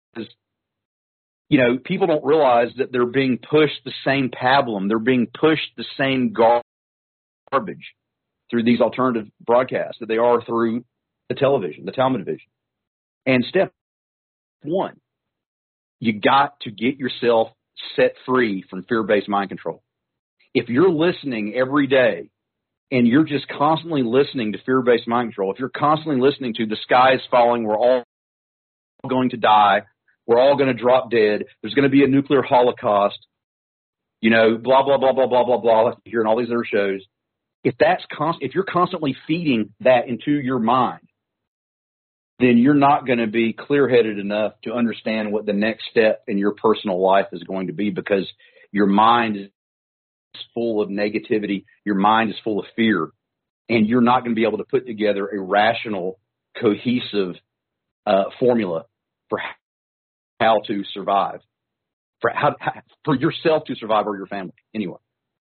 Speaker 4: people don't realize that they're being pushed the same pablum. They're being pushed the same garbage through these alternative broadcasts that they are through the television, the Talmud division. And step one, you got to get yourself set free from fear-based mind control. If you're listening every day and you're just constantly listening to fear-based mind control, if you're constantly listening to the sky is falling, we're all going to die, we're all going to drop dead, there's going to be a nuclear holocaust, blah, blah, blah, blah, blah, blah, blah, like you hear in all these other shows, if you're constantly feeding that into your mind, then you're not going to be clear-headed enough to understand what the next step in your personal life is going to be, because your mind is full of negativity, your mind is full of fear, and you're not going to be able to put together a rational, cohesive formula for how to survive, for yourself to survive, or your family, anyway.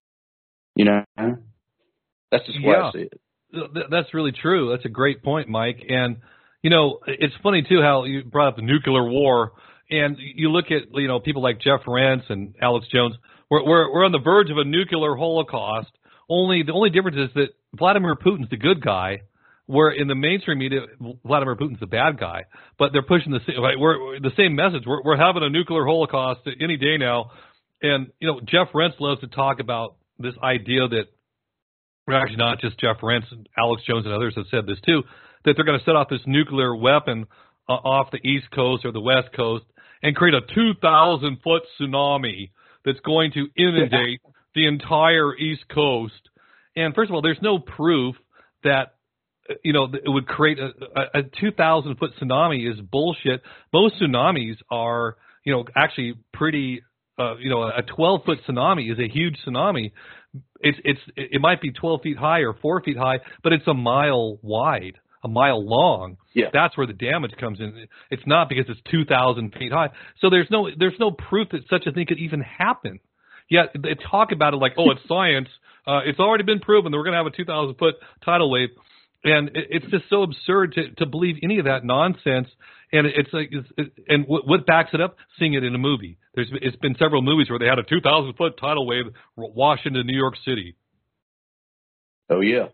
Speaker 4: That's just why I see it.
Speaker 1: That's really true. That's a great point, Mike. And it's funny, too, how you brought up the nuclear war, and you look at, people like Jeff Rense and Alex Jones. We're on the verge of a nuclear holocaust. The only difference is that Vladimir Putin's the good guy, where in the mainstream media, Vladimir Putin's the bad guy. But they're pushing the same message. We're having a nuclear holocaust any day now. And, Jeff Rense loves to talk about this idea that, well, actually not just Jeff Rense, Alex Jones and others have said this too, that they're going to set off this nuclear weapon off the East Coast or the West Coast and create a 2,000-foot tsunamis that's going to inundate the entire East Coast. And first of all, there's no proof that it would create a 2,000-foot tsunami is bullshit. Most tsunamis are actually pretty. A 12-foot tsunami is a huge tsunami. It might be 12 feet high or 4 feet high, but it's a mile wide, a mile long.
Speaker 4: Yeah.
Speaker 1: That's where the damage comes in. It's not because it's 2,000 feet high. So there's no proof that such a thing could even happen. Yet they talk about it like, oh, it's science. It's already been proven that we're going to have a 2,000-foot tidal wave. And it's just so absurd to believe any of that nonsense. And and what backs it up? Seeing it in a movie. It's been several movies where they had a 2,000-foot tidal wave wash into New York City.
Speaker 4: Oh yeah.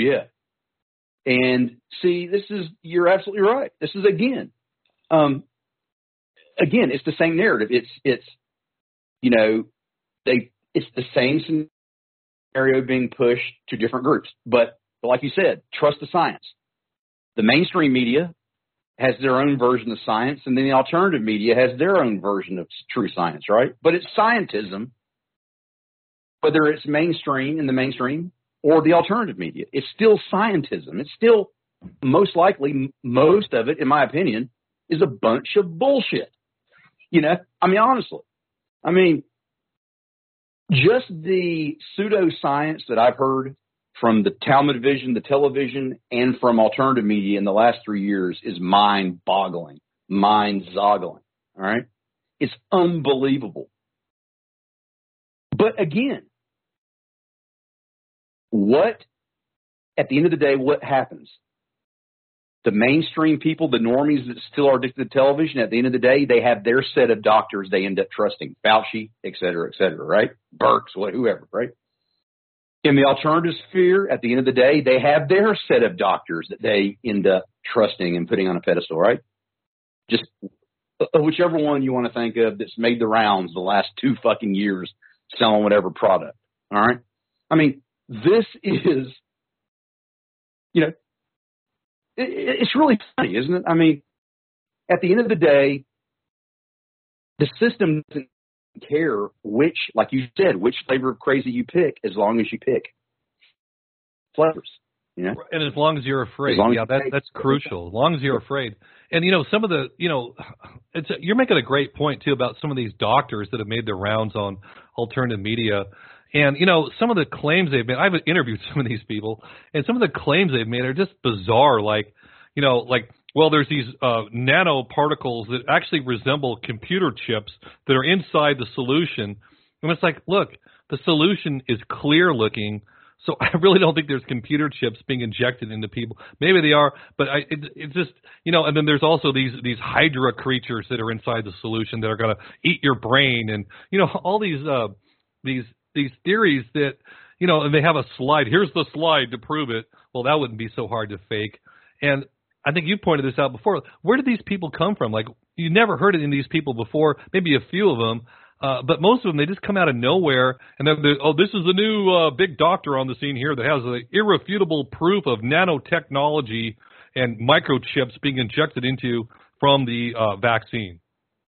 Speaker 4: And see, you're absolutely right. This is again, it's the same narrative. It's the same scenario being pushed to different groups. But like you said, trust the science. The mainstream media has their own version of science, and then the alternative media has their own version of true science, right? But it's scientism, whether it's mainstream in the mainstream or the alternative media. It's still scientism. It's still most likely, most of it, in my opinion, is a bunch of bullshit. Honestly. Just the pseudoscience that I've heard from the Talmud Vision, the television, and from alternative media in the last 3 years is mind-boggling, mind-zoggling. All right? It's unbelievable. But again, at the end of the day, what happens? The mainstream people, the normies that still are addicted to television, at the end of the day, they have their set of doctors they end up trusting. Fauci, et cetera, right? Birx, whoever, right? In the alternative sphere, at the end of the day, they have their set of doctors that they end up trusting and putting on a pedestal, right? Just whichever one you want to think of that's made the rounds the last 2 fucking years selling whatever product, all right? This is, it's really funny, isn't it? At the end of the day, the system doesn't care which, like you said, which flavor of crazy you pick, as long as you pick flavors. And
Speaker 1: as long as you're afraid, that's crucial. As long as you're afraid, and some of the, you're making a great point too about some of these doctors that have made their rounds on alternative media. And, some of the claims they've made, I've interviewed some of these people, and some of the claims they've made are just bizarre. Well, there's these nanoparticles that actually resemble computer chips that are inside the solution. And it's like, look, the solution is clear looking, so I really don't think there's computer chips being injected into people. Maybe they are, but it's just, and then there's also these Hydra creatures that are inside the solution that are going to eat your brain, and, all these theories that, and they have a slide. Here's the slide to prove it. Well, that wouldn't be so hard to fake. And I think you pointed this out before. Where did these people come from? Like, you never heard of any of these people before, maybe a few of them, but most of them, they just come out of nowhere. And this is the new big doctor on the scene here that has the irrefutable proof of nanotechnology and microchips being injected into from the vaccine.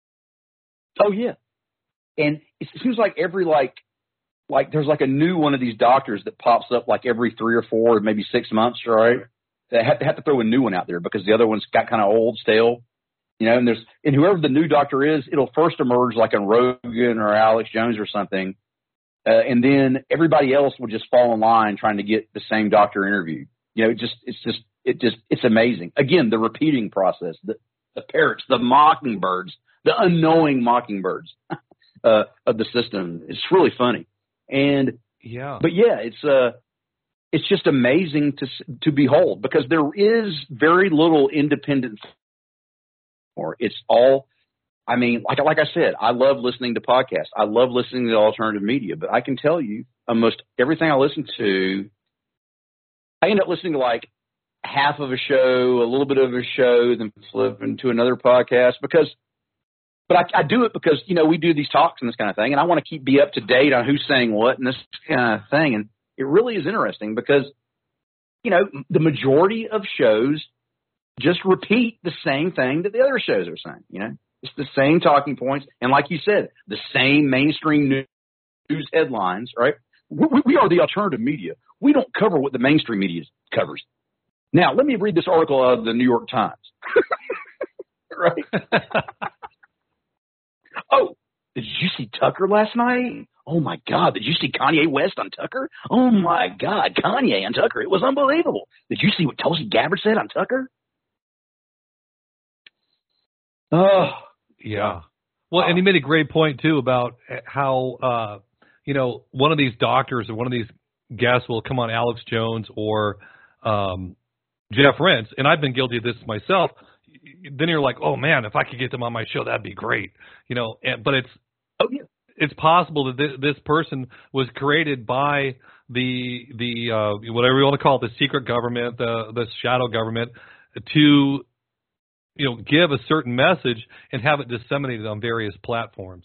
Speaker 4: Oh, yeah. And it seems like every, like there's like a new one of these doctors that pops up like every 3 or 4, maybe 6 months, right? They have to throw a new one out there because the other one's got kind of old, stale, and whoever the new doctor is, it'll first emerge like on Rogan or Alex Jones or something. And then everybody else will just fall in line trying to get the same doctor interviewed. It's amazing. Again, the repeating process, the parrots, the mockingbirds, the unknowing mockingbirds of the system. It's really funny. And but yeah, it's just amazing to behold because there is very little independent. Or it's all, like I said, I love listening to podcasts. I love listening to alternative media, but I can tell you almost everything I listen to, I end up listening to like half of a show, a little bit of a show, then flip into another podcast but I do it because, we do these talks and this kind of thing, and I want to be up to date on who's saying what and this kind of thing. And it really is interesting because, the majority of shows just repeat the same thing that the other shows are saying, It's the same talking points. And like you said, the same mainstream news headlines, right? We are the alternative media. We don't cover what the mainstream media covers. Now, let me read this article out of the New York Times. Right? Oh, did you see Tucker last night? Oh, my God. Did you see Kanye West on Tucker? Oh, my God. Kanye on Tucker. It was unbelievable. Did you see what Tulsi Gabbard said on Tucker? Oh,
Speaker 1: yeah. Well, and he made a great point, too, about how, one of these doctors or one of these guests will come on Alex Jones or Jeff Rense, and I've been guilty of this myself. Then you're like, oh, man, if I could get them on my show, that'd be great. But it's possible that this person was created by the whatever you want to call it, the secret government, the shadow government, to give a certain message and have it disseminated on various platforms.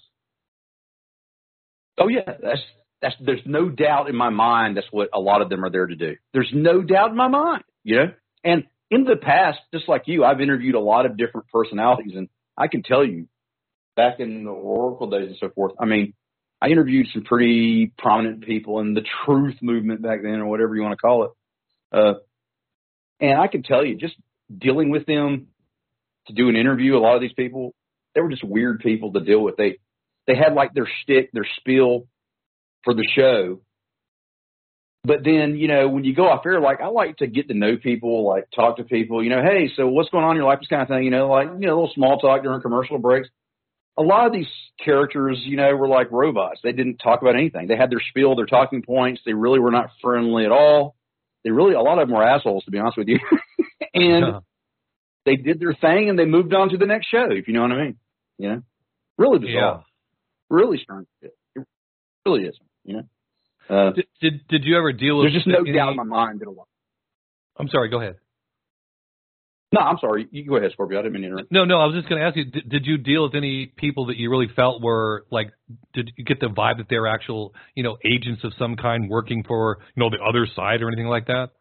Speaker 4: Oh yeah, that's there's no doubt in my mind that's what a lot of them are there to do. There's no doubt in my mind, And in the past, just like you, I've interviewed a lot of different personalities, and I can tell you, back in the Oracle days and so forth, I interviewed some pretty prominent people in the truth movement back then, or whatever you want to call it. And I can tell you, just dealing with them to do an interview, a lot of these people, they were just weird people to deal with. They had like their shtick, their spiel for the show. But then, you know, when you go off air, like I like to get to know people, like talk to people, you know, hey, so what's going on in your life, this kind of thing, you know, like, you know, a little small talk during commercial breaks. A lot of these characters, you know, were like robots. They didn't talk about anything. They had their spiel, their talking points. They really were not friendly at all. A lot of them were assholes, to be honest with you. And they did their thing and they moved on to the next show, if you know what I mean. You know, really bizarre. Yeah. Really strange. It really is, you know.
Speaker 1: Did you ever deal with?
Speaker 4: There's just no doubt in my mind that a lot.
Speaker 1: I'm sorry. Go ahead.
Speaker 4: No, I'm sorry. You go ahead, Scorpio. I didn't mean to interrupt.
Speaker 1: No. I was just going to ask you. Did you deal with any people that you really felt were like? Did you get the vibe that they were actual, you know, agents of some kind working for, you know, the other side or anything like that?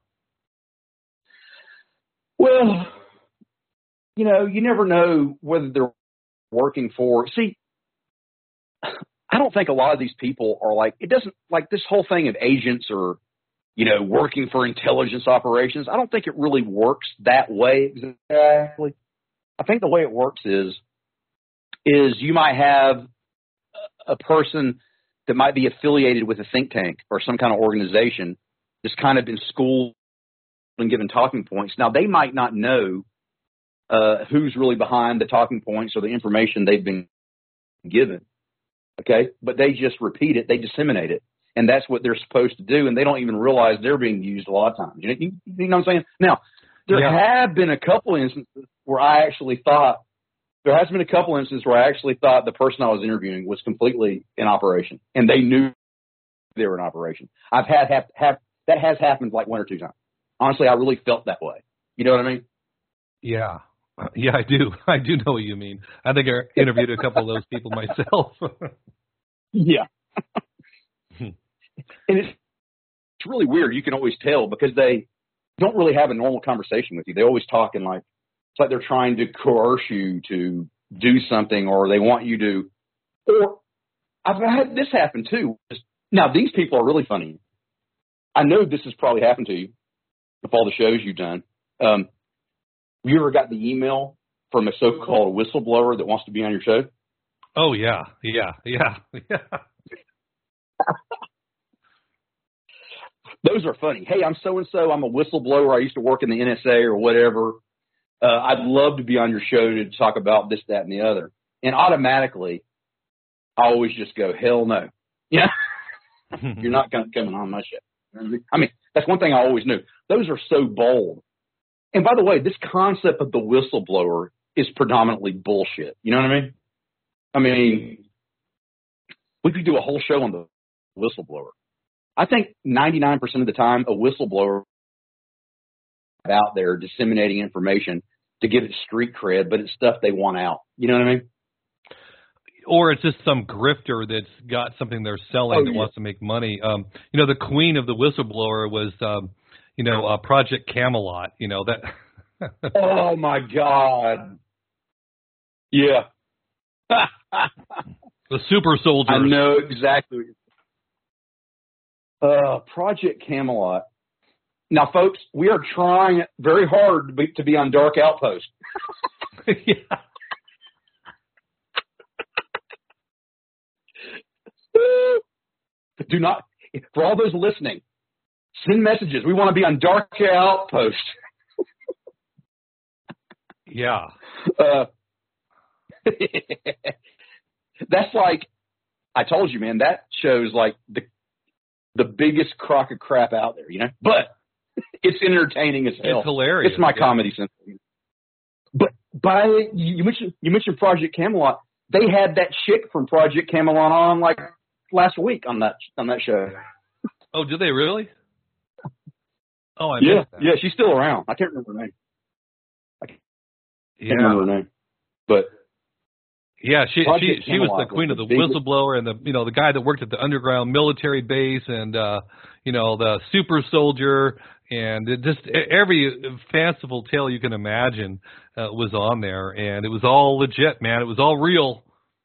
Speaker 4: Well, you know, you never know whether they're working for. See, I don't think a lot of these people are like. It doesn't like this whole thing of agents or, you know, working for intelligence operations. I don't think it really works that way exactly. I think the way it works is you might have a person that might be affiliated with a think tank or some kind of organization that's kind of been schooled and given talking points. Now, they might not know who's really behind the talking points or the information they've been given, okay? But they just repeat it. They disseminate it. And that's what they're supposed to do, and they don't even realize they're being used a lot of times. You know what I'm saying? Now, there have been a couple instances where I actually thought the person I was interviewing was completely in operation, and they knew they were in operation. I've had that has happened like one or two times. Honestly, I really felt that way. You know what I mean?
Speaker 1: Yeah. Yeah, I do. I do know what you mean. I think I interviewed a couple of those people myself.
Speaker 4: Yeah. And it's really weird. You can always tell because they don't really have a normal conversation with you. They always talk in like, it's like they're trying to coerce you to do something, or they want you to, or I've had this happen too. Now, these people are really funny. I know this has probably happened to you with all the shows you've done. You ever got the email from a so-called whistleblower that wants to be on your show?
Speaker 1: Oh, yeah.
Speaker 4: Those are funny. Hey, I'm so-and-so. I'm a whistleblower. I used to work in the NSA or whatever. I'd love to be on your show to talk about this, that, and the other. And automatically, I always just go, hell no. Yeah. You're not coming on my show. I mean, that's one thing I always knew. Those are so bold. And by the way, this concept of the whistleblower is predominantly bullshit. You know what I mean? I mean, we could do a whole show on the whistleblower. I think 99% of the time, a whistleblower is out there disseminating information to give it street cred, but it's stuff they want out. You know what I mean?
Speaker 1: Or it's just some grifter that's got something they're selling that wants to make money. You know, the queen of the whistleblower was, Project Camelot. You know that.
Speaker 4: Oh my God! Yeah.
Speaker 1: The super soldiers.
Speaker 4: I know exactly. Project Camelot. Now, folks, we are trying very hard to be on Dark Outpost.
Speaker 1: Yeah.
Speaker 4: Do not, for all those listening, send messages. We want to be on Dark Outpost.
Speaker 1: Yeah.
Speaker 4: That's like, I told you, man, that show's like the biggest crock of crap out there, you know? But it's entertaining as hell.
Speaker 1: It's hilarious.
Speaker 4: It's my comedy sense. But you mentioned Project Camelot. They had that chick from Project Camelot on like last week on that show.
Speaker 1: Oh, did they really? Oh, I
Speaker 4: missed
Speaker 1: that.
Speaker 4: Yeah, she's still around. I can't remember her name. Remember her name. But
Speaker 1: yeah, she was the queen of the whistleblower and the guy that worked at the underground military base and the super soldier and every fanciful tale you can imagine was on there, and it was all legit, man. It was all real.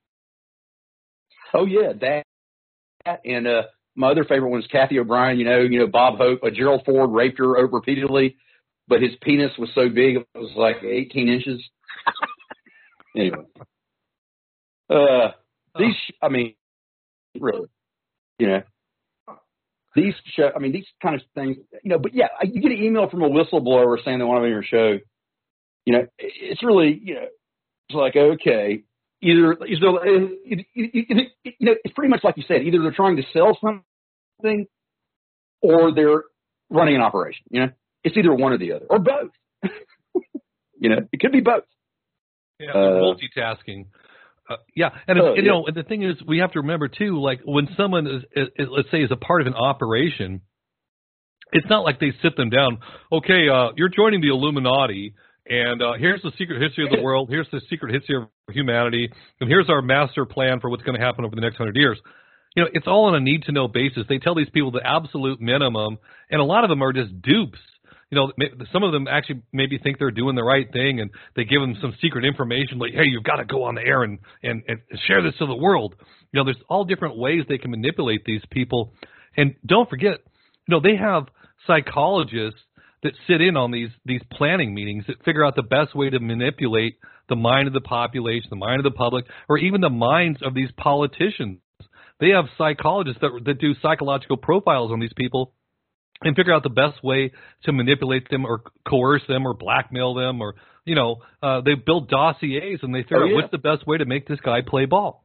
Speaker 4: Oh yeah, that and my other favorite one is Kathy O'Brien. Bob Hope, Gerald Ford raped her repeatedly. but his penis was so big it was like 18 inches. Anyway, I mean, really, you know, these kind of things, you know. But yeah, you get an email from a whistleblower saying they want to be on your show. You know, it's really, you know, it's like, okay, either you know, it's pretty much like you said. Either they're trying to sell something, or they're running an operation. You know, it's either one or the other, or both. You know, it could be both.
Speaker 1: Yeah, multitasking. Yeah, and you know, and the thing is, we have to remember too, like when someone is let's say, is a part of an operation, it's not like they sit them down. Okay, you're joining the Illuminati, and here's the secret history of the world. Here's the secret history of humanity, and here's our master plan for what's going to happen over the next 100 years. You know, it's all on a need-to-know basis. They tell these people the absolute minimum, and a lot of them are just dupes. You know, some of them actually maybe think they're doing the right thing, and they give them some secret information like, hey, you've got to go on the air and share this to the world. You know, there's all different ways they can manipulate these people. And don't forget, you know, they have psychologists that sit in on these planning meetings that figure out the best way to manipulate the mind of the population, the mind of the public, or even the minds of these politicians. They have psychologists that do psychological profiles on these people and figure out the best way to manipulate them or coerce them or blackmail them, or, you know, they build dossiers and they figure out what's the best way to make this guy play ball.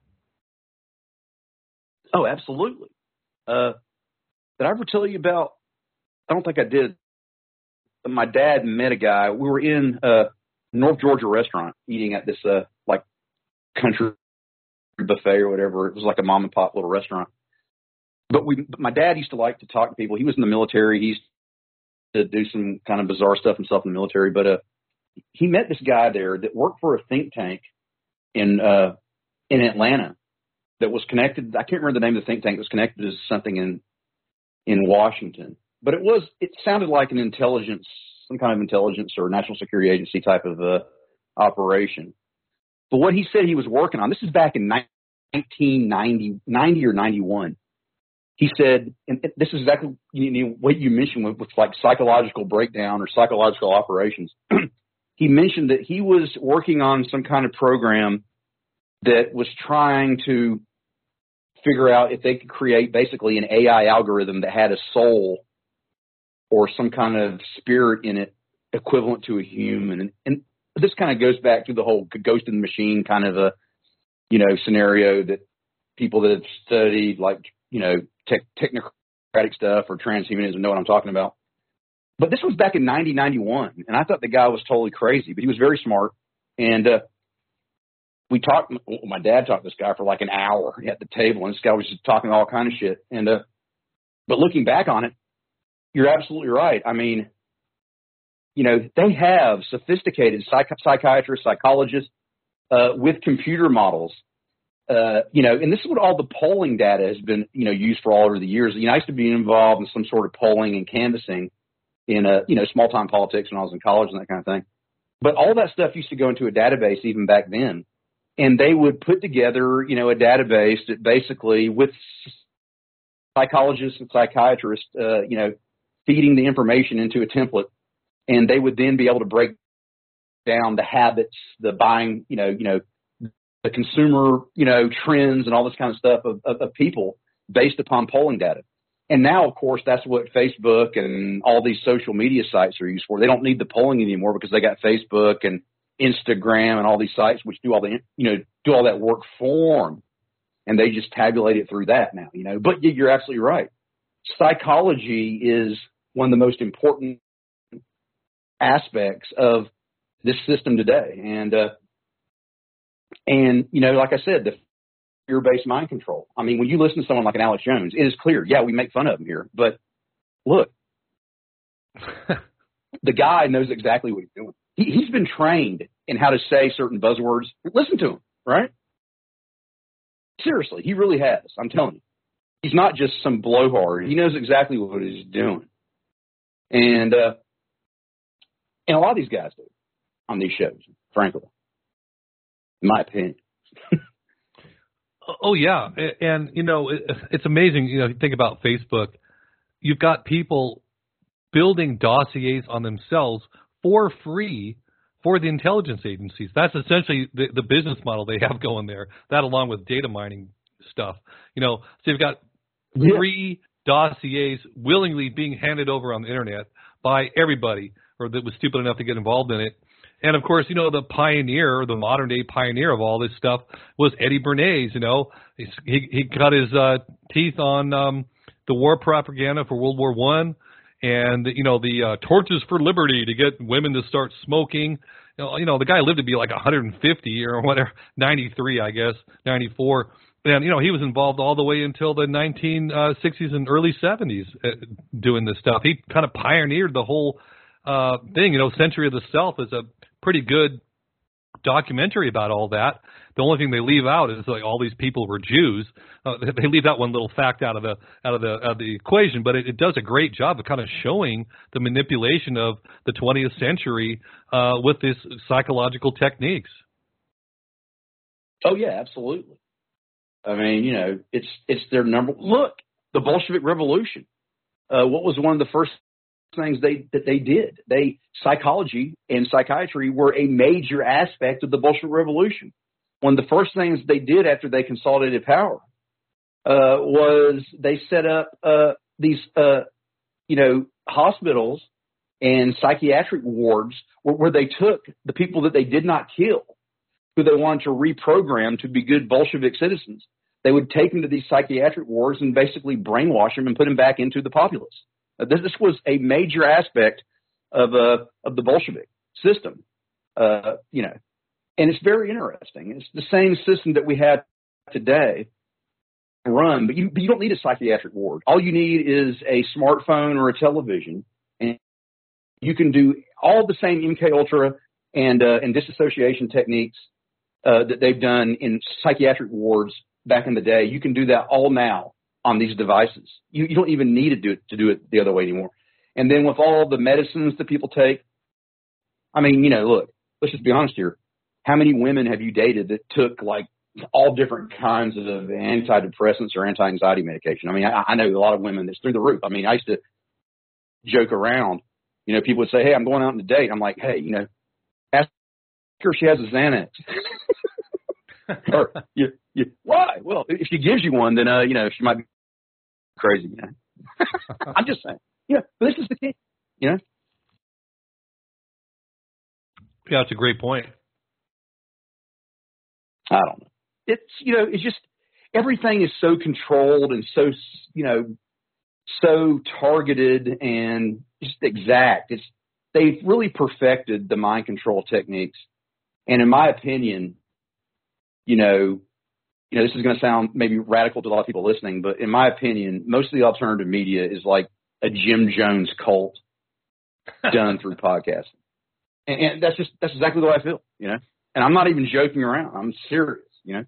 Speaker 4: Oh, absolutely. Did I ever tell you about, I don't think I did, but my dad met a guy. We were in a North Georgia restaurant eating at this like country buffet or whatever. It was like a mom and pop little restaurant. But my dad used to like to talk to people. He was in the military. He used to do some kind of bizarre stuff himself in the military. But he met this guy there that worked for a think tank in Atlanta that was connected. I can't remember the name of the think tank. It was connected to something in Washington. But it sounded like an intelligence, some kind of intelligence or national security agency type of operation. But what he said he was working on, this is back in 1990 or 91. He said, and this is exactly what you mentioned with like psychological breakdown or psychological operations. He mentioned that he was working on some kind of program that was trying to figure out if they could create basically an AI algorithm that had a soul or some kind of spirit in it equivalent to a human. And this kind of goes back to the whole ghost in the machine kind of a, you know, scenario that people that have studied like, you know, technocratic stuff or transhumanism know what I'm talking about. But this was back in 1991, and I thought the guy was totally crazy, but he was very smart. And my dad talked to this guy for like an hour at the table, and this guy was just talking all kind of shit. And but looking back on it, you're absolutely right. I mean, you know, they have sophisticated psychiatrists, psychologists with computer models. You know, and this is what all the polling data has been, you know, used for all over the years. You know, I used to be involved in some sort of polling and canvassing in you know, small time politics when I was in college and that kind of thing. But all that stuff used to go into a database even back then, and they would put together, you know, a database that basically with psychologists and psychiatrists, you know, feeding the information into a template, and they would then be able to break down the habits, the buying, you know, the consumer, you know, trends and all this kind of stuff of people based upon polling data. And now, of course, that's what Facebook and all these social media sites are used for. They don't need the polling anymore because they got Facebook and Instagram and all these sites which do all the, you know, do all that work for them. And they just tabulate it through that now, you know. But you're absolutely right. Psychology is one of the most important aspects of this system today. And, you know, like I said, the fear-based mind control. I mean, when you listen to someone like an Alex Jones, it is clear, yeah, we make fun of him here. But look, the guy knows exactly what he's doing. He's been trained in how to say certain buzzwords. Listen to him, right? Seriously, he really has. I'm telling you. He's not just some blowhard. He knows exactly what he's doing. And a lot of these guys do on these shows, frankly. In my opinion.
Speaker 1: Oh, yeah. And, you know, it's amazing. You know, you think about Facebook, you've got people building dossiers on themselves for free for the intelligence agencies. That's essentially the business model they have going there. That along with data mining stuff. So you've got free dossiers willingly being handed over on the internet by everybody or that was stupid enough to get involved in it. And, of course, the pioneer, the modern-day pioneer of all this stuff was Eddie Bernays, He cut his teeth on the war propaganda for World War I and, the torches for liberty to get women to start smoking. The guy lived to be like 150 or whatever, 93, I guess, 94. And, he was involved all the way until the 1960s and early 70s doing this stuff. He kind of pioneered the whole thing. Century of the Self is a pretty good documentary about all that. The only thing they leave out is like all these people were Jews. They leave that one little fact out of the equation, but it does a great job of kind of showing the manipulation of the 20th century with these psychological techniques.
Speaker 3: Oh yeah, absolutely. I mean, it's their number. Look, the Bolshevik Revolution. What was one of the first things they did? Psychology and psychiatry were a major aspect of the Bolshevik Revolution. One of the first things they did after they consolidated power was they set up these hospitals and psychiatric wards where they took the people that they did not kill, who they wanted to reprogram to be good Bolshevik citizens. They would take them to these psychiatric wards and basically brainwash them and put them back into the populace. This was a major aspect of the Bolshevik system, and it's very interesting. It's the same system that we have today run, but you don't need a psychiatric ward. All you need is a smartphone or a television, and you can do all the same MK Ultra and disassociation techniques that they've done in psychiatric wards back in the day. You can do that all now on these devices. You don't even need to do it the other way anymore. And then with all the medicines that people take, I mean, look, let's just be honest here. How many women have you dated that took like all different kinds of antidepressants or anti-anxiety medication? I mean, I know a lot of women that's through the roof. I mean, I used to joke around. People would say, "Hey, I'm going out on a date." I'm like, "Hey, ask her if she has a Xanax." Or, why? Well, if she gives you one, then she might be crazy. I'm just saying. But this is the key.
Speaker 1: Yeah, it's a great point.
Speaker 3: I don't know. It's just everything is so controlled and so so targeted and just exact. They've really perfected the mind control techniques, and in my opinion, this is going to sound maybe radical to a lot of people listening, but in my opinion, most of the alternative media is like a Jim Jones cult done through podcasting. And that's exactly the way I feel, and I'm not even joking around. I'm serious,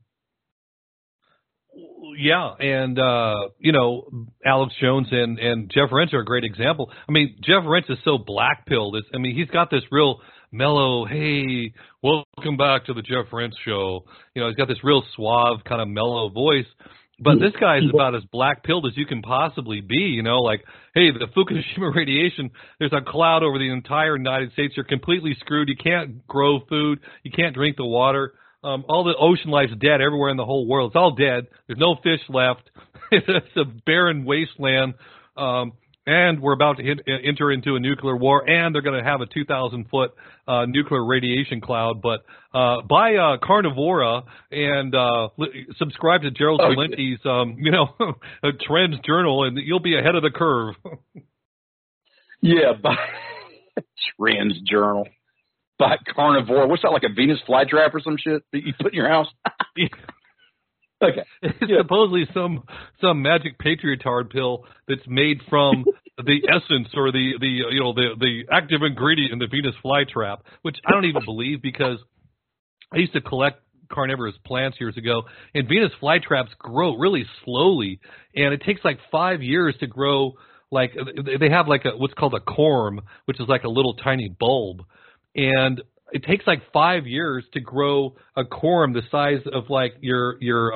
Speaker 1: Yeah. And, Alex Jones and Jeff Rense are a great example. I mean, Jeff Rense is so black-pilled. He's got this real mellow, hey, welcome back to the Jeff Rense show. He's got this real suave kind of mellow voice. But this guy is about as black-pilled as you can possibly be, like, hey, the Fukushima radiation, there's a cloud over the entire United States. You're completely screwed. You can't grow food. You can't drink the water. All the ocean life's dead everywhere in the whole world. It's all dead. There's no fish left. It's a barren wasteland. And we're about to enter into a nuclear war, and they're going to have a 2,000-foot nuclear radiation cloud. But buy Carnivora and subscribe to Gerald Celenti's, Trends Journal, and you'll be ahead of the curve.
Speaker 3: Yeah, buy Trends Journal. Buy Carnivora. What's that, like a Venus flytrap or some shit that you put in your house? Okay.
Speaker 1: It's supposedly some magic patriotard pill that's made from the essence or the active ingredient in the Venus flytrap, which I don't even believe, because I used to collect carnivorous plants years ago, and Venus flytraps grow really slowly, and it takes like 5 years to grow. Like they have like what's called a corm, which is like a little tiny bulb, and it takes like 5 years to grow a corm the size of like your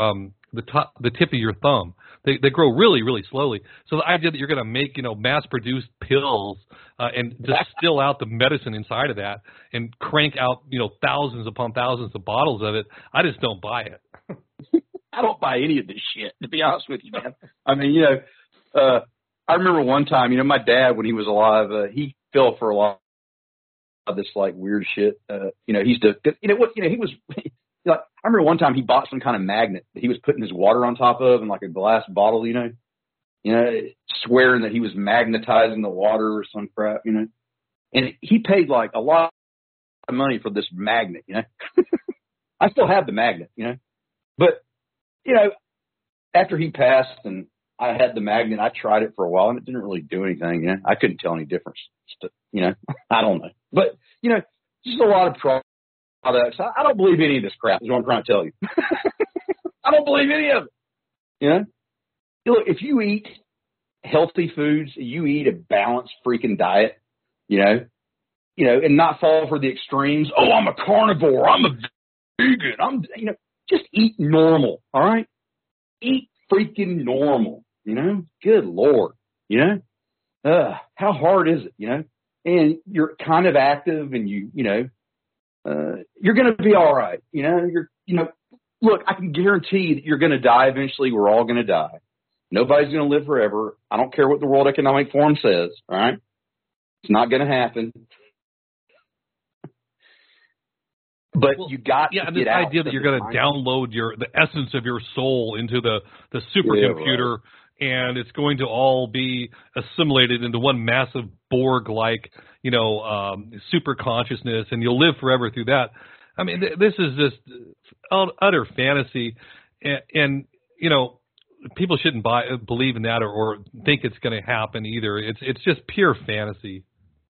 Speaker 1: the tip of your thumb. They grow really, really slowly. So the idea that you're going to make, mass-produced pills and distill out the medicine inside of that and crank out, thousands upon thousands of bottles of it, I just don't buy it.
Speaker 3: I don't buy any of this shit, to be honest with you, man. I mean, I remember one time, my dad, when he was alive, he fell for a lot of this like weird shit. He was. I remember one time he bought some kind of magnet that he was putting his water on top of in like a glass bottle, swearing that he was magnetizing the water or some crap, and he paid like a lot of money for this magnet, I still have the magnet, but after he passed and I had the magnet, I tried it for a while and it didn't really do anything, I couldn't tell any difference, I don't know, but just a lot of products. I don't believe any of this crap is what I'm trying to tell you. I don't believe any of it. Look, if you eat healthy foods, you eat a balanced freaking diet, and not fall for the extremes. Oh, I'm a carnivore. I'm a vegan. Just eat normal. All right. Eat freaking normal, good Lord, how hard is it, and you're kind of active and you're going to be all right. Look, I can guarantee that you're going to die eventually. We're all going to die. Nobody's going to live forever. I don't care what the World Economic Forum says. All right. It's not going to happen. But you got to get
Speaker 1: this
Speaker 3: out.
Speaker 1: idea that you're going to download the essence of your soul into the supercomputer, and it's going to all be assimilated into one massive Borg-like, super consciousness, and you'll live forever through that. I mean, this is just utter fantasy, and people shouldn't believe in that or think it's going to happen either. It's just pure fantasy.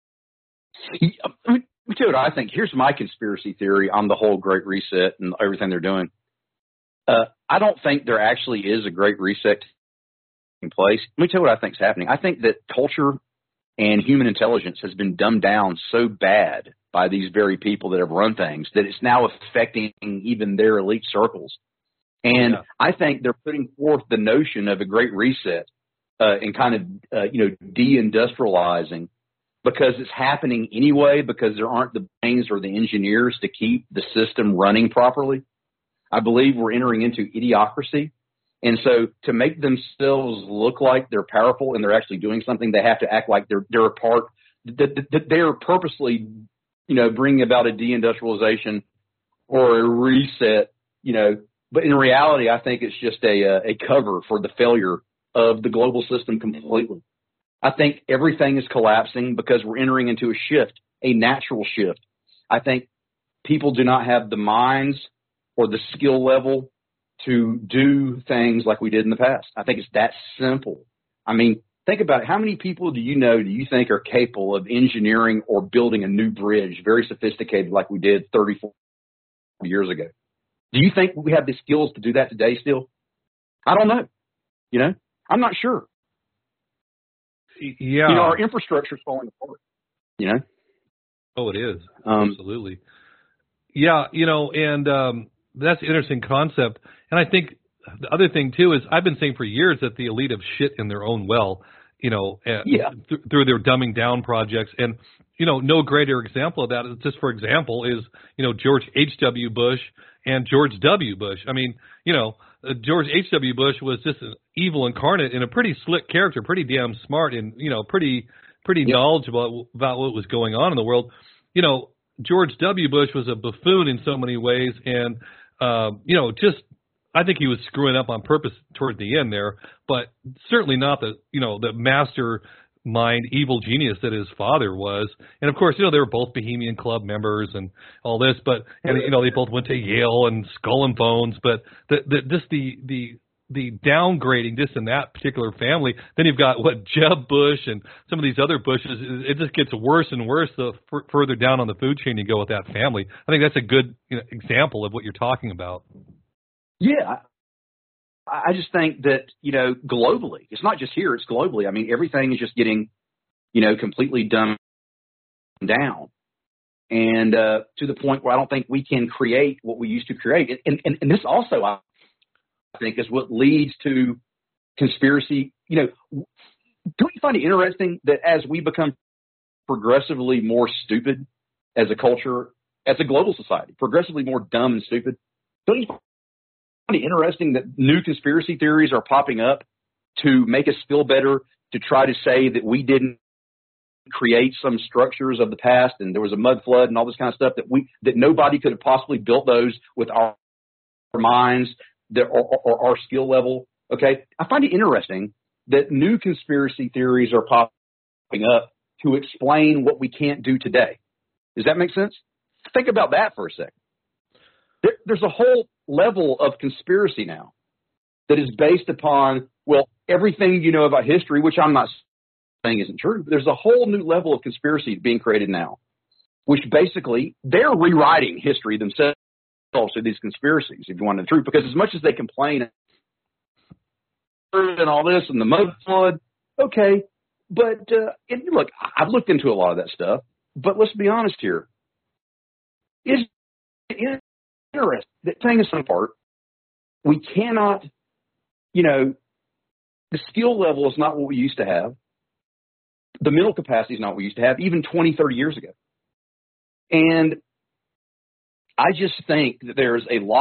Speaker 3: Let me tell you what I think. Here's my conspiracy theory on the whole Great Reset and everything they're doing. I don't think there actually is a Great Reset in place. Let me tell you what I think is happening. I think that culture and human intelligence has been dumbed down so bad by these very people that have run things that it's now affecting even their elite circles. And I think they're putting forth the notion of a Great Reset and kind of, deindustrializing because it's happening anyway because there aren't the brains or the engineers to keep the system running properly. I believe we're entering into idiocracy. And so to make themselves look like they're powerful and they're actually doing something, they have to act like they're a part, that they're purposely, bringing about a deindustrialization or a reset, but in reality, I think it's just a cover for the failure of the global system completely. I think everything is collapsing because we're entering into a shift, a natural shift. I think people do not have the minds or the skill level to do things like we did in the past. I think it's that simple. I mean, think about it. How many people do you think are capable of engineering or building a new bridge, very sophisticated like we did 34 years ago? Do you think we have the skills to do that today still? I don't know. I'm not sure.
Speaker 1: Yeah.
Speaker 3: Our infrastructure is falling apart,
Speaker 1: Oh, it is. Absolutely. Yeah, and that's an interesting concept. And I think the other thing, too, is I've been saying for years that the elite have shit in their own well, through their dumbing down projects. And, no greater example of that is just, for example, is, George H.W. Bush and George W. Bush. I mean, George H.W. Bush was just an evil incarnate and a pretty slick character, pretty damn smart and, pretty knowledgeable about what was going on in the world. George W. Bush was a buffoon in so many ways and, I think he was screwing up on purpose toward the end there, but certainly not the mastermind evil genius that his father was. And of course, they were both Bohemian Club members and all this, but, and, they both went to Yale and Skull and Bones, but the downgrading this and that particular family, then you've got Jeb Bush and some of these other Bushes. It just gets worse and worse the further down on the food chain you go with that family. I think that's a good example of what you're talking about.
Speaker 3: Yeah. I just think that, globally, it's not just here, it's globally. I mean, everything is just getting, completely dumbed down. And to the point where I don't think we can create what we used to create. And this also, I
Speaker 4: think, is what leads to conspiracy. Don't you find it interesting that as we become progressively more stupid as a culture, as a global society, progressively more dumb and stupid, don't you find it interesting that new conspiracy theories are popping up to make us feel better, to try to say that we didn't create some structures of the past and there was a mud flood and all this kind of stuff, that nobody could have possibly built those with our minds or our skill level? Okay, I find it interesting that new conspiracy theories are popping up to explain what we can't do today. Does that make sense? Think about that for a second. There's a whole level of conspiracy now that is based upon, well, everything you know about history, which I'm not saying isn't true, but there's a whole new level of conspiracy being created now, which basically they're rewriting history themselves through these conspiracies, if you want the truth, because as much as they complain and all this and the mud flood, okay, but look, I've looked into a lot of that stuff, but let's be honest here. Is it interesting that taking us apart, we cannot, the skill level is not what we used to have. The mental capacity is not what we used to have even 20, 30 years ago. And I just think that there's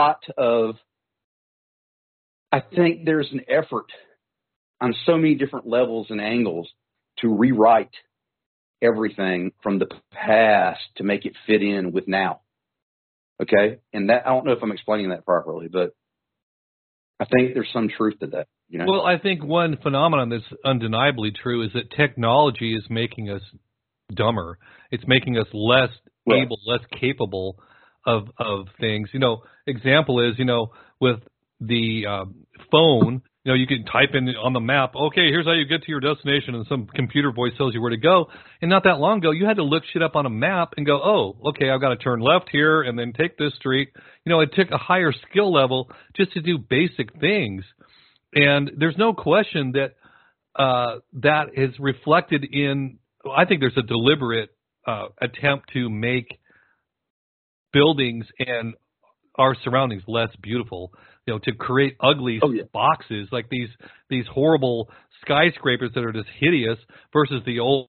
Speaker 4: an effort on so many different levels and angles to rewrite everything from the past to make it fit in with now. Okay? And that, I don't know if I'm explaining that properly, but I think there's some truth to that.
Speaker 1: Well, I think one phenomenon that's undeniably true is that technology is making us dumber. It's making us less able, less capable of things. Example is, with the phone, you can type in on the map, okay, here's how you get to your destination, and some computer voice tells you where to go. And not that long ago, you had to look shit up on a map and go, oh, okay, I've got to turn left here and then take this street. It took a higher skill level just to do basic things. And there's no question that that is reflected in, I think there's a deliberate attempt to make buildings and our surroundings less beautiful, to create ugly boxes like these horrible skyscrapers that are just hideous versus the old,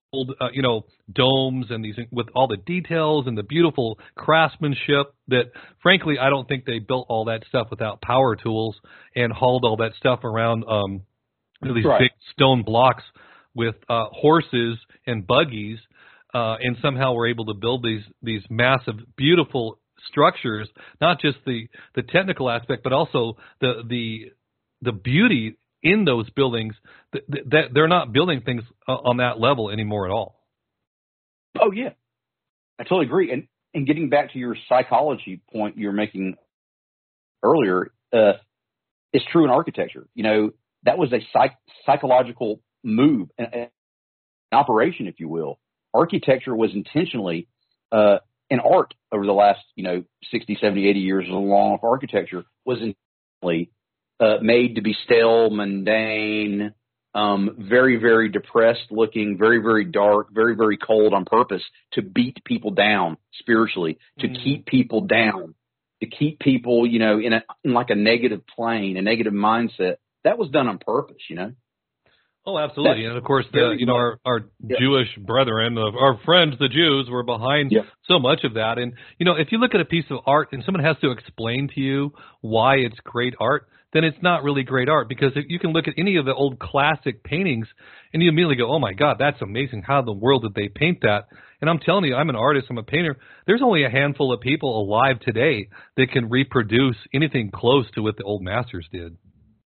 Speaker 1: domes and these with all the details and the beautiful craftsmanship that, frankly, I don't think they built all that stuff without power tools and hauled all that stuff around these big stone blocks with horses and buggies, and somehow were able to build these massive, beautiful structures, not just the technical aspect, but also the beauty in those buildings. That they're not building things on that level anymore at all.
Speaker 4: Oh yeah, I totally agree. And getting back to your psychology point you were making earlier, it's true in architecture. That was a psychological move, an operation, if you will. Architecture was intentionally and art over the last, 60, 70, 80 years along of architecture was intentionally made to be stale, mundane, very, very depressed looking, very, very dark, very, very cold on purpose to beat people down spiritually, to keep people down, to keep people, in like a negative plane, a negative mindset. That was done on purpose,
Speaker 1: Oh, absolutely. And of course, our Jewish brethren, our friends, the Jews, were behind so much of that. And, if you look at a piece of art and someone has to explain to you why it's great art, then it's not really great art, because you can look at any of the old classic paintings and you immediately go, oh my God, that's amazing. How in the world did they paint that? And I'm telling you, I'm an artist, I'm a painter. There's only a handful of people alive today that can reproduce anything close to what the old masters did.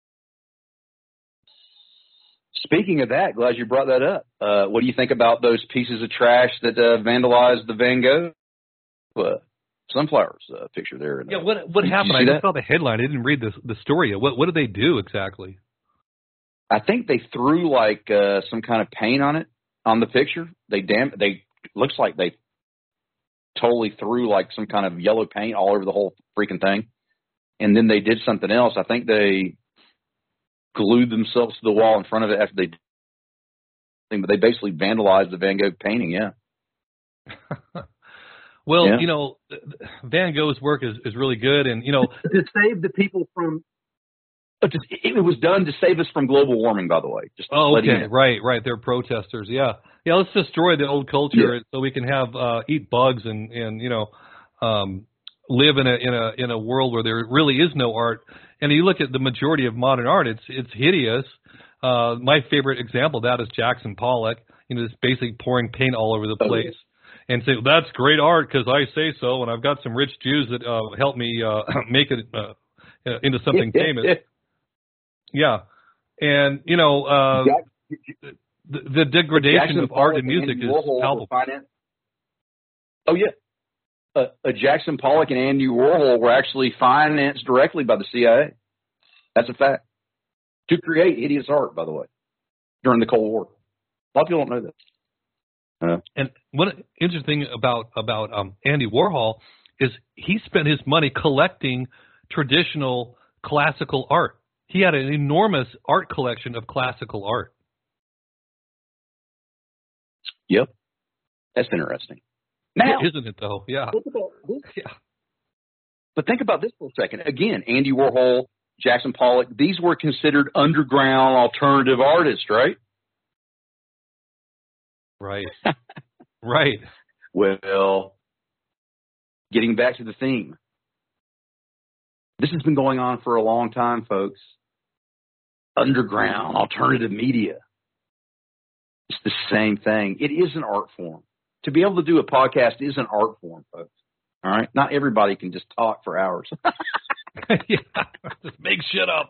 Speaker 4: Speaking of that, glad you brought that up. What do you think about those pieces of trash that vandalized the Van Gogh sunflowers picture there?
Speaker 1: Yeah, what happened? I just saw the headline. I didn't read the story yet. What did they do exactly?
Speaker 4: I think they threw some kind of paint on it on the picture. They looks like they totally threw some kind of yellow paint all over the whole freaking thing, and then they did something else. I think they glued themselves to the wall in front of it after they did something, but they basically vandalized the Van Gogh painting. Yeah.
Speaker 1: Well, Van Gogh's work is really good, and
Speaker 4: to save the people from It was done to save us from global warming, by the way. Just
Speaker 1: okay,
Speaker 4: you know.
Speaker 1: right. They're protesters. Yeah. Let's destroy the old culture so we can have eat bugs and live in a world where there really is no art. And you look at the majority of modern art; it's hideous. My favorite example of that is Jackson Pollock. Just basically pouring paint all over the place, and say, well, that's great art because I say so, and I've got some rich Jews that help me make it into something famous. Yeah, and the degradation of art and music is palpable.
Speaker 4: Oh yeah, Jackson Pollock and Andy Warhol were actually financed directly by the CIA. That's a fact. To create hideous art, by the way, during the Cold War. A lot of people don't know that.
Speaker 1: And what interesting about Andy Warhol is he spent his money collecting traditional classical art. He had an enormous art collection of classical art.
Speaker 4: Yep. That's interesting. Now,
Speaker 1: isn't it, though? Yeah.
Speaker 4: Yeah. But think about this for a second. Again, Andy Warhol, Jackson Pollock, these were considered underground alternative artists, right?
Speaker 1: Right. Right.
Speaker 4: Well, getting back to the theme. This has been going on for a long time, folks. Underground, alternative media. It's the same thing. It is an art form. To be able to do a podcast is an art form, folks. All right? Not everybody can just talk for hours.
Speaker 1: Yeah, just make shit up.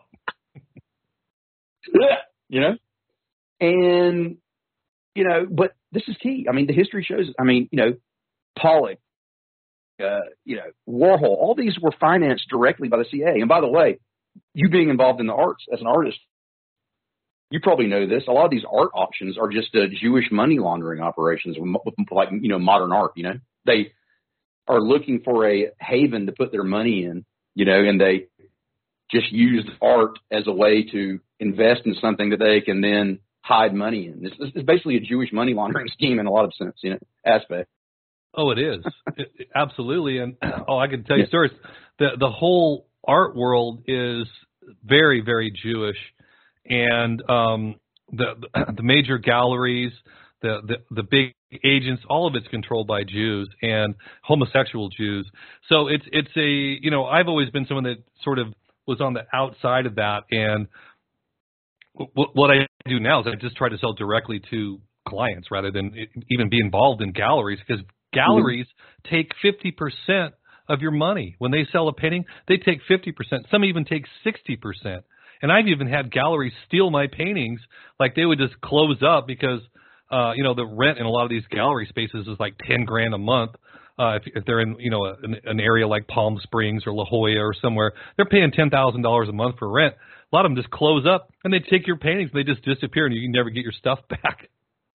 Speaker 4: And, but this is key. I mean, the history shows, Pollock, Warhol, all these were financed directly by the CIA. And by the way, you being involved in the arts as an artist, you probably know this. A lot of these art auctions are just Jewish money laundering operations, like, modern art, They are looking for a haven to put their money in, and they just use art as a way to invest in something that they can then hide money in. It's basically a Jewish money laundering scheme in a lot of sense, aspect.
Speaker 1: Oh, it is. Absolutely. And I can tell you stories. The whole art world is very, very Jewish. And the major galleries, the big agents, all of it's controlled by Jews and homosexual Jews. So it's I've always been someone that sort of was on the outside of that. And what I do now is I just try to sell directly to clients rather than even be involved in galleries, because galleries take 50% of your money. When they sell a painting, they take 50%. Some even take 60%. And I've even had galleries steal my paintings. Like, they would just close up because, the rent in a lot of these gallery spaces is like $10,000 a month. If they're in, an area like Palm Springs or La Jolla or somewhere, they're paying $10,000 a month for rent. A lot of them just close up and they take your paintings and they just disappear and you can never get your stuff back.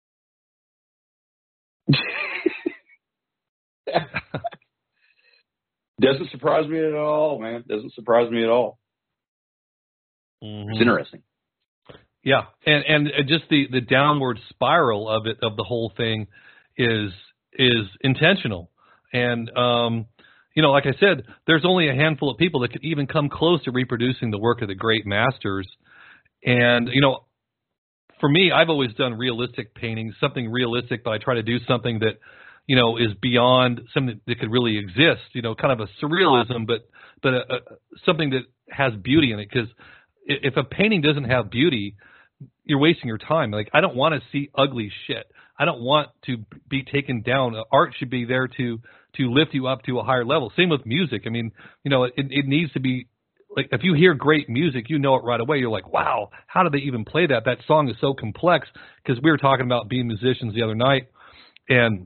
Speaker 4: Doesn't surprise me at all, man. Doesn't surprise me at all.
Speaker 1: Mm-hmm.
Speaker 4: It's interesting.
Speaker 1: Yeah, and just the downward spiral of the whole thing is intentional. And like I said, there's only a handful of people that could even come close to reproducing the work of the great masters. And for me, I've always done realistic paintings, something realistic, but I try to do something that is beyond something that could really exist. Kind of a surrealism, but something that has beauty in it. Because if a painting doesn't have beauty, you're wasting your time. Like, I don't want to see ugly shit. I don't want to be taken down. Art should be there to lift you up to a higher level. Same with music. I mean, it needs to be like, if you hear great music, it right away. You're like, wow, how did they even play that? That song is so complex. Because we were talking about being musicians the other night, and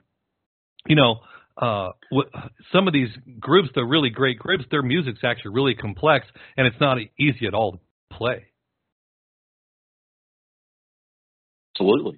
Speaker 1: some of these groups, the really great groups, their music's actually really complex, and it's not easy at all to play.
Speaker 4: Absolutely.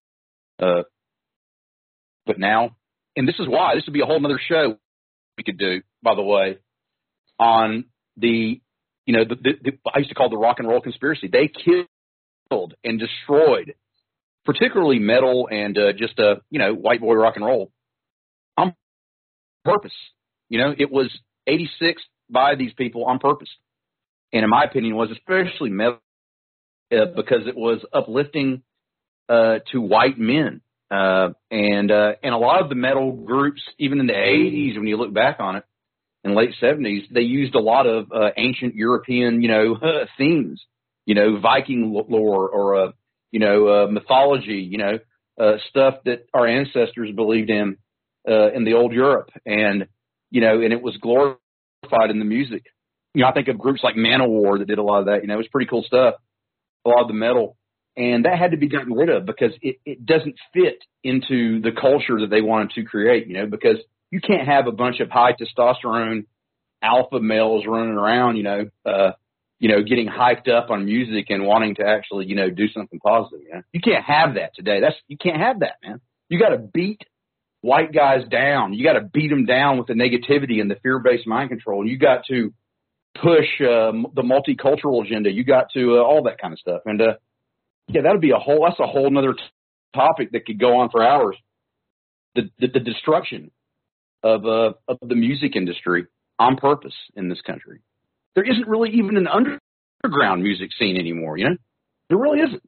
Speaker 4: But now, and this is why, this would be a whole other show we could do, by the way, on the I used to call the rock and roll conspiracy. They killed and destroyed, particularly metal and just white boy rock and roll, on purpose. It was 86 by these people on purpose. and in my opinion was especially metal because it was uplifting to white men. And a lot of the metal groups, even in the 80s, when you look back on it, in the late 70s, they used a lot of ancient European, themes, Viking lore or, mythology, stuff that our ancestors believed in the old Europe. And, and it was glorified in the music. I think of groups like Manowar that did a lot of that. It was pretty cool stuff, a lot of the metal. And that had to be gotten rid of because it doesn't fit into the culture that they wanted to create, because you can't have a bunch of high testosterone alpha males running around, getting hyped up on music and wanting to actually, do something positive. You can't have that today. You can't have that, man. You got to beat white guys down. You got to beat them down with the negativity and the fear-based mind control. You got to push the multicultural agenda. You got to all that kind of stuff. And that'd be that's a whole nother topic that could go on for hours. The destruction of the music industry on purpose in this country. There isn't really even an underground music scene anymore, There really isn't.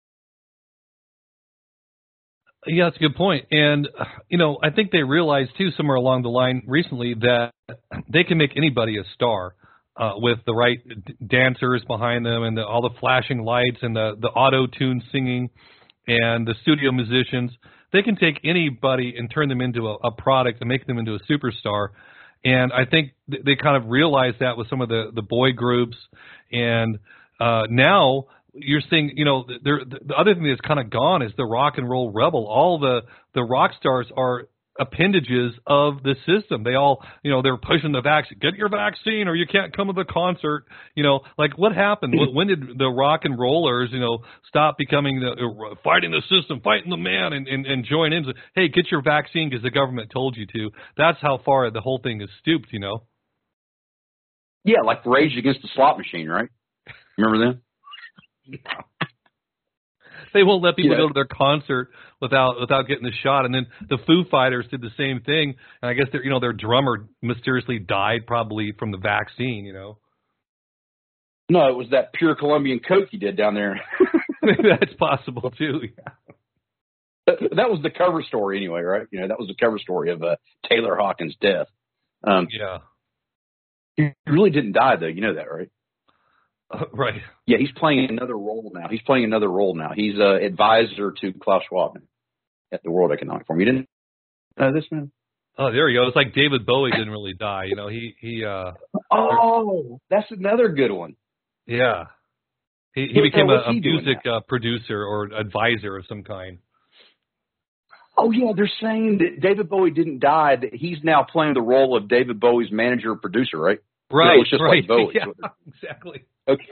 Speaker 1: Yeah, that's a good point. And, I think they realized, too, somewhere along the line recently that they can make anybody a star with the right dancers behind them and all the flashing lights and the auto-tune singing and the studio musicians. They can take anybody and turn them into a product and make them into a superstar. And I think they kind of realized that with some of the boy groups. And now you're seeing, the other thing that's kind of gone is the rock and roll rebel. All the rock stars are appendages of the system. They all, they're pushing the vaccine. Get your vaccine or you can't come to the concert. Like what happened? When did the rock and rollers, stop becoming fighting the system, fighting the man and join in? Hey, get your vaccine because the government told you to. That's how far the whole thing is stooped,
Speaker 4: Yeah, like Rage Against the Slot Machine, right? Remember them?
Speaker 1: They won't let people go to their concert without getting the shot. And then the Foo Fighters did the same thing. And I guess their drummer mysteriously died probably from the vaccine,
Speaker 4: No, it was that pure Colombian Coke he did down there.
Speaker 1: That's possible too. Yeah.
Speaker 4: That was the cover story anyway, right? That was the cover story of Taylor Hawkins' death.
Speaker 1: Yeah.
Speaker 4: He really didn't die though. You know that, right?
Speaker 1: Right.
Speaker 4: Yeah, he's playing another role now. He's advisor to Klaus Schwab at the World Economic Forum. You didn't know this, man?
Speaker 1: Oh, there you go. It's like David Bowie didn't really die.
Speaker 4: Oh, that's another good one.
Speaker 1: Yeah. He became a music producer or advisor of some kind.
Speaker 4: Oh, yeah, they're saying that David Bowie didn't die, that he's now playing the role of David Bowie's manager or producer, right?
Speaker 1: Right,
Speaker 4: it's just
Speaker 1: right.
Speaker 4: like Bowie.
Speaker 1: Yeah, exactly.
Speaker 4: Okay.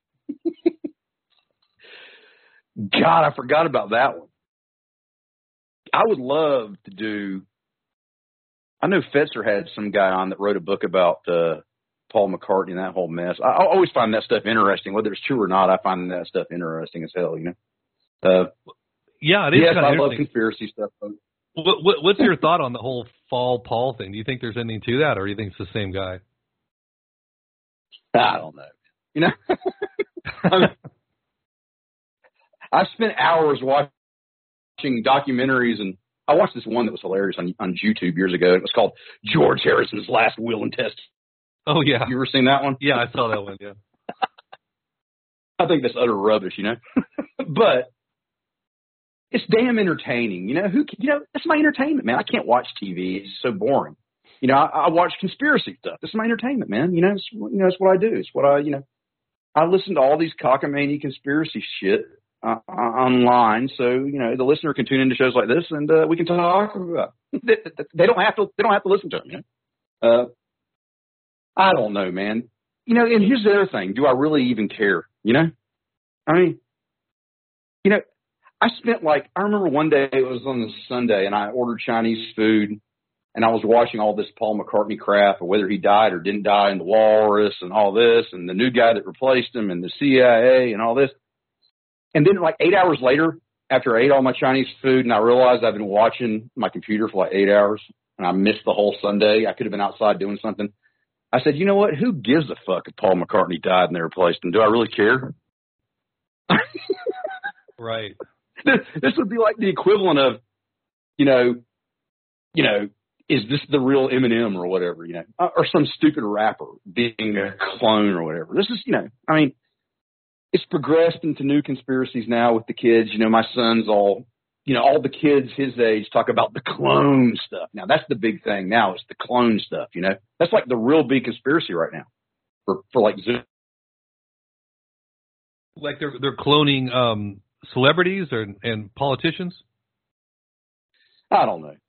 Speaker 4: God, I forgot about that one. I would love to do. I know Fetzer had some guy on that wrote a book about Paul McCartney and that whole mess. I always find that stuff interesting, whether it's true or not. I find that stuff interesting as hell.
Speaker 1: Yeah, it is.
Speaker 4: Yes,
Speaker 1: kind of
Speaker 4: I love conspiracy stuff.
Speaker 1: What's your thought on the whole Fall Paul thing? Do you think there's anything to that, or do you think it's the same guy?
Speaker 4: I don't know. I spent hours watching documentaries, and I watched this one that was hilarious on YouTube years ago. It was called George Harrison's Last Will and Testament.
Speaker 1: Oh, yeah.
Speaker 4: You ever seen that one?
Speaker 1: Yeah, I saw that one, yeah.
Speaker 4: I think that's utter rubbish, But it's damn entertaining. That's my entertainment, man. I can't watch TV. It's so boring. I watch conspiracy stuff. This is my entertainment, man. It's what I do. It's what I listen to all these cockamamie conspiracy shit online. So, the listener can tune into shows like this and we can talk about it. They don't have to listen to them, I don't know, man. And here's the other thing. Do I really even care? I spent I remember one day it was on a Sunday and I ordered Chinese food and I was watching all this Paul McCartney crap, or whether he died or didn't die in the Walrus and all this, and the new guy that replaced him and the CIA and all this. And then 8 hours later, after I ate all my Chinese food and I realized I've been watching my computer for 8 hours and I missed the whole Sunday. I could have been outside doing something. I said, you know what? Who gives a fuck if Paul McCartney died and they replaced him? Do I really care?
Speaker 1: Right.
Speaker 4: This would be like the equivalent of, you know, is this the real Eminem or whatever, or some stupid rapper being a clone or whatever. This is, I mean, it's progressed into new conspiracies now with the kids. My son's all the kids his age talk about the clone stuff. Now that's the big thing now. It's the clone stuff. That's like the real big conspiracy right now for like Zoom.
Speaker 1: Like they're cloning celebrities and politicians.
Speaker 4: I don't know.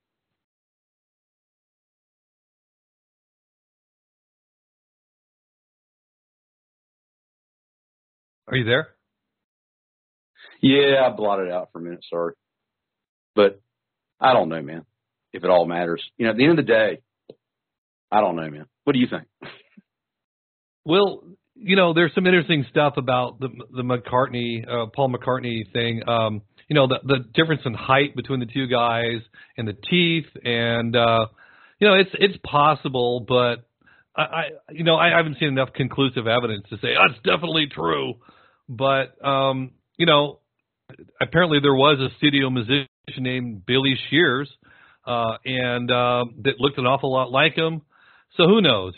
Speaker 1: Are you there?
Speaker 4: Yeah, I blotted out for a minute. Sorry. But I don't know, man, if it all matters. At the end of the day, I don't know, man. What do you think?
Speaker 1: Well, there's some interesting stuff about the McCartney, Paul McCartney thing. The difference in height between the two guys and the teeth, and it's possible, but I haven't seen enough conclusive evidence to say that's definitely true. But apparently there was a studio musician named Billy Shears, and that looked an awful lot like him. So who knows?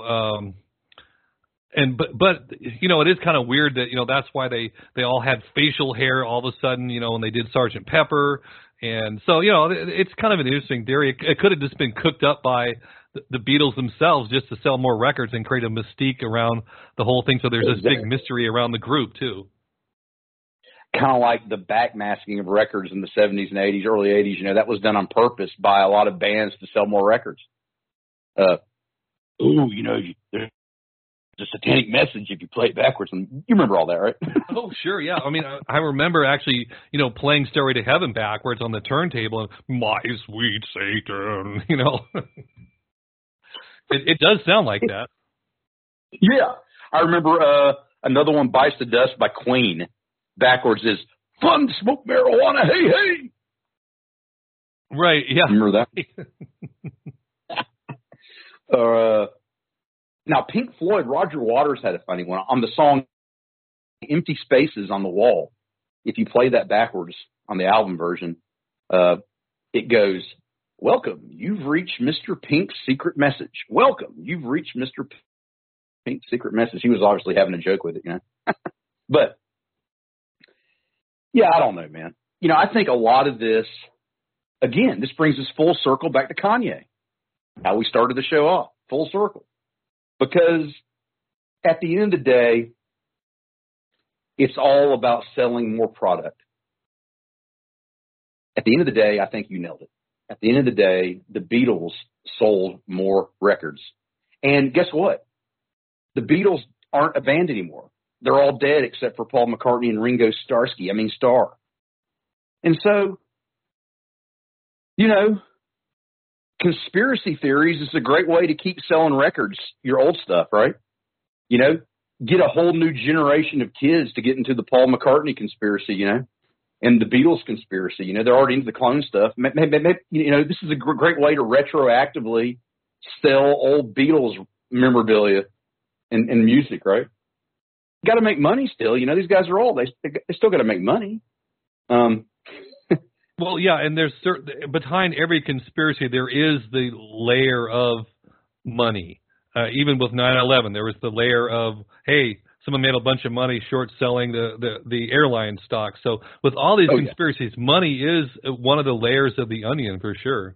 Speaker 1: And but it is kind of weird that that's why they all had facial hair all of a sudden when they did Sgt. Pepper, and so it's kind of an interesting theory. It could have just been cooked up by the Beatles themselves just to sell more records and create a mystique around the whole thing. So there's this big mystery around the group too.
Speaker 4: Kind of like the backmasking of records in the 70s and 80s, early 80s. That was done on purpose by a lot of bands to sell more records. There's a satanic message if you play it backwards. And you remember all that, right?
Speaker 1: Oh, sure, yeah. I mean, I remember actually, playing Stairway to Heaven backwards on the turntable, and my sweet Satan, It does sound like that.
Speaker 4: Yeah. I remember another one, Bites the Dust by Queen. Backwards is fun to smoke marijuana, hey, hey.
Speaker 1: Right, yeah.
Speaker 4: Remember that? Now, Pink Floyd, Roger Waters had a funny one on the song Empty Spaces on the Wall. If you play that backwards on the album version, it goes, welcome, you've reached Mr. Pink's secret message. Welcome, you've reached Mr. Pink's secret message. He was obviously having a joke with it, But, yeah, I don't know, man. I think a lot of this, again, this brings us full circle back to Kanye. How we started the show off, full circle. Because at the end of the day, it's all about selling more product. At the end of the day, I think you nailed it. At the end of the day, the Beatles sold more records. And guess what? The Beatles aren't a band anymore. They're all dead except for Paul McCartney and Ringo Starr. And so, conspiracy theories is a great way to keep selling records, your old stuff, right? Get a whole new generation of kids to get into the Paul McCartney conspiracy, and the Beatles conspiracy. They're already into the clone stuff. Maybe, this is a great way to retroactively sell old Beatles memorabilia and music, right? Got to make money still. These guys are old. They still got to make money.
Speaker 1: Well, yeah, and there's behind every conspiracy there is the layer of money. Even with 9/11, there was the layer of, hey, someone made a bunch of money short selling the airline stock. So with all these conspiracies, money is one of the layers of the onion for sure.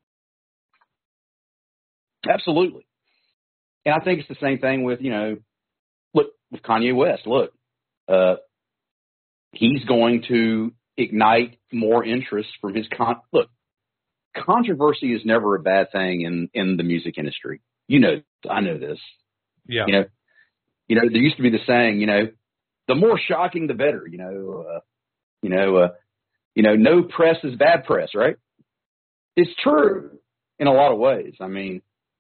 Speaker 4: Absolutely. And I think it's the same thing with, look, with Kanye West. Look, he's going to ignite more interest from his look, controversy is never a bad thing in the music industry. I know this.
Speaker 1: Yeah.
Speaker 4: There used to be the saying, the more shocking, the better, no press is bad press, right? It's true in a lot of ways. I mean,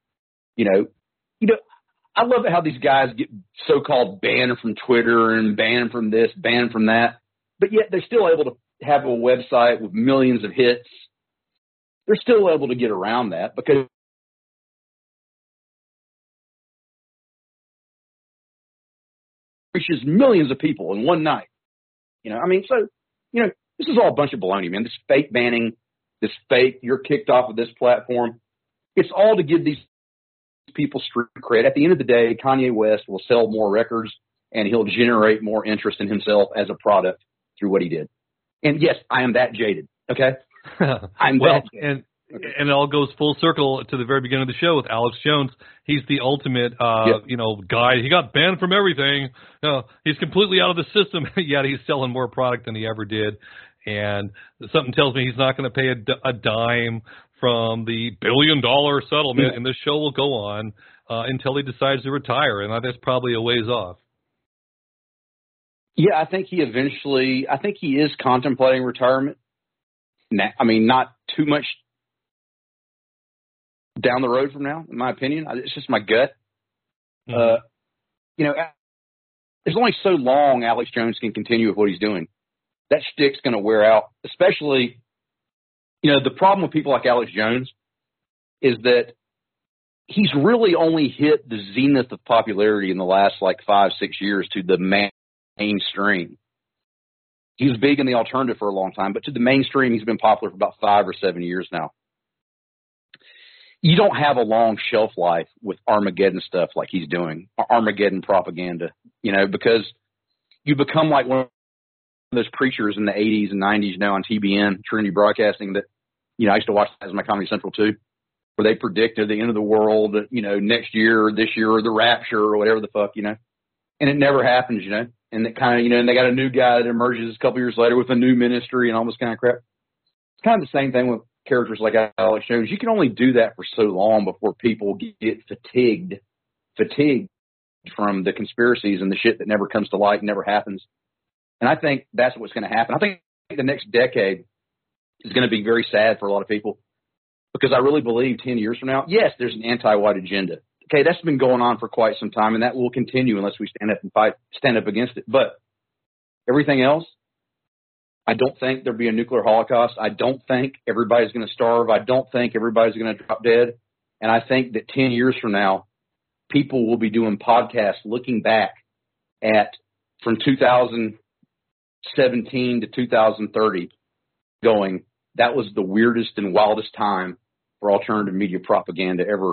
Speaker 4: I love how these guys get so-called banned from Twitter and banned from this, banned from that, but yet they're still able to have a website with millions of hits. They're still able to get around that because reaches millions of people in one night. So, this is all a bunch of baloney, man. This fake banning, this fake, you're kicked off of this platform. It's all to give these people street cred. At the end of the day, Kanye West will sell more records and he'll generate more interest in himself as a product through what he did. And yes, I am that jaded. Okay. I'm
Speaker 1: well,
Speaker 4: that jaded.
Speaker 1: And it all goes full circle to the very beginning of the show with Alex Jones. He's the ultimate, guy. He got banned from everything. He's completely out of the system, yet he's selling more product than he ever did. And something tells me he's not going to pay a dime from the $1 billion settlement, and this show will go on until he decides to retire, and that's probably a ways off.
Speaker 4: Yeah, I think he is contemplating retirement. Not too much down the road from now, in my opinion. It's just my gut. There's only so long Alex Jones can continue with what he's doing. That shtick's going to wear out, especially, the problem with people like Alex Jones is that he's really only hit the zenith of popularity in the last 5-6 years to the mainstream. He was big in the alternative for a long time, but to the mainstream, he's been popular for about 5 or 7 years now. You don't have a long shelf life with Armageddon stuff like he's doing, Armageddon propaganda, because you become like one of those preachers in the 80s and 90s now on TBN, Trinity Broadcasting, that, I used to watch as my Comedy Central too, where they predicted the end of the world, next year or this year or the rapture or whatever the fuck, and it never happens, and it kind of, and they got a new guy that emerges a couple years later with a new ministry and all this kind of crap. It's kind of the same thing with characters like Alex Jones. You can only do that for so long before people get fatigued from the conspiracies and the shit that never comes to light and never happens. And I think that's what's going to happen. I think the next decade is going to be very sad for a lot of people because I really believe 10 years from now, yes, there's an anti-white agenda. Okay, that's been going on for quite some time, and that will continue unless we stand up against it. But everything else, I don't think there'll be a nuclear holocaust. I don't think everybody's going to starve. I don't think everybody's going to drop dead. And I think that 10 years from now, people will be doing podcasts looking back at from 2017 to 2030 going, that was the weirdest and wildest time for alternative media propaganda ever.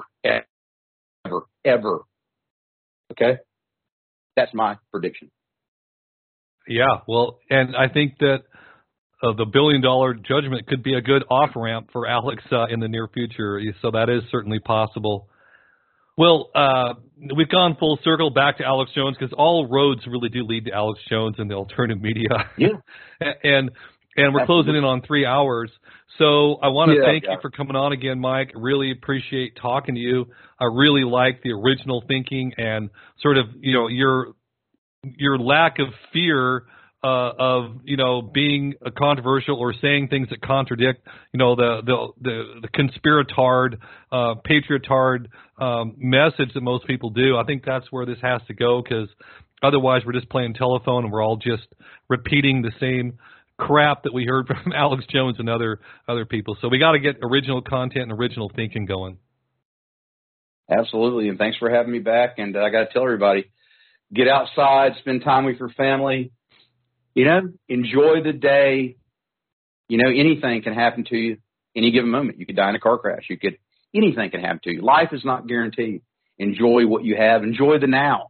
Speaker 4: Okay? That's my prediction.
Speaker 1: Yeah, well, and I think that the $1 billion judgment could be a good off-ramp for Alex in the near future, so that is certainly possible. Well, we've gone full circle back to Alex Jones because all roads really do lead to Alex Jones and the alternative media.
Speaker 4: Yeah.
Speaker 1: and we're closing in on 3 hours. So I want to thank you for coming on again, Mike. Really appreciate talking to you. I really like the original thinking and sort of, your lack of fear of being a controversial or saying things that contradict the conspiratard, patriotard message that most people do. I think that's where this has to go because otherwise we're just playing telephone and we're all just repeating the same crap that we heard from Alex Jones and other people. So we got to get original content and original thinking going.
Speaker 4: Absolutely, and thanks for having me back. And I got to tell everybody, get outside, spend time with your family. Enjoy the day. Anything can happen to you any given moment. You could die in a car crash. Anything can happen to you. Life is not guaranteed. Enjoy what you have. Enjoy the now,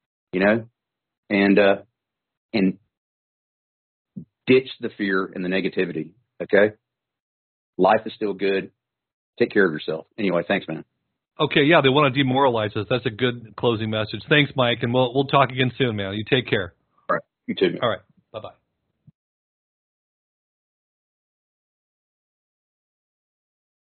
Speaker 4: and ditch the fear and the negativity. Okay. Life is still good. Take care of yourself. Anyway, thanks, man.
Speaker 1: Okay. Yeah. They want to demoralize us. That's a good closing message. Thanks, Mike. And we'll talk again soon, man. You take care.
Speaker 4: All right. You too, man.
Speaker 1: All right. Bye-bye.